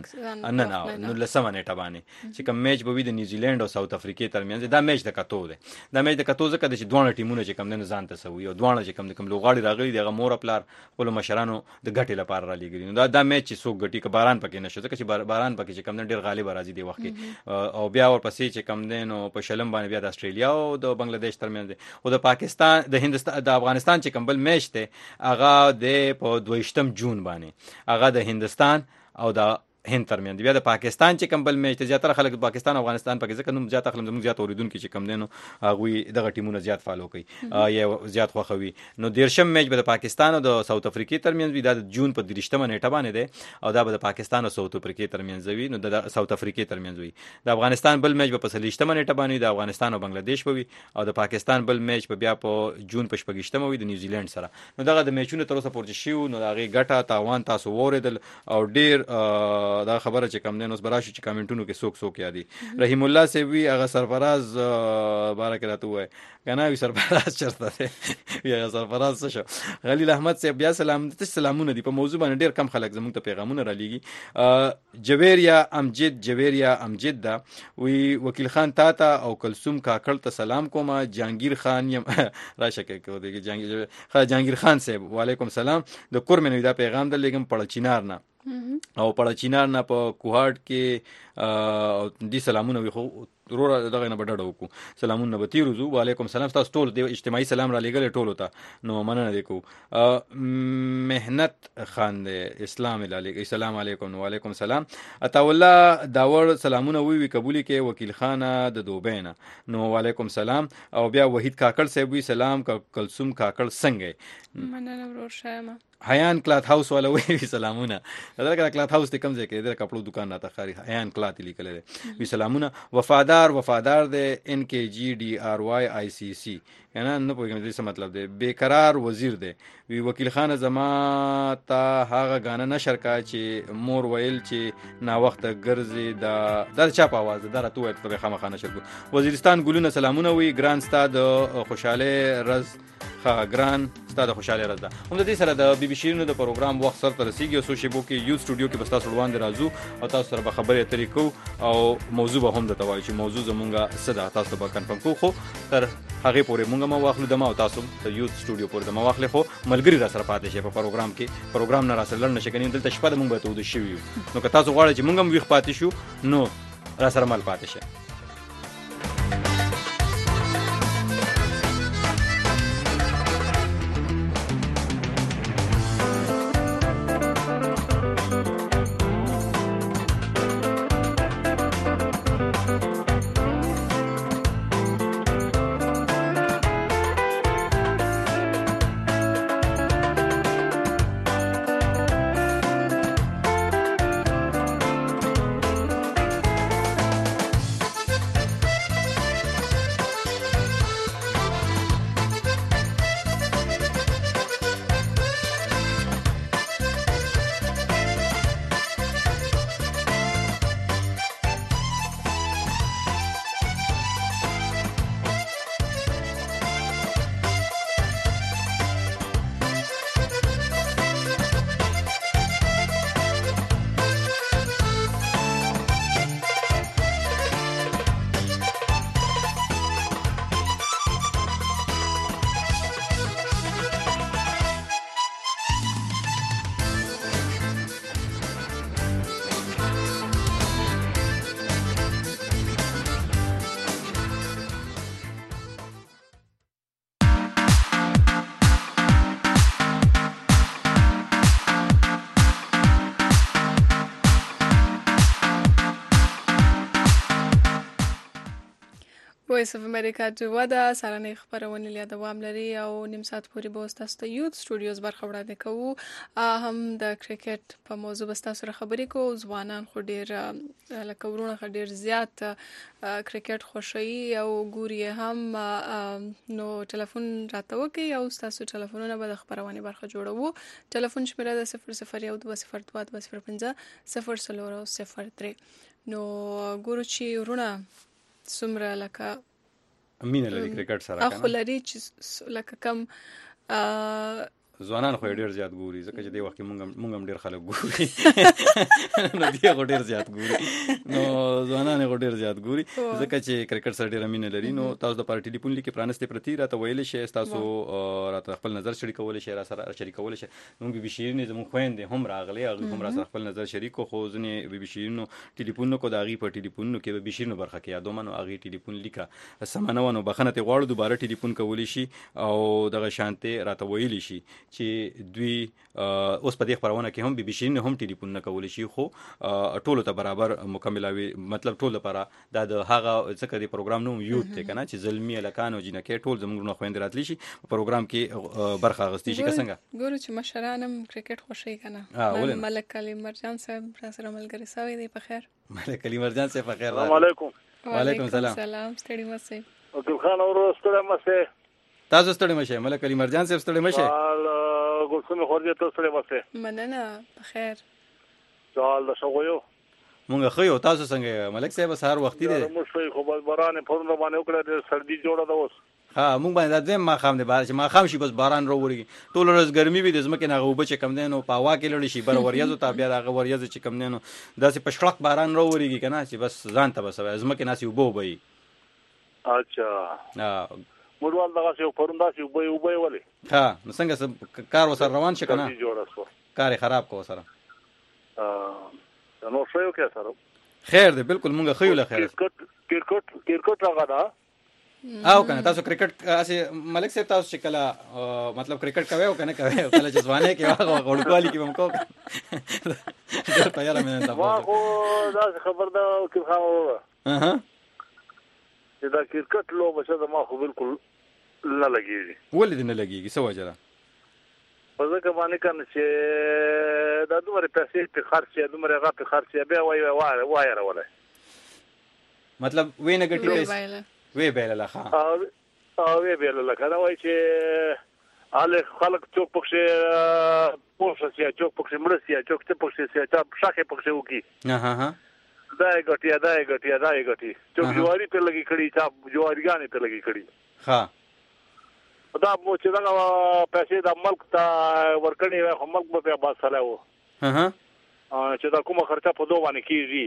لسمه نیټه باندې چې کوم میچ به وي د نیوزیلند او ساوث افریقا ترمنځ. دا میچ د کتو دی. دا میچ د کتو ځکه چې دوه ټیمونه چې کم نه ځان ته سوي او دوه چې کم لوغاړي راغلي دغه مور خپل خپل مشرانو د ګټې لپاره را لګري. نو دا میچ چې څوک ګټي ک باران پکې نشو ځکه چې باران پکې چې کم نه ډیر غالب راځي دی وخت کې او بیا ورپسې چې کم نو په شلم باندې بیا د استرالیا او د بنگلاديش ترمنځ او د پاکستان د هندستان د افغانستان چې کم بل میچ ته هغه د په 22 جون باندې هغه د هندستان او د هند ترمنځ. بیا د پاکستان چې کم بل میچ ته زیاتره خلک پاکستان او افغانستان پکې ځکه نو زیات خلک زموږ زیات اوریدونکو چې کم دینو هغه دغه ټیمونه زیات فالو کوي یا زیات خوښوي. نو دیرشم میچ به د پاکستان او د ساوث افریقا ترمنځ وي. دا د جون په 30مه نیټه باندې ده او دا به د پاکستان او ساوث افریقا ترمنځ وي. نو د ساوث افریقا ترمنځ وي. د افغانستان بل میچ په 30مه نیټه باندې د افغانستان او بنگلاديش وي او د پاکستان بل میچ په بیا په جون په 28مه وي د نیوزیلند سره. نو دغه د میچونو تر اوسه پورته شیو نو هغه ګټه تاوان تاسو وریدل او ډیر دا خبره چې کم نه اوس براشي چې کمنټونو کې څوک یادي. رحیم الله سی وی هغه سرفراز بارک راته وای کنه وی سرفراز چرته دی یا سرفراز څه شو. خلیل احمد سی بیا سلامونه دی په موضوع باندې ډیر کم خلک زموږ ته پیغامونه را لېږي. جویریا امجد دا وی وکیل خان تاته او کلثوم کاکړ ته سلام کوم. جهانگیر خان یم راشه کې کو دی جهانگیر خان صاحب وعلیکم سلام. د کورمنوی دا پیغام د لګم پړ چینار نه او پړ چینار نه په کوهاټ کې دي سلامونه وي خو ضرور دغه نه بډړ وکړو. سلامونه به تیروزو. وعلیکم سلام. تاسو ټول د اجتماعي سلام را لګل ټول ته نو مننه وکړو. مهنت خان اسلام علیکم السلام علیکم. وعلیکم سلام. عطا الله داور سلامونه وی قبولي کې وکیل خانه د دوبینه نو وعلیکم سلام. او بیا وحید کاکړ صاحب وی سلام کلثوم کاکړ څنګه مننه ورور شایما. حیان کلات هاوس والا وی سلامونه. دغه کلات هاوس ته کم ځای کې د کپړو دکان راته خاري حیان کلات لیکل دي وی سلامونه. وفادار د NKGDRYICC یعنی نه پوهیږم دې څه مطلب دی. بیقرار وزیر دی وی وکیل خان زما ته هغه غانه نشر کا چې مور ویل چې نا وخت ګرځي دا چا په आवाज دا راته وایي په خامخا نشر کو. وزیرستان ګلونه سلامونه وی ګران ستاد خوشاله رز ګران ستاد خوشاله رز ده. هم د دې سره د بي بي شیرینو د پروګرام وخت سره رسیدي او سوشي بو کې یو سټوډیو کې بس تاسو وړاندې راځو او تاسو سره به خبرې اترې کو او موضوع به هم د توای چې موضوع زمونږه صدا تاسو به کنفرم کو. خو تر هغه پورې مونږه ما واخلو د ما او تاسو د یو سټوډیو پورې د ما واخلې خو ملګری را سره پاتې شي په پروګرام نه را سره لړ نشي کني دلته شپه د مونږ به تود شي نو که تاسو غواړئ چې مونږ هم ویښ پاتې شو نو را سره مل پاتې شي. وایس اف امریکا جوه ده سرانه خبرونه لیا دوام لري او نیم ساعت پورې به تاسو ته یوت سټوډیوز برخه وړاندې کوو هم د کرکټ په موضوع به تاسو سره خبرې کوو ځوانان خو ډیر لکه ورونه ډیر زیات کرکټ خوښي او ګوري هم نو ټلیفون راته وکي او تاسو ټلیفونونه به د خبرونه برخه جوړوو ټلیفون شمیره د 001202203003 نو ګورو چې ورونه څومره لکه مینه لري کرکټ سره کنه اخو لري چې لکه کم ځوانان خو ډیر زیات ګوري ځکه چې د وخت مونږ هم ډیر خلک ګوري نو دی خو ډیر زیات ګوري نو ځوانان خو ډیر زیات ګوري ځکه چې کرکټ سره ډیر مینه لري نو تاسو د پارټي ټلیفون لیکي پرانستې پرتی راته ویل شي تاسو راته خپل نظر شریکول شي را سره شریکول شي نو بي بي شيرین زموږ خويندې هم راغلي هغه هم را سره خپل نظر شریکو خو ځنه بي بي شيرینو ټلیفون کو داغي په ټلیفون کې بي بي شيرینو برخه کې یادو منو هغه ټلیفون لیکه سمانو بخنه ته غواړو دوباره ټلیفون کولی شي او دغه شانته راته ویل شي چې دوی اوس په دې خبرونه کې هم بي بي شيرین هم ټلیفون نه کولی شي خو ټولو ته برابر مکملوي مطلب ټول لپاره دا د هغه څخه د پروګرام نوم یوت ته کنه چې زلمی الکانو جنکه ټول زموږ نه خويند راتلی شي پروګرام کې برخه غستې شي څنګه ګورو چې مشرانم کرکټ خوشي کنه ملک علي مرجان صاحب سره ملګری سوي دی په خیر ملک علي مرجان صاحب په خیر السلام علیکم وعلیکم السلام ستړي مشه وکیل خان اورو ستړي مشه تاسو ستړي مشه ملک علي مرجان صاحب ستړي مشه ګلسوم خورجه تاسو ستړي مشه مننه په خیر سوال د شوغیو مونږ خو یو تاسو څنګه ملک صاحب سهار وختي دی موږ خو باران په نور باندې وکړه د سردي جوړه ده اوس ها مونږ باندې د ما خام دی بار چې ما خام شي بس باران وروړي ټول ورځ ګرمي وي د زمکه نه غوبه چې کم دینو په هوا کې لړی شي بر وریاضو ته بیا هغه وریاض چې کم دینو داسې په شړق باران وروړي کنه چې بس ځان ته بس زمکه ناسي وبو وي اچھا موږ دغه څه پروندا چې وبو ولې ها نو څنګه کار وسره روان شي کنه کار خراب کو سره نو شو یو کې سره خیر دی بالکل مونږ خو له خیر کرکټ راغا دا او کنه تاسو کرکټ اسه ملک صاحب تاسو چې کله مطلب کرکټ کوي او کنه کوي کله چې ځوانه کې هغه غوړکوالي کې هم کو دا پیاله مې نه ما خو دا خبر دا کې خاو چې دا کرکټ لو بشه دا ما خو بالکل نه لګیږي ولې نه لګیږي څه وجه په ځکه باندې کنه چې دا دومره پیسې په خرچه دومره غا په خرچه به وای راولای مطلب وې نګټي پیسې وی بیل لخوا وی بیل لخوا دا وای چې اله خلک څوک پکې پوښتنه څوک پکې مرسته څوک پکې چې شاکه پکې وکی دا غټي څوک جواری په لګي کړي چې جواریګانې په لګي کړي ها دا مو چې دا پیسې د ملک ته ورکړي خو ملک به با سلام چې دا کومه خرچه په دوه باندې کیږي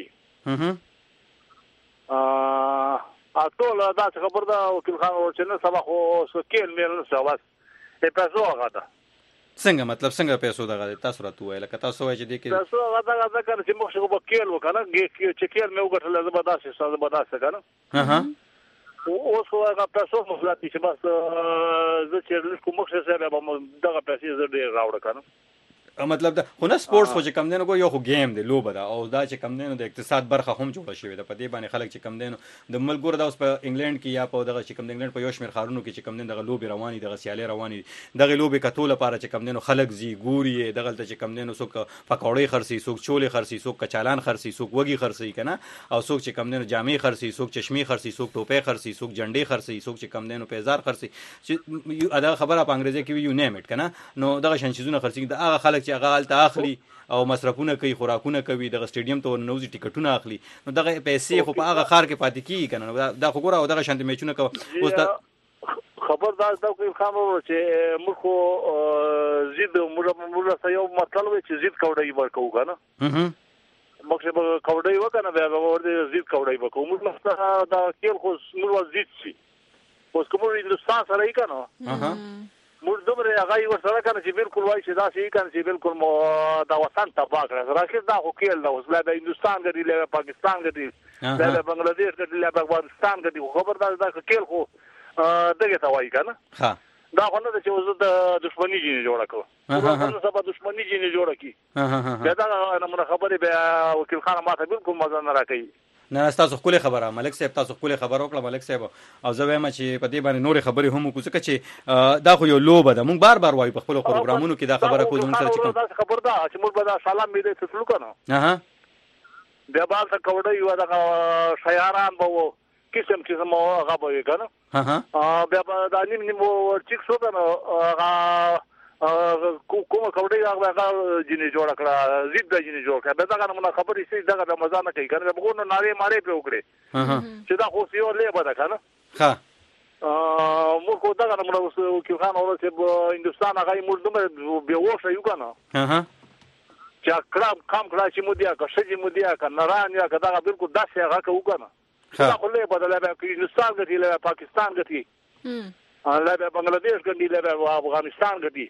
ټول دا خبر دا وکیل خان ورچ نه سبا خو سکیل مې نه سواس په پیسو غاده څنګه مطلب څنګه پیسو دغه تاسو راته وایله که تاسو وایي چې دې کې پیسو غاده کړ چې موږ خو وکیل وکنه چې کیل مې وګټل زبردست کنه اوس خو هغه پیسو مخلاتی چې بس زه چې کوم څه سره به دغه پیسې زه ډیر راوړ کنه مطلب دا خو نه سپورتس خو چې کم دینو کو یو خو گیم دی لوبه ده او دا چې کم دینو د اقتصاد برخه هم جوړه شوې ده په دې باندې خلک چې کم دینو د ملګرو دا اوس په انګلند کې یا په دغه چې کم انګلند په یو شمېر خارونو کې چې کم دین دغه لوبي رواني دغه سیالي رواني دغه لوبي کتول لپاره چې کم دینو خلک زی ګوري دغه ته چې کم دینو څوک پکوړې خرسي څوک چولې خرسي څوک کچالان خرسي څوک وږي خرسي کنه او څوک چې کم دینو جامې خرسي څوک چشمي خرسي څوک ټوپې خرسي څوک جنډې خرسي څوک چې کم دینو پیزار خرسي چې دا خبره په انګریزي کې یو نیم اټ کنه نو دغه شان چیزونه خرسي دغه خلک چې هغه حالت اخلي او مصرفونه کوي خوراکونه کوي دغه سټیډیم ته نوځي ټیکټونه اخلي نو دغه پیسې خو په هغه خار کې پاتې کیږي کنه دا خو ګوره او دغه شانت میچونه کو اوس دا خبردار دا کوي خامو چې موږ زید موږ سره یو مطلب چې زید کوډای ورکو کنه موږ به کوډای وکنه بیا ورته زید کوډای وکړو موږ دا کېل خو موږ زید شي اوس کوم هندستان سره یې کنه موږ دومره هغه یو سره کنه چې بالکل وایي چې دا شي کنه چې بالکل مو دا وطن تباہ کړ راکې دا خو کېل دا اوس لا د هندستان غړي له پاکستان غړي له بنگلاديش غړي له افغانستان غړي خبردار دا کېل خو دغه ته وایي کنه ها دا خو نه چې اوس د دښمنۍ جنې جوړه کړو نو سبا دښمنۍ جنې جوړه کی دا نمونه خبره به وکیل خان ماته بالکل مزه نه راکړي نه تاسو خپل خبره ملک صاحب تاسو خپل خبر وکړه ملک صاحب او زه وایم چې په دې باندې نور خبرې هم کو ځکه چې دا خو یو لوبه ده مونږ بار بار وایو په خپل پروګرامونو کې دا خبره کوو زموږ سره چې دا خبر ده چې موږ به دا سلام مې دې څلو کنه اها بیا با څه کوډه یو دا شیاران به قسم هغه به کنه ها بیا دا نیم ورچک شو کنه کومه کوډه هغه جنې جوړ کړه زید د جنې جوړ کړه دا غنه خبرې سي دغه د مزه نه کوي کنه به ګورنه نارې مارې په وکړي چې دا خو یو لیبه ده کنه ها موږ کو دا غنه موږ کې خان اورل چې هندستان هغه موږ دومره به وښه یو کنه چې کام کړه چې مودیا که شجی مودیا که ناران یا که دا بالکل داسې هغه کو کنه دا خو لیبه ده له هندستان غتی له پاکستان غتی له بنگلاديش غتی له افغانستان غتی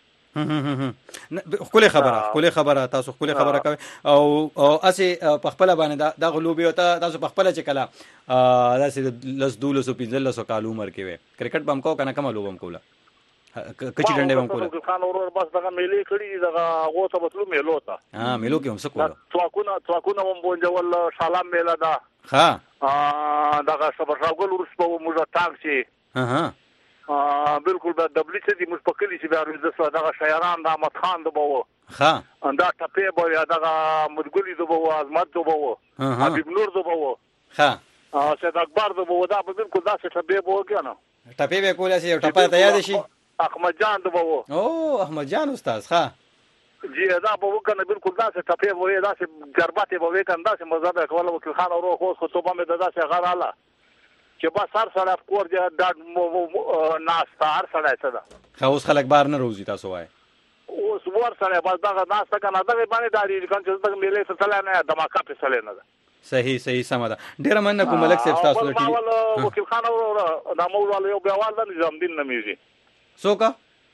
خپل خبره تاسو خپل خبره کوي او اسی په خپل باندې دا غلوبي او تاسو په خپل چې کلا داسې لس دولس او 15 کال عمر کې وي کرکټ بم کو کنه کوم لوبم کوله کچې ډنډې بم کوله خان اورور بس دغه میلې کړي دغه غوته بتلو میلو ته میلو کې هم څه کوله څواکونه هم بونجول سلام میلا دا ها دغه صبرشاګل ورسپو موږ ټاک شي بالکل د دبلې چې د مستقلی چې بیا د دغه شیران د احمد خان د بوو ها دا ټپه به یا دغه مدګلی د بوو عظمت د بوو حبیب نور د بوو ها سید اکبر د بوو دا بالکل دا څه ټپه بوو کنه ټپه به کوله چې ټپه ته یاد شي احمد جان د بوو او احمد جان استاد ها جی دا بوو کنه بالکل دا څه ټپه بوو دا څه ضربات بوو کنه دا څه مزه به کوله وکیل خان اورو خو څه به دا څه غراله چې با سر سره کور دې د ناستار سره څه ده خو اوس خلک بار نه روزي تاسو وای اوس ور سره با دا ناسته کنه دا باندې داري کنه چې دا میلې څه چلای نه دماکا په چلای نه صحیح سم ده ډیر مننه کوم ملک صاحب تاسو ټي وی وکیل خان او دا مولا یو بیاوال د نظام دین نمیږي څوک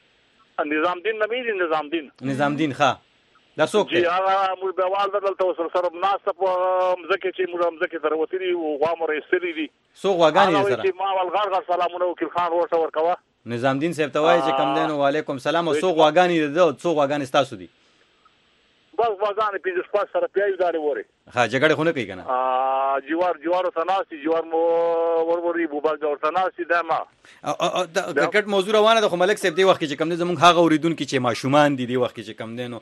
نظام دین نمیږي نظام دین ښا دا څوک دی هغه مول بیاوال دلته سره ناسته په مزکه چې موږ مزکه تر وتري او غامر استری دي څوک واګانی سره ما ولغار سلامونه وکیل خان ورته ورکوه نظام دین صاحب ته وایي چې کم دین وعلیکم سلام او څوک واګانی ده څوک واګانی تاسو دي بس واګانی په سپاس سره پیایو داري وره ها جګړه خونه کوي کنه جوار تناسي جوار مو وروري بوبال جوړ تناسي دما کرکټ موضوع روانه ده خو ملک صاحب دی وخت چې کم دین زمونږ هغه اوریدونکو چې ماشومان دي دی وخت چې کم دینو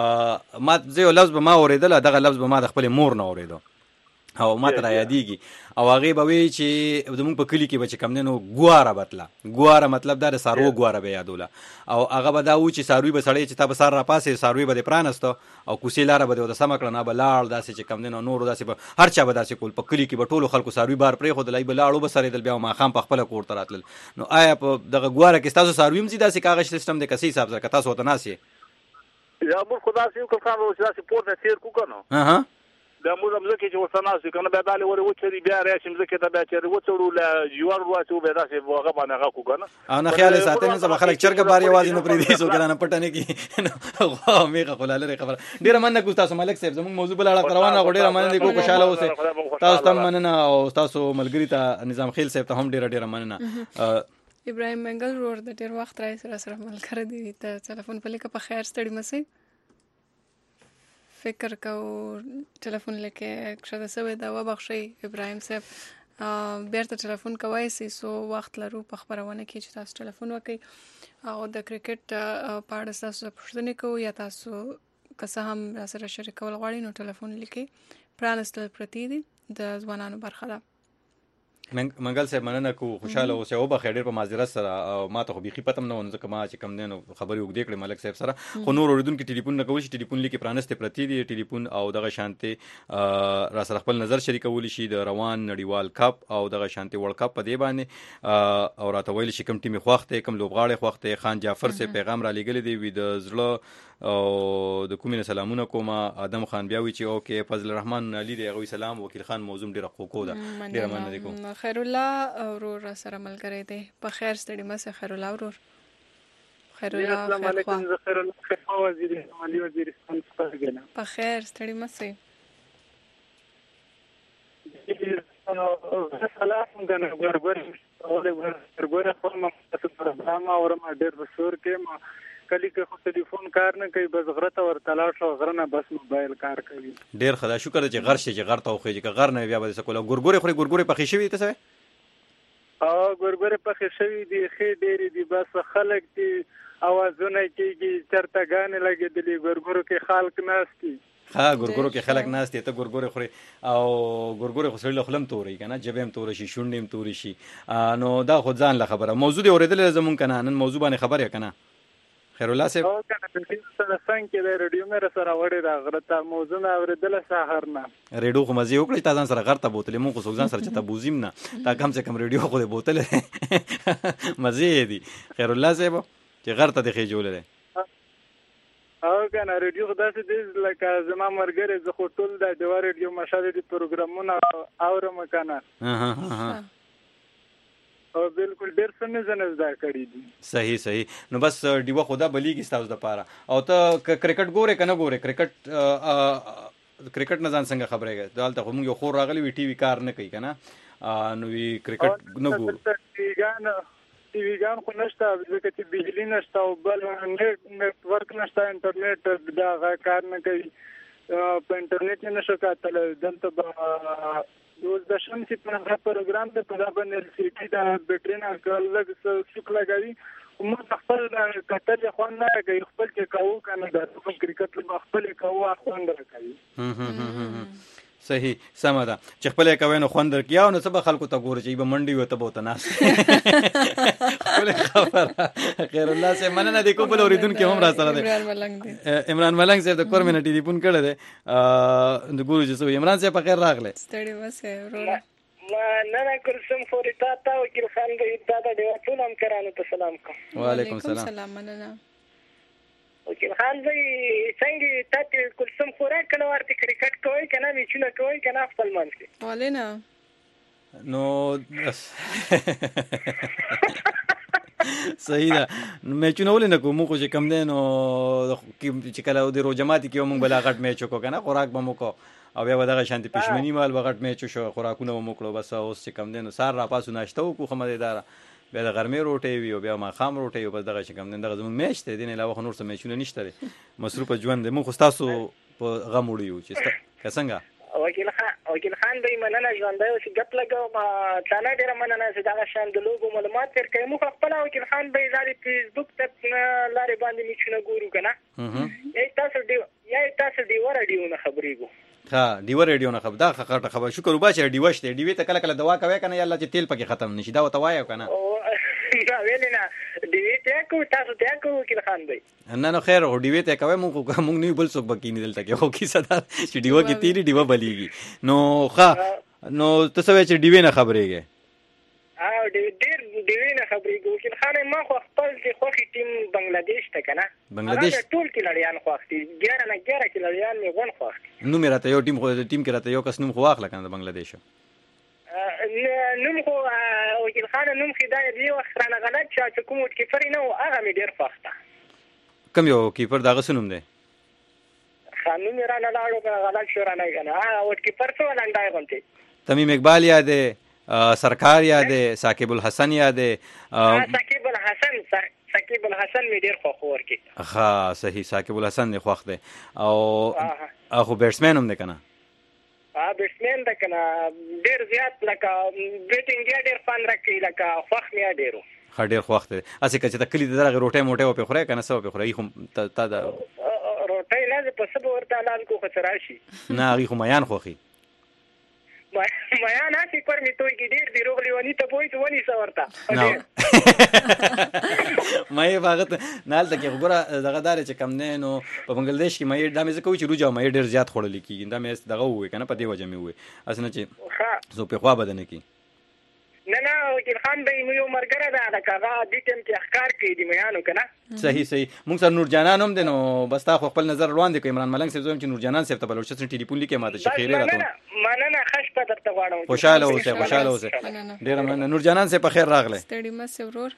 ما زه لفظ به ما اوریدل دغه لفظ به ما د خپل مور نه اوریدو او ما تر یادېږي او هغه به وی چې زمونږ په کلی کې به چې کم دینو ګواره بتلا ګواره مطلب دا سارو ګواره به یادوله او هغه به دا و چې ساروی به سړی چې تا به سار را پاسې ساروی به پرانستو او کوسې لاره به د سم کړه نه به لاړ داسې چې کم دینو نور داسې به هر چا به داسې کول په کلی کې به ټولو خلکو ساروی بار پرې خو دلای به لاړو به سره دل بیا ما خام په خپل کور ته راتل نو آیا په دغه ګواره کې تاسو ساروی مزي داسې کاغذ سیستم د کسي حساب سره تاسو ته ناسي یا مور خدا سي کو کار او چې پورته تیر کو کنه دا موږ هم ځکه چې وسناسي کنه به دالي وره وچري بیا راشم ځکه دا بیا چې وڅړو لا جوار واسو به داسې هغه باندې هغه کو کنه انا خیال ساتنه زما خلک چرګ بار یوازې نه پرې دي سو کنه پټنه کی غوا میغه خلاله خبر ډیر مننه کو تاسو ملک صاحب زموږ موضوع بل اړه روانه غوډه مننه کو خوشاله اوسه تاسو تم مننه او تاسو ملګری ته نظام خیل صاحب ته هم ډیر مننه ابراهیم منګل ور د ډیر وخت راځي سره ملګری دی ته ټلیفون په لیکه په خیر ستړي مسي فکر کو ټلیفون لکه کښه سوي دا وبخشي ابراهيم صاحب بیرته ټلیفون کوي سو وخت لرو په خبرونه کې چې تاسو ټلیفون وکړي او د کرکټ په اړه تاسو پوښتنه کوئ یا تاسو که هم سره شریکول غواړئ نو ټلیفون لیکي پرانستل پرتی دي د ځوانانو برخه ده منګل صاحب مننه کو خوشاله اوسه او بخیر ډیر په معذرت سره ما ته خو بيخي پتم نه ونه ځکه ما چې کم دینو خبري وګ دې کړې ملک صاحب سره خو نور اوریدونکو ټلیفون نه کوي ټلیفون لیکي پرانسته پرتی دي ټلیفون او دغه شانتي را سره خپل نظر شریکول شي د روان نړیوال کپ او دغه شانتي ورلد کپ په دی باندې او راته ویل شي کوم ټیمي خوخته کوم لوبغاړي خوخته خان جعفر سے پیغام را لګل دی وی د زړه او د کومینه سلامونه کوم ادم خان بیاوی چې اوکې فضل الرحمن علي دی غوي سلام وکیل خان موضوع ډیره خوکو ده ډیره مننه کوم خیر الله ورور سره ملګری دی په خیر ستړي مسه خیر الله ورور خیر الله السلام علیکم خیر الله خیر وزیر مالی وزیرستان څخه په خیر ستړي مسه سلام غن ګرګور خو ما تاسو پروګرام اورم ډېر بشور کې ما کلی کې خو ټلیفون کار نه کوي، بس غره ته ورته لاړ شو، غره نه بس موبایل کار کوي. ډېر ښه دا شکر چې غر شي چې غر ته وخېږي، که غر نه بیا به داسې کوله. ګورګورې خورې؟ ګورګورې پخې شوي دي ته سوی؟ ګورګورې پخې شوي دي، ښې ډېرې دي، بس خلک دي اوازونه کېږي، چرتګانې لګېدلي، ګورګورو کې خلک ناست دي. ها ګورګورو کې خلک ناست دي، ته ګورګورې خورې او ګورګورې خو سړي له خوله هم تورې که نه، جبې هم توره شي، شونډې هم تورې شي. نو دا خو ځان له خبره. موضوع دې اورېدلې ده زمونږ که نه؟ نن موضوع باندې خبر یې که نه خیرالله صاحب؟ سره څنګ کې دی، ریډیو مې راسره وړې ده غره ته، موضوع مې اورېدله سهار نه. ریډیو خو مزې وکړې، تا ځان سره غر ته بوتلې، مونږ خو څوک ځان سره چې ته بوځیم نه، تا کم سے کم ریډیو خو دې بوتلې مزې یې دي. خیرالله صاحب چې غر ته دې خېجولی دی؟ که نه ریډیو خو داسې دی لکه زما ملګری، زه خو ټول د ډیوا ریډیو مشال دي پروګرامونه اورم که نه، او بالکل ډېر څه مې ځنه زده کړي دي. صحیح صحیح. نو بس ډیوه خو دا بلیږي ستاسو دپاره. او ته کرکټ ګورې که نه ګورې؟ کرکټ نه ځان څنګه خبرېږې؟ دلته خو مونږ یو خور راغلی وي، ټي وي کار نه کوي که نه، نو وي کرکټ نه ګورو. ټي ویګان خو نشته ځکه چې بجلي نشته او بل نیټورک نشته، انټرنیټ دا کار نه کوي، په انټرنیټ یې نشو کتلی. دلته به 12 چې په پروګرام دی، په دا باندې LCD د بیټرۍ نه لږ سوک لګوي، موږ خپل کتل یې خوند نه راکوي، خپل چې کوو که نه د کرکټ خپل یې کوو خوند راکوي. صحیح سمه ده چې خپل یې کوئ نو خوند درکړي. او نو څه به خلکو ته ګوري چې به منډې وي ته به ورته ناست ښکلې خبره. خیرالله صاحب مننه دی. کو بل اورېدونکي هم را سره دی، عمران ملنګ صاحب د کور مې نه ټلیفون کړی دی، ګورو چې څه وي. عمران صاحب په خیر راغلی؟ ستړي اوسئ وروره. مننه کلثوم خورې تا ته وکیل خان بهي تا ته ډېر ټول همکارانو ته سلام کوم. وعلیکم السلام. مننه وکیل خان بهي څنګه تاسو کلثوم خورې کله ورته کرکټ کوئ که نه، میچونه کوئ که نه خپل منځ کې؟ ولې نه؟ نو صحیح ده، میچونه ولې نه کوو؟ مونږ خو چې کم دی نو چې کله د روژه ماتي کې مونږ بلا غټ میچ وکړو که نه، خوراک به مو وکړو او بیا به دغه شانتې پښمني مال به غټ میچ وشو، خوراکونه به مو وکړو. بس اوس چې کم دی نو سهار راپاسو ناشته وکړو ښه مزېداره، بیا د غرمې روټۍ وي او بیا ماښام روټۍ وي، بس دغه چې کم دی دغه زموږ میچ دی. دې نه علاوه خو نور څه میچونه نشته دی، مصروفه ژوند دی. مونږ خو ستاسو په غم وړي یو چې که څنګه. وکیل خان بهي مننه، ژوندی اوسې ګپ لګوم. تانه ډېره مننه چې دغه شان د لوبو معلومات درکوي. موږ خپله وکیل خان بهي دا د فیسبوک لارې باندې میچونه ګورو که نه، یا تاسو ډیوه راډیو نه خبرېږو؟ ها ډیوه ریډیو نه خبر، دا خبره خبر شکر وباسه. ډیوه شته، ډیوې ته کله کله دوا کوي کنه، یا الله چې تیل پکې ختم نشي، دا وته وایو کنه. دا ویل نه ډیوې ته کو تاسو ته کو وکیل خان بهي؟ نه نو خیر، هو ډیوې ته کوي، مونږ نه بل څوک بکې نه دلته کې خو کیسه دا چې ډیوه کې تیری ډیوه بلیږي. نو ښه، نو ته څه وایې چې ډیوې نه خبرېږې؟ ډېر ډیوې نه خبرېږو وکیل خان. ما خو خپل د خوښې ټیم بنګلادیش ته که نه، بنګلادیش ټول کیلړیان خوښ دي، 11 نه 11 کیلړیان مې غون خوښ دي. نوم یې راته یو ټیم کې راته یو کس نوم خو واخله که نه د بنګلادیش نوم خو وکیل خان نوم خو دا دی وخت رانه غلط چې کوم کیپر نه و، هغه مې ډېر خوښ ده. کوم یو کیپر دغه څه نوم دی؟ خانوم یې رانه لاړو که غلط شو رانه که نه، هغه کیپر څه ولنډای غوندې. تمیم اقبال یاد دی، سرکار یاد دی، ثاقب الحسن یاد دی. ثاقب الحسن مې ډېر خوښ ورکې. ښه صحیح، ثاقب الحسن دې خوښ دی. او خو بیټسمین هم دی که نه؟ بیټسمین ده که نه، ډېر زیات لکه بیټینګ یې ډېر خوند راکوي، لکه خوښ مې یې ډېر و. ښه ډېر خوښ دی. هسې که چې ته کلي ته درغې روټۍ موټۍ وپې خورې که نه، څه وپې خورې؟ خو تا د روټۍ نه زه په څه به ورته حلال کو خو څه راشي. نه هغوی خو میان خوښي. میان هسې کور مې توی کې ډېر دي، روغ لیوني ته پوهې ته ونیسه ورته مایې به هغه ته نه هلته کې خو ګوره دغه دا دی چې کم دی نو په بنګلادیش کې مایې دا مې ځکه وایي چې روج او مایې ډېر زیات خوړلی کېږي، دا مې دغه ووایي که نه، په دې وجه مې ووایي، هسې نه چې څوک پې خوا بده نه کړي. نه وکیل خان بهي مو یو ملګری ده، لکه هغه دې ټایم کې ښکار کوي د میانو که نه. صحیح مونږ سره نور جانان هم دی، نو بس تا خو خپل نظر روان دی که عمران ملنګ صاحب زه هم چې نور جانان صاحب ته بلوچ ټلیفون لیکې ماته چې خیرې راته مننه. ښه شپه درته غواړم. خوشحاله اوسئ ډېره مننه. نور جانان صاحب په خیر راغلی؟ ستړي مه سئ ورور.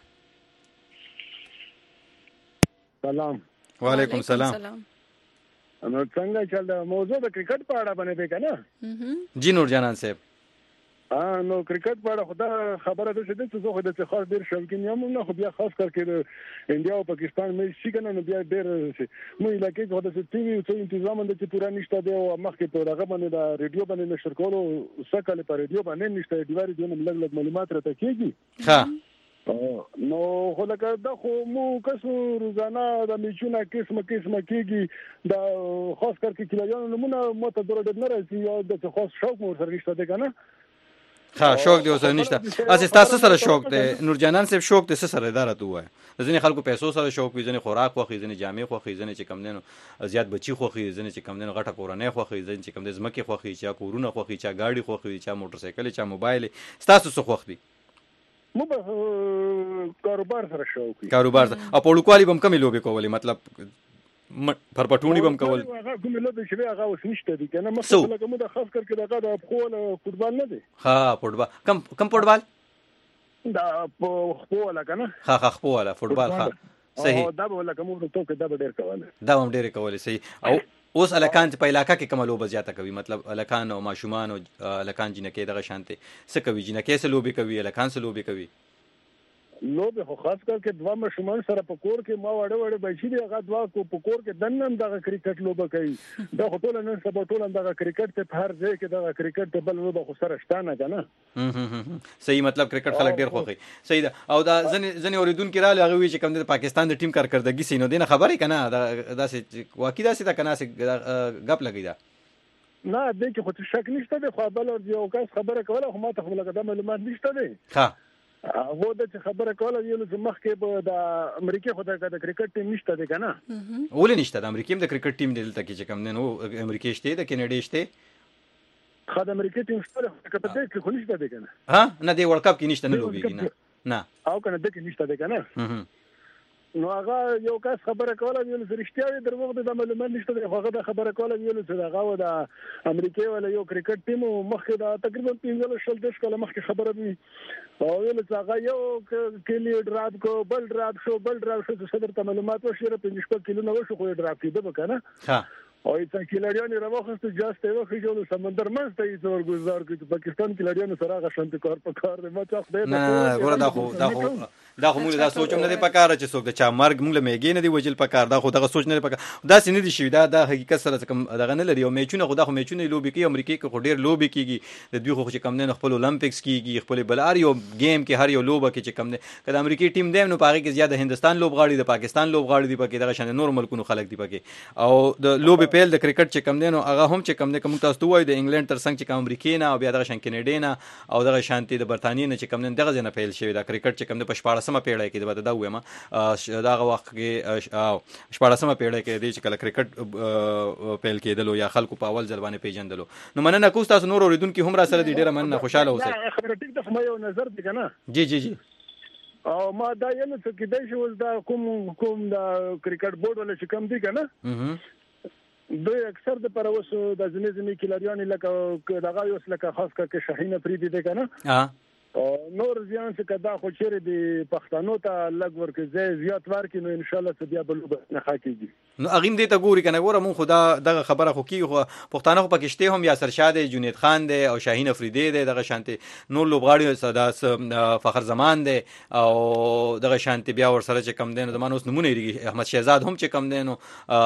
سلام. وعلیکم السلام. نو څنګه چل دا موضوع د کرکټ په اړه باندې دی که نه؟ جی نور جانان صاحب. نو کرکټ په اړه خدا خبره ده چې زه خو د څه خاص ډیر شوقین یم نه خو بیا خاص کر کې د انډیا او پاکستان مې شي کنه نو بیا ډیر مو علاقې خو د ټي وي څو تنظیم د پورا نشته دی او مخکې په هغه باندې د ریډیو باندې نشر کولو سکه په ریډیو باندې نشته دی وری دونه لږ معلومات راته کیږي ها نو خو لکه دا خو مو کسو روزانه د میچونه قسمه کیږي دا خاص کر کې کلیانو نمونه ماته درته نه راځي او د خاص شوق مو سره نشته دی کنه ها شوق دی اوس نشته اسی تاسو سره شوق دی نور جانان صاحب شوق دی سره اداره ته وای ځنې خلکو پیسو سره شوق وي ځنې خوراک خوخي ځنې جامې خوخي ځنې چې کم دینو زیات بچي خوخي ځنې چې کم دینو غټه کورنۍ خوخي ځنې چې کم د زمکه خوخي چا کورونه خوخي چا گاډي خوخي چا موټر سایکل چا موبایل تاسو څه خوخ دی مو به کاروبار سره شوق کاروبار او په لوکوالي بم کمی لوبي کولې مطلب پرپټونی بم کول هغه کوم لوبه چې هغه اوس نشته دي کنه مثلا لکه مو د خاص کر کې دغه د فوټبال نه دی ها فوټبال کم فوټبال دا خپل کنه ها خپل فوټبال ها صحیح دا به لکه مو ته کې دا ډیر کوله دا هم ډیر کوله صحیح او اوس الکان په علاقہ کې کوم لوبه زیاته کوي مطلب الکان او ماشومان او الکان جنکه دغه شانته څه کوي جنکه څه لوبي کوي الکان څه لوبي کوي لوبه خو خاص کر کې دوا مشمن سره په کور کې ما وړه بچی دی هغه دوا کو په کور کې دنن دغه کرکټ لوبه کوي دا ټول نن سبا ټول دغه کرکټ ته هر ځای کې دغه کرکټ ته بل لوبه خو سره شتانه کنه صحیح مطلب کرکټ خلک ډیر خوخي صحیح ده او دا ځنې اوریدونکو را لغوي چې کوم د پاکستان د ټیم کارکردګي سينو دینه خبرې کنه دا سه واقعي دا سه تا کنه سه غپ لګی دا نه دې کې خو شک نشته دی خو بل یو کس خبره کوله خو ما ته خو لګا معلومات نشته دی ها هغه د خبره کوله یو چې مخکې به د امریکا خو د کرکټ ټیم نشته دی کنه ولې نشته د امریکا د کرکټ ټیم دلته کې چې کم نه نو امریکا شته د کینیډا شته خا د امریکا ټیم شته کته دې خو نشته دی کنه ها نه دی ورلد کپ کې نشته نه لوبيږي نه او کنه د کې نشته دی کنه نو هغه یو کس خبره کوله یو چې رښتیا دروغ د معلومات نشته دی هغه د خبره کوله یو چې هغه د امریکا ولا یو کرکټ ټیم مخکې دا تقریبا 15 کاله مخکې خبره وي او ویل چې هغه یو کلی ډراپ کو بل ډراپ شو چې صدر ته معلومات وشي په 15 کیلو نو شو خو ډراپ کیده بکنه ها او چې کلیډیان راوخسته جاسته یو خېجو سمندر منځ ته یې ورګزار کړي پاکستان کلیډیان سره غشنت کار په کار دی ما څه خدای نه ګوره دا خو موږ دا سوچم نه دی پکاره چې څوک د چا مرګ موږ له میګې نه دی وجل پکار دا خو دغه سوچ نه دی پکاره دا سینې دي شي دا حقیقت سره کوم دغه نه لري او میچونه خو دا خو میچونه لوبي کوي امریکا کې خو ډیر لوبي کیږي د دوی خو چې کم نه خپل اولمپکس کیږي خپل بلار یو گیم کې هر یو لوبه کې چې کم نه کله امریکای ټیم دی نو پاره کې زیاده هندستان لوبغاړي د پاکستان لوبغاړي دی پکې دغه شان نور ملکونو خلک دی پکې او د لوبي پیل د کرکټ چې کم نه هغه هم چې کم نه کوم تاسو وایي د انګلند تر څنګ چې کوم امریکای نه او بیا دغه شان کینیډا نه او دغه شانتي د برتانیې نه چې کم نه دغه ځنه پیل شوی دا کرکټ چې کم نه په 14مه پیړۍ کې د دا وایم دغه وخت کې 14مه پیړۍ کې د چې کله کرکټ پیل کېدلو یا خلکو په اول ځل باندې پیژندلو نو مننه کوم تاسو نور اوریدونکو هم را سره ډیره مننه خوشاله اوسئ خبره ټیک ده خو یو نظر دی کنه جی او ما دا یل څه کې دای شو دا کوم دا کرکټ بورډ ولا چې کم دی کنه دوی اکثر د پر اوس د ځنې کلیډیان لکه دغه یو لکه خاص کر شاهین افریدي دی کنه نور زیان څه کدا خو چیرې د پښتنو ته لګ ورکې زیات ورکې نو ان شاء الله څه بیا بل نه خاکېږي نو اغیم دې ته ګوري کنه ګوره مون خدا دغه خبره خو کی خو پښتانه خو پکشته هم یاسر شاه دی جنید خان دی او شاهین افریدی دی دغه شانتي نور لوبغاړي صدا فخر زمان دی او دغه شانتي بیا ور سره چې کم دین د مانوس نمونه لري احمد شهزاد هم چې کم دینو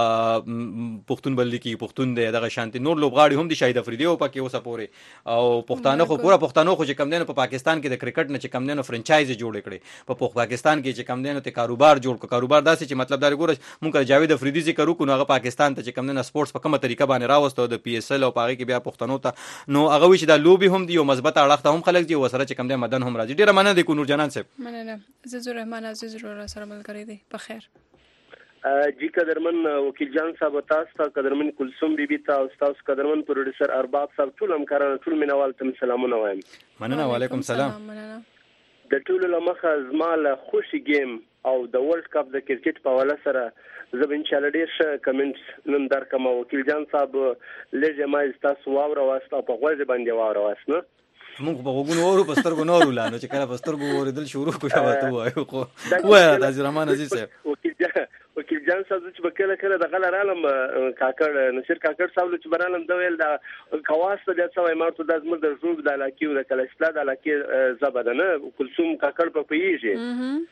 پښتون بل کی پښتون دی دغه شانتي نور لوبغاړي هم دی شاهید افریدی او پکې اوسه پوري او پښتانه خو پورا پښتنو خو چې کم دینو په پاکستان کې د کرکټ نه چې کم دینو فرانچایز جوړ کړي په پاکستان کې چې کم دینو ته کاروبار جوړ کو کاروبار داسې چې مطلب دا ګوره مونږ جاوید افریدی ذکر وکړو هغه پاکستان ته چې کم دینو سپورتس په کومه طریقه باندې راوستو د پی اس ال او پاره کې بیا پښتنو ته نو هغه وی چې دا لوبي هم دی او مثبت اړخ ته هم خلک دی وسره چې کم دینو مدن هم راځي ډیره مننه د کو نور جانان صاحب مننه عزیز الرحمن عزیز را سره ملګری دی په خیر جی قدرمن وکیل جان صاحب تاسو قدرمن کلثوم بیبي تاسو قدرمن پروډوسر ارباب صاحب ټول همکارانو ټول مینوال ته سلامونه وایم مننه وعلیکم سلام مننه د ټول لمخه زماله خوشي گیم او د ورلد کپ د کرکټ په حواله سره زه ان شاء الله ډیر ښه کمنټس نن درکم وکیل جان صاحب لږه ما تاسو واوره واسطه په غوږ باندې واوره واسنه موږ په وګونو ورو پستر کو نورو لانو چې کله پستر کو ورېدل شروع کو شو ته وایو خو وای د رحمان عزیز صاحب وکیل وکیل جان صاحب چې بکله کله د غل رالم کاکړ نصیر کاکړ صاحب چې برالم د ویل د کواس د څوې مارته د زمر د جوړ د علاقې او د کلشلا د علاقې زبدنه کلثوم کاکړ په پیږي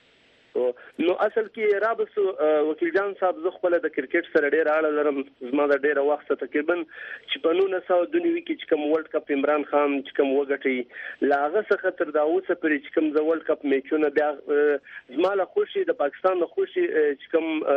نو اصل کې رابس وکیل جان صاحب زه خپل د کرکټ سره ډیر اړه لرم زما د ډیره وخت تقریبا چې په 1992 کې چې کوم ورلد کپ عمران خان چې کوم وګټي لاغه څخه تر دا اوسه پرې چې کوم د ورلد کپ میچونه بیا زما له خوشي د پاکستان له خوشي چې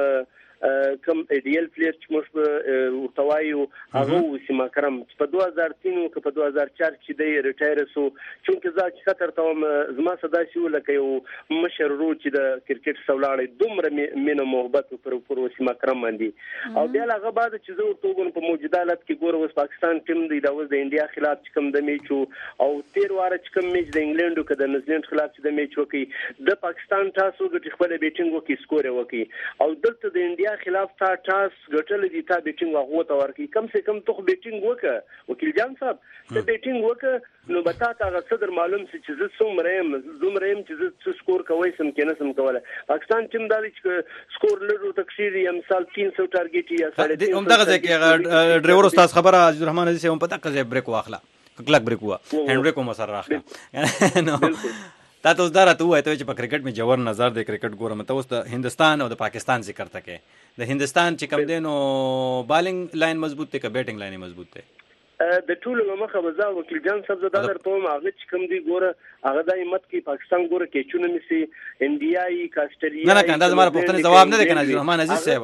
کوم ایډیل پلیئر چې موږ ورتوایو هغه وسیما کرم په 2003 او په 2004 چې دی ریټایر سو چې زه چې خطر توم زما صدا شو لکه یو مشر رو چې د کرکټ سولاړې دومره مینه محبت پر وسیما کرم باندې او بیا هغه بعد چې زه ورته په موجوده حالت کې ګور اوس پاکستان ټیم دی دا اوس د انډیا خلاف چې کوم د میچ او 13 واره چې کوم میچ د انګلند او د نیوزیلند خلاف چې د میچ وکي د پاکستان تاسو د خپل بیټینګ وکي سکور وکي او دلته د انډیا خلاف تا ټاس ګټل دي تا بیټینګ هغه ته ورکی کم سے کم تو بیټینګ وکړه وکیل جان صاحب ته بیټینګ وکړه نو بتا تا صدر معلوم سي چې زه څومره چې زه سکور کوي سم کې نه سم کوله پاکستان ټیم دا چې سکور لرو تکشیر یا مثال 300 ټارګټ یا 350 هم دغه ځکه ډرایور استاد خبره عزیز الرحمن عزیز هم پتا کزه بریک واخلا کلک بریک وا هند بریک مو سره راخلا نو تا ته زدار ته وای ته چې په کرکټ می جوړ نظر د کرکټ ګورم ته اوس د هندستان او د پاکستان ذکر تکه د هندستان چې کم دینو بالینګ لاین مضبوط دی که بیټینګ لاین مضبوط دی د ټولو مخه وزا وکیل جان صاحب زدا درته هغه چې کوم دی ګوره هغه د همت کې پاکستان ګوره کې چونه مسي انډیاي کاستریا نه کنده زما پوښتنه جواب نه دی کنه رحمان عزیز صاحب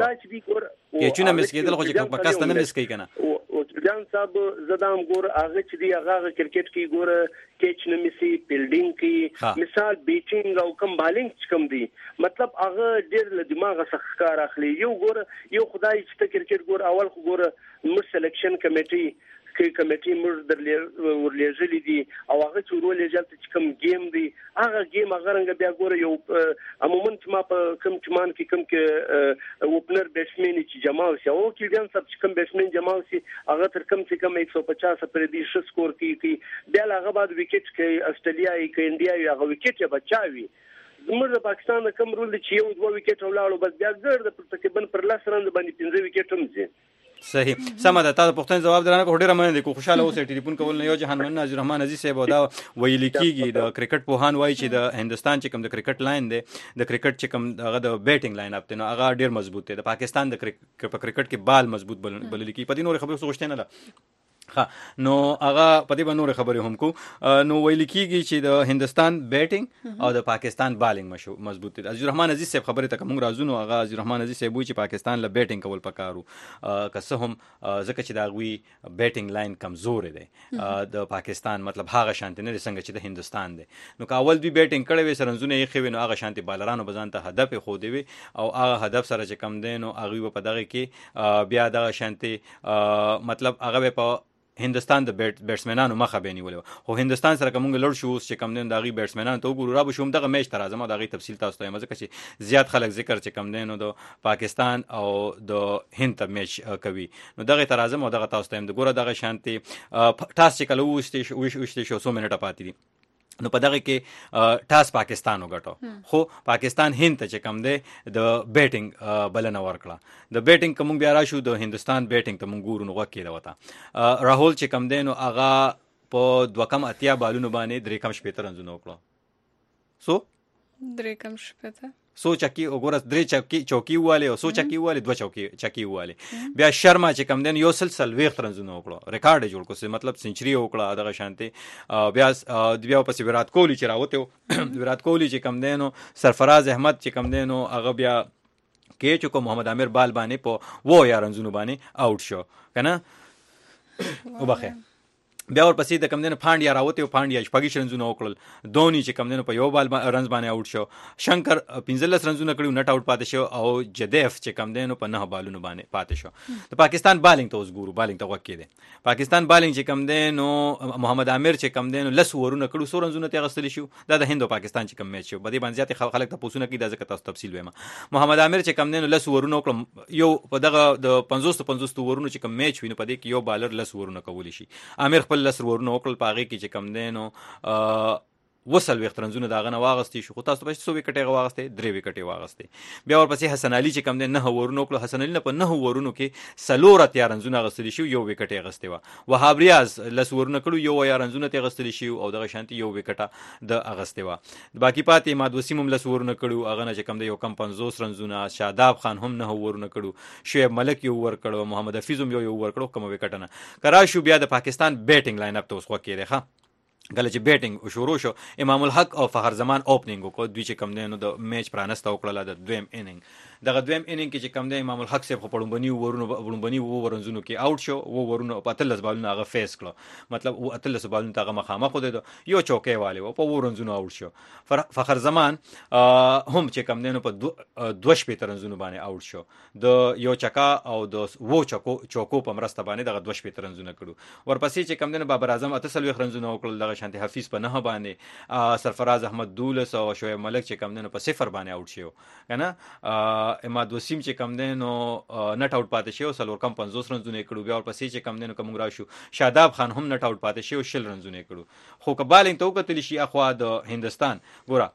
کې چونه مس کېدل خو چې پاکستان نه مس کوي کنه وکیل جان صاحب زدام ګوره هغه چې دی هغه کرکټ کې ګوره کېچ نه مسي فیلډینګ کې مثال بیټینګ او کم بالینګ کم دی مطلب هغه ډېر له دماغ څخه کار اخلي یو ګوره یو خدای چې کرکټ ګوره اول خو ګوره مر سلیکشن کمیټي کمیټي موږ ورلېږلې دي او هغه چې ورولېږل چې کوم گیم دی هغه گیم هغه رنګ بیا ګوره یو عموما چې ما په کوم چمان کې کوم کې اوپنر بیټسمن چې جمع وشي او کې ګان سب چې کوم بیټسمن جمع وشي هغه تر کم سے کم 150 پر دې ش سکور کوي بیا هغه بعد وکټ کوي استرالیا کې انډیا هغه وکټ یې بچاوي زموږ د پاکستان کم رول چې یو دوه وکټ ولاړو بس بیا ګرځي تقریبا پر لاس رند باندې 15 وکټ هم ځي صحیح سم ده تاسو پښتون جواب درانه کو ډیره مننه کو خوشاله اوسئ ټلیفون کول نه یو جهان من عزیز الرحمن عزیز صاحب دا ویل کیږي د کرکټ پوهان وایي چې د هندستان چې کوم د کرکټ لاین دی د کرکټ چې کوم هغه د بیټینګ لاین اپ دی نو هغه ډیر مضبوط دی د پاکستان د کرکټ کې بال مضبوط بلل کی په دې نور خبرو غوښتنه نه ها نو هغه په دې باندې خبرې هم کو نو ویل کیږي چې د هندستان بیټینګ او د پاکستان بالینګ مضبوط دي عزیز الرحمن عزیز صاحب خبره ته کوم رازونو هغه عزیز الرحمن عزیز صاحب چې پاکستان له بیټینګ کول پکارو که هم ځکه چې دا غوي بیټینګ لاین کمزور دی د پاکستان مطلب هغه شانتي نه څنګه چې د هندستان دی نو کاول دوی بیټینګ کړي وي سرنزونه یې خوي نو هغه شانتي بالرانو بزان ته هدف خو دی او هغه هدف سره چې کم دی نو هغه په دغه کې بیا دغه شانتي مطلب هغه په هندستان د بیټسمنانو مخه بینیولو خو هندستان سره کوم لړ شو چې کم دین دغه بیټسمنانو ته وګورو را به شوم دغه میچ تر اعظم دغه تفصیل تاسو ته مزه چې زیات خلک ذکر چې کم دین نو د پاکستان او د هند ته میچ کوي نو دغه تر اعظم او دغه تاسو ته د ګوره دغه شانتي ټاس چې کله وشته شو 100 منټه پاتې دي نو په دغه کې ټاس پاکستان وګټو خو پاکستان هند ته چې کم دی د بیټینګ بلنه ورکړه د بیټینګ کوم بیا راشو د هندستان بیټینګ ته مونږ ګورو نو وکیل وته راهول چې کم دی نو هغه په 2.80 بالونو باندې 3.70 رنونه وکړو سو 3.70 سو چکی وګورس درې چوکي واله او سو چکی واله دوه چکی واله بیا شرما چې کم دین یو سلسل ویخت رنزونه وکړو ریکارډ جوړ کو مطلب سنچري وکړه دغه شانتي بیا پس ویرات کوهلی چې راوته ویرات کوهلی چې کم دینو سرفراز احمد چې کم دینو هغه بیا کې چې کو محمد عامر بال باندې په و یا رنزونه باندې آوټ شو کنه وبخه بیا ورپسې د کم دینو پانډیا راوته او پانډیا شپږ رنزونه وکړل دونی چې کم دینو په یو بال رنز باندې آوټ شو شنکر 15 رنزونه کړو نټ آوټ پاتې شو او جدیف چې کم دینو په 9 بالونو باندې پاتې شو د پاکستان بالینګ ته اوس ګورو بالینګ ته وکړي دي پاکستان بالینګ چې کم دینو محمد عامر چې کم دینو لس ورونه کړو 100 رنزونه ته غستلی شو دا د هند او پاکستان چې کم میچ شو بده باندې ځاتې خلک ته پوښتنه کوي دا ځکه تاسو تفصیل وایم محمد عامر چې کم دینو لس ورونه کړو یو په دغه د 50 ورونو چې کم میچ ویني په دې کې یو بالر لس ورونه کولی شي عامر خپل لس ورونه وکړل پاغي کې چې کم دینو وصل وخت رنزونه داغه نه واغستې شو، خو تاسو په 100 وکټې واغستې 3 وکټې واغستې. بیا ورپسې حسن علي چې کم دی 9 ورونو کړو، حسن علي نه په 9 ورونو کې سلور اتیا رنزونه غستلی شو، 1 وکټې غستې و. وهاب ریاض لس ورونه کړو، 1 یا رنزونه ته غستلی شو او دغه شانتي 1 وکټه د اغستې و. باقی پاتې ماد وسیم هم لس ورونه کړو، هغه نه چې کم دی یو کم 50 رنزونه. شاداب خان هم 9 ورونه کړو، شعیب ملک یو ور کړو، محمد حفیظ هم یو ور کړو، کوم وکټه نه. کراشو بیا د پاکستان بیټینګ لاین اپ ته اوس خو کېده ښه کله چې بیټینګ شروع شو، امام الحق او فخر زمان اوپننګ وکړو، دوی چې کم دی نو د میچ پرانسته وکړه د دویم انینګ. دغه دویم انینګ کې چې کم دی امام الحق صاحب خو پړومبني ورنځونو کې آوټ شو، و ورونو په 13 بالونه هغه فیس کړو، مطلب 13 بالونه ته هغه مخامخ خو دی یو چوکۍ والي و په ورنځونو آوټ شو. فخر زمان هم چې کم دی نو په 2 شپې رنځونو باندې آوټ شو، د یو چکا او د وو چوکو په مرسته باندې دغه 2 شپې رنځونه کړو. ورپسې چې کم دی نو بابر اعظم 38 رنځونه وکړل، دغه شانتي حفیظ په 9 باندې، سرفراز احمد 12 او شعیب ملک چې کم دی نو په 0 باندې آوټ شو کنه. اماد وسیم چې کم دی نو نټ آوټ پاتې شو، سلور کم 50 رنزونه کړو. بیا ورپسې چې کم دی نو کوم راشو شاداب خان هم نټ آوټ پاتې شو، 60 رنزونه کړو. خو کبالینګ ته وکتل شي اخوا د هندستان ګوره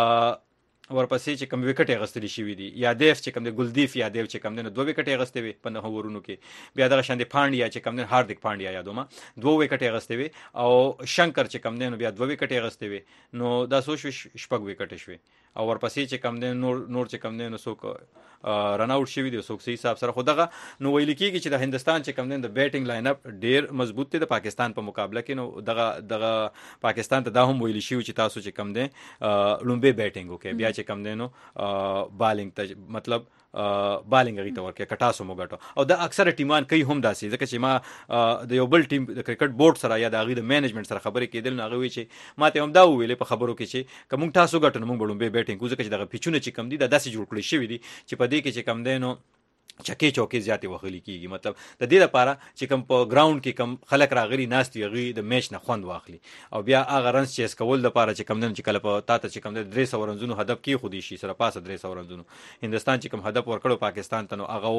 ورپسې چې کم وکټې غستلی شوی دي، یادیف چې کم دی ګلدیف یادیف چې کم دی نو 2 وکټې غستې وي په 9 ورونو کې. بیا دغه شاندې پانډیا چې کم دی هاردیک پانډیا یادوم 2 وکټې غستې وي، او شنکر چې کم دی نو بیا 2 وکټې غستې وي، نو دا سو شپږ وکټې شوي. او ورپسې چې کم دی نور چې کم دی نو څوک رن آوټ شوی دی، څوک صحیح حساب سره. خو دغه نو ویل کېږي چې د هندستان چې کم دی د بیټینګ لاین اپ ډیر مضبوط دی د پاکستان په مقابله کې. نو دغه پاکستان ته دا هم ویل شي چې تاسو چې کم دی لومبه بیټینګ وکړي، بیا چې کم دی نو بالینګ ته مطلب بالینګ غي ته ورکه کټاسو موګټو. او د اکثره ټیمان کوي هم داسي، ځکه چې ما د یو بل ټیم د کرکټ بورډ سره یا د غي د مینجمنت سره خبرې کېدل، نو هغه وی چې ماته هم دا ویلې په خبرو کې چې کوم تاسو ګټو موږ بلوم به بیټینګ کوو، ځکه چې دغه پیچونه چې کم دي د داسې جوړ کړی شوی دي چې په دې کې چې کم دی نو چکې چوکې زیاتې وخلی کیږي. مطلب د دې لپاره چې کم په ګراوند کې کم خلک راغلي ناست یغي د میچ نه خوند واخلي، او بیا هغه رنز چیس کول لپاره چې کم دن چې کله په تاته چې کم د 300 رنزونو هدف کې خودي شي سره پاسه 300 رنزونو هندستان چې کم هدف ورکړو پاکستان ته، نو هغه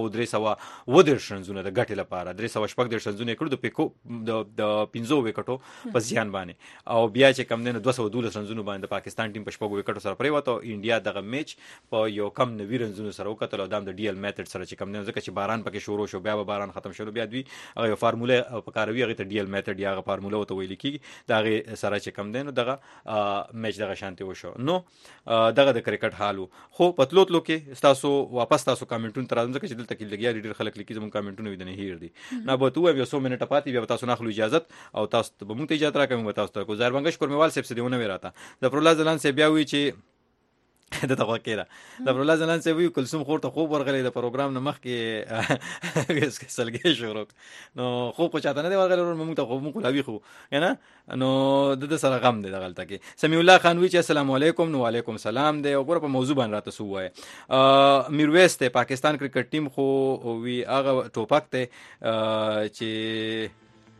300 رنزونه د ګټې لپاره 300 رنزونه کړو د پیکو د 15 وکټو په ځان باندې، او بیا چې کم دن 212 رنزونو باندې پاکستان ټیم په 6 وکټو سره پریوته. انډیا دغه میچ په یو کم 90 رنزونو سره وکړل، او د ډی ال میتھډ سره چې کم دن ځکه چې باران کې شروع شو، بیا به باران ختم شو، بیا دوی هغه فارموله په کاروي هغه ته ډی ال میتھډ یا هغه فارموله وته ویل کیږي، دا هغه سره چې کم دی نو دغه میچ دغه شانتي وشو. نو دغه د کرکټ حالو. خو پتلوتلو کې تاسو واپس تاسو کمنټونه تر ځکه چې دلته کې لګیا ډیر خلک لیکي زموږ کمنټونه ودنه هیر دي، نه به تو یو 100 منټه پاتې بیا تاسو نه خلو اجازه او تاسو به مونږ ته اجازه راکوم، تاسو ته کو زار بنګش کورمیوال صاحب سره دیونه وراته د پرولاد زلان صاحب بیا وی چې د تقوکیرا د پرولاد زلان صاحب وی کلثوم خور ته خوب ورغلی د پروګرام نه مخ کې ویس کې سلګې شروع نو خوب کو چاته نه دی ورغلی مونږ ته خوب مونږ لاوی خو نه نو د سره غم دی دغلطه کې. سمیع الله خان وی چې السلام علیکم. نو علیکم سلام دی. وګوره په موضوع باندې راته سو وای میرویس ته پاکستان کرکټ ټیم خو وی هغه ټوپک ته چې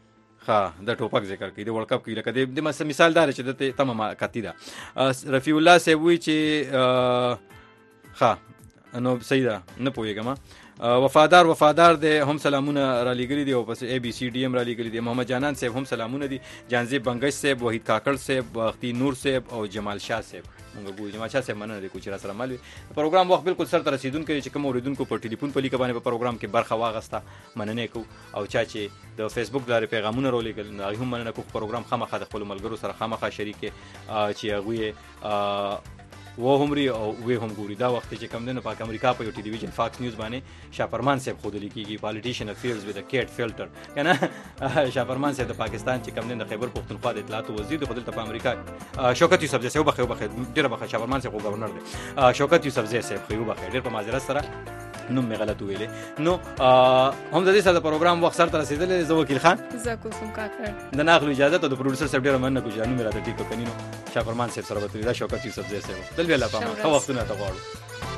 د ټوپک ذکر کوي د ورلد کپ کې لکه د مثال دار چې د تمام کتی دا رفیع الله سی وی چې نو صحیح ده نه پوهیږم وفادار دی هم سلامونه را لګری دی او پس ای بی سی ډی ام را لګری دی. محمد جانان صاحب هم سلامونه دي. جانزیب بنگش صاحب، وحید کاکړ صاحب، وختي نور صاحب او جمال شاه صاحب. موږ ګورو جمال شاه صاحب مننه دي کوچ را سره مال پروګرام وخت بالکل سر تر رسیدونکو چې کوم اوریدونکو په ټلیفون په لیک باندې په پروګرام کې برخه واغسته مننه کو، او چا چې د فیسبوک لارې پیغامونه رولېګل نه هم مننه کو. پروګرام خامخا د خپل ملګرو سره خامخا شریک چې هغه و همري او وی هم ګوري. دا وخت چې کم دنه پاک امریکا په یو ټي ویژن فاکس نیوز باندې شاپرمان صاحب خود لیکيږي پالیټیشن افیرز وذ ا کیټ فلټر کنه شاپرمان صاحب د پاکستان چې کم دنه خیبر پختونخوا د اطلاعات وزیر د خدای په امریکا شوکت یوسف زئی صاحب بخیر ډیر بخیر شاپرمان صاحب گورنر دی شوکت یوسف زئی صاحب خو بخیر ډیر په معذرت سره نو مې غلط ویلې. نو هم د دې سره د پروګرام وخت سره رسیدلې. زه وکیل خان زکو سم کاکړ د ناخلو اجازه ته د پروډوسر صاحب ډیر مننه کو جانو مې راته ټیکو کنينو شاپرمان صاحب سره وته دا شوکت یوسف زئی صاحب دل ویلا پام خو وختونه ته غواړو.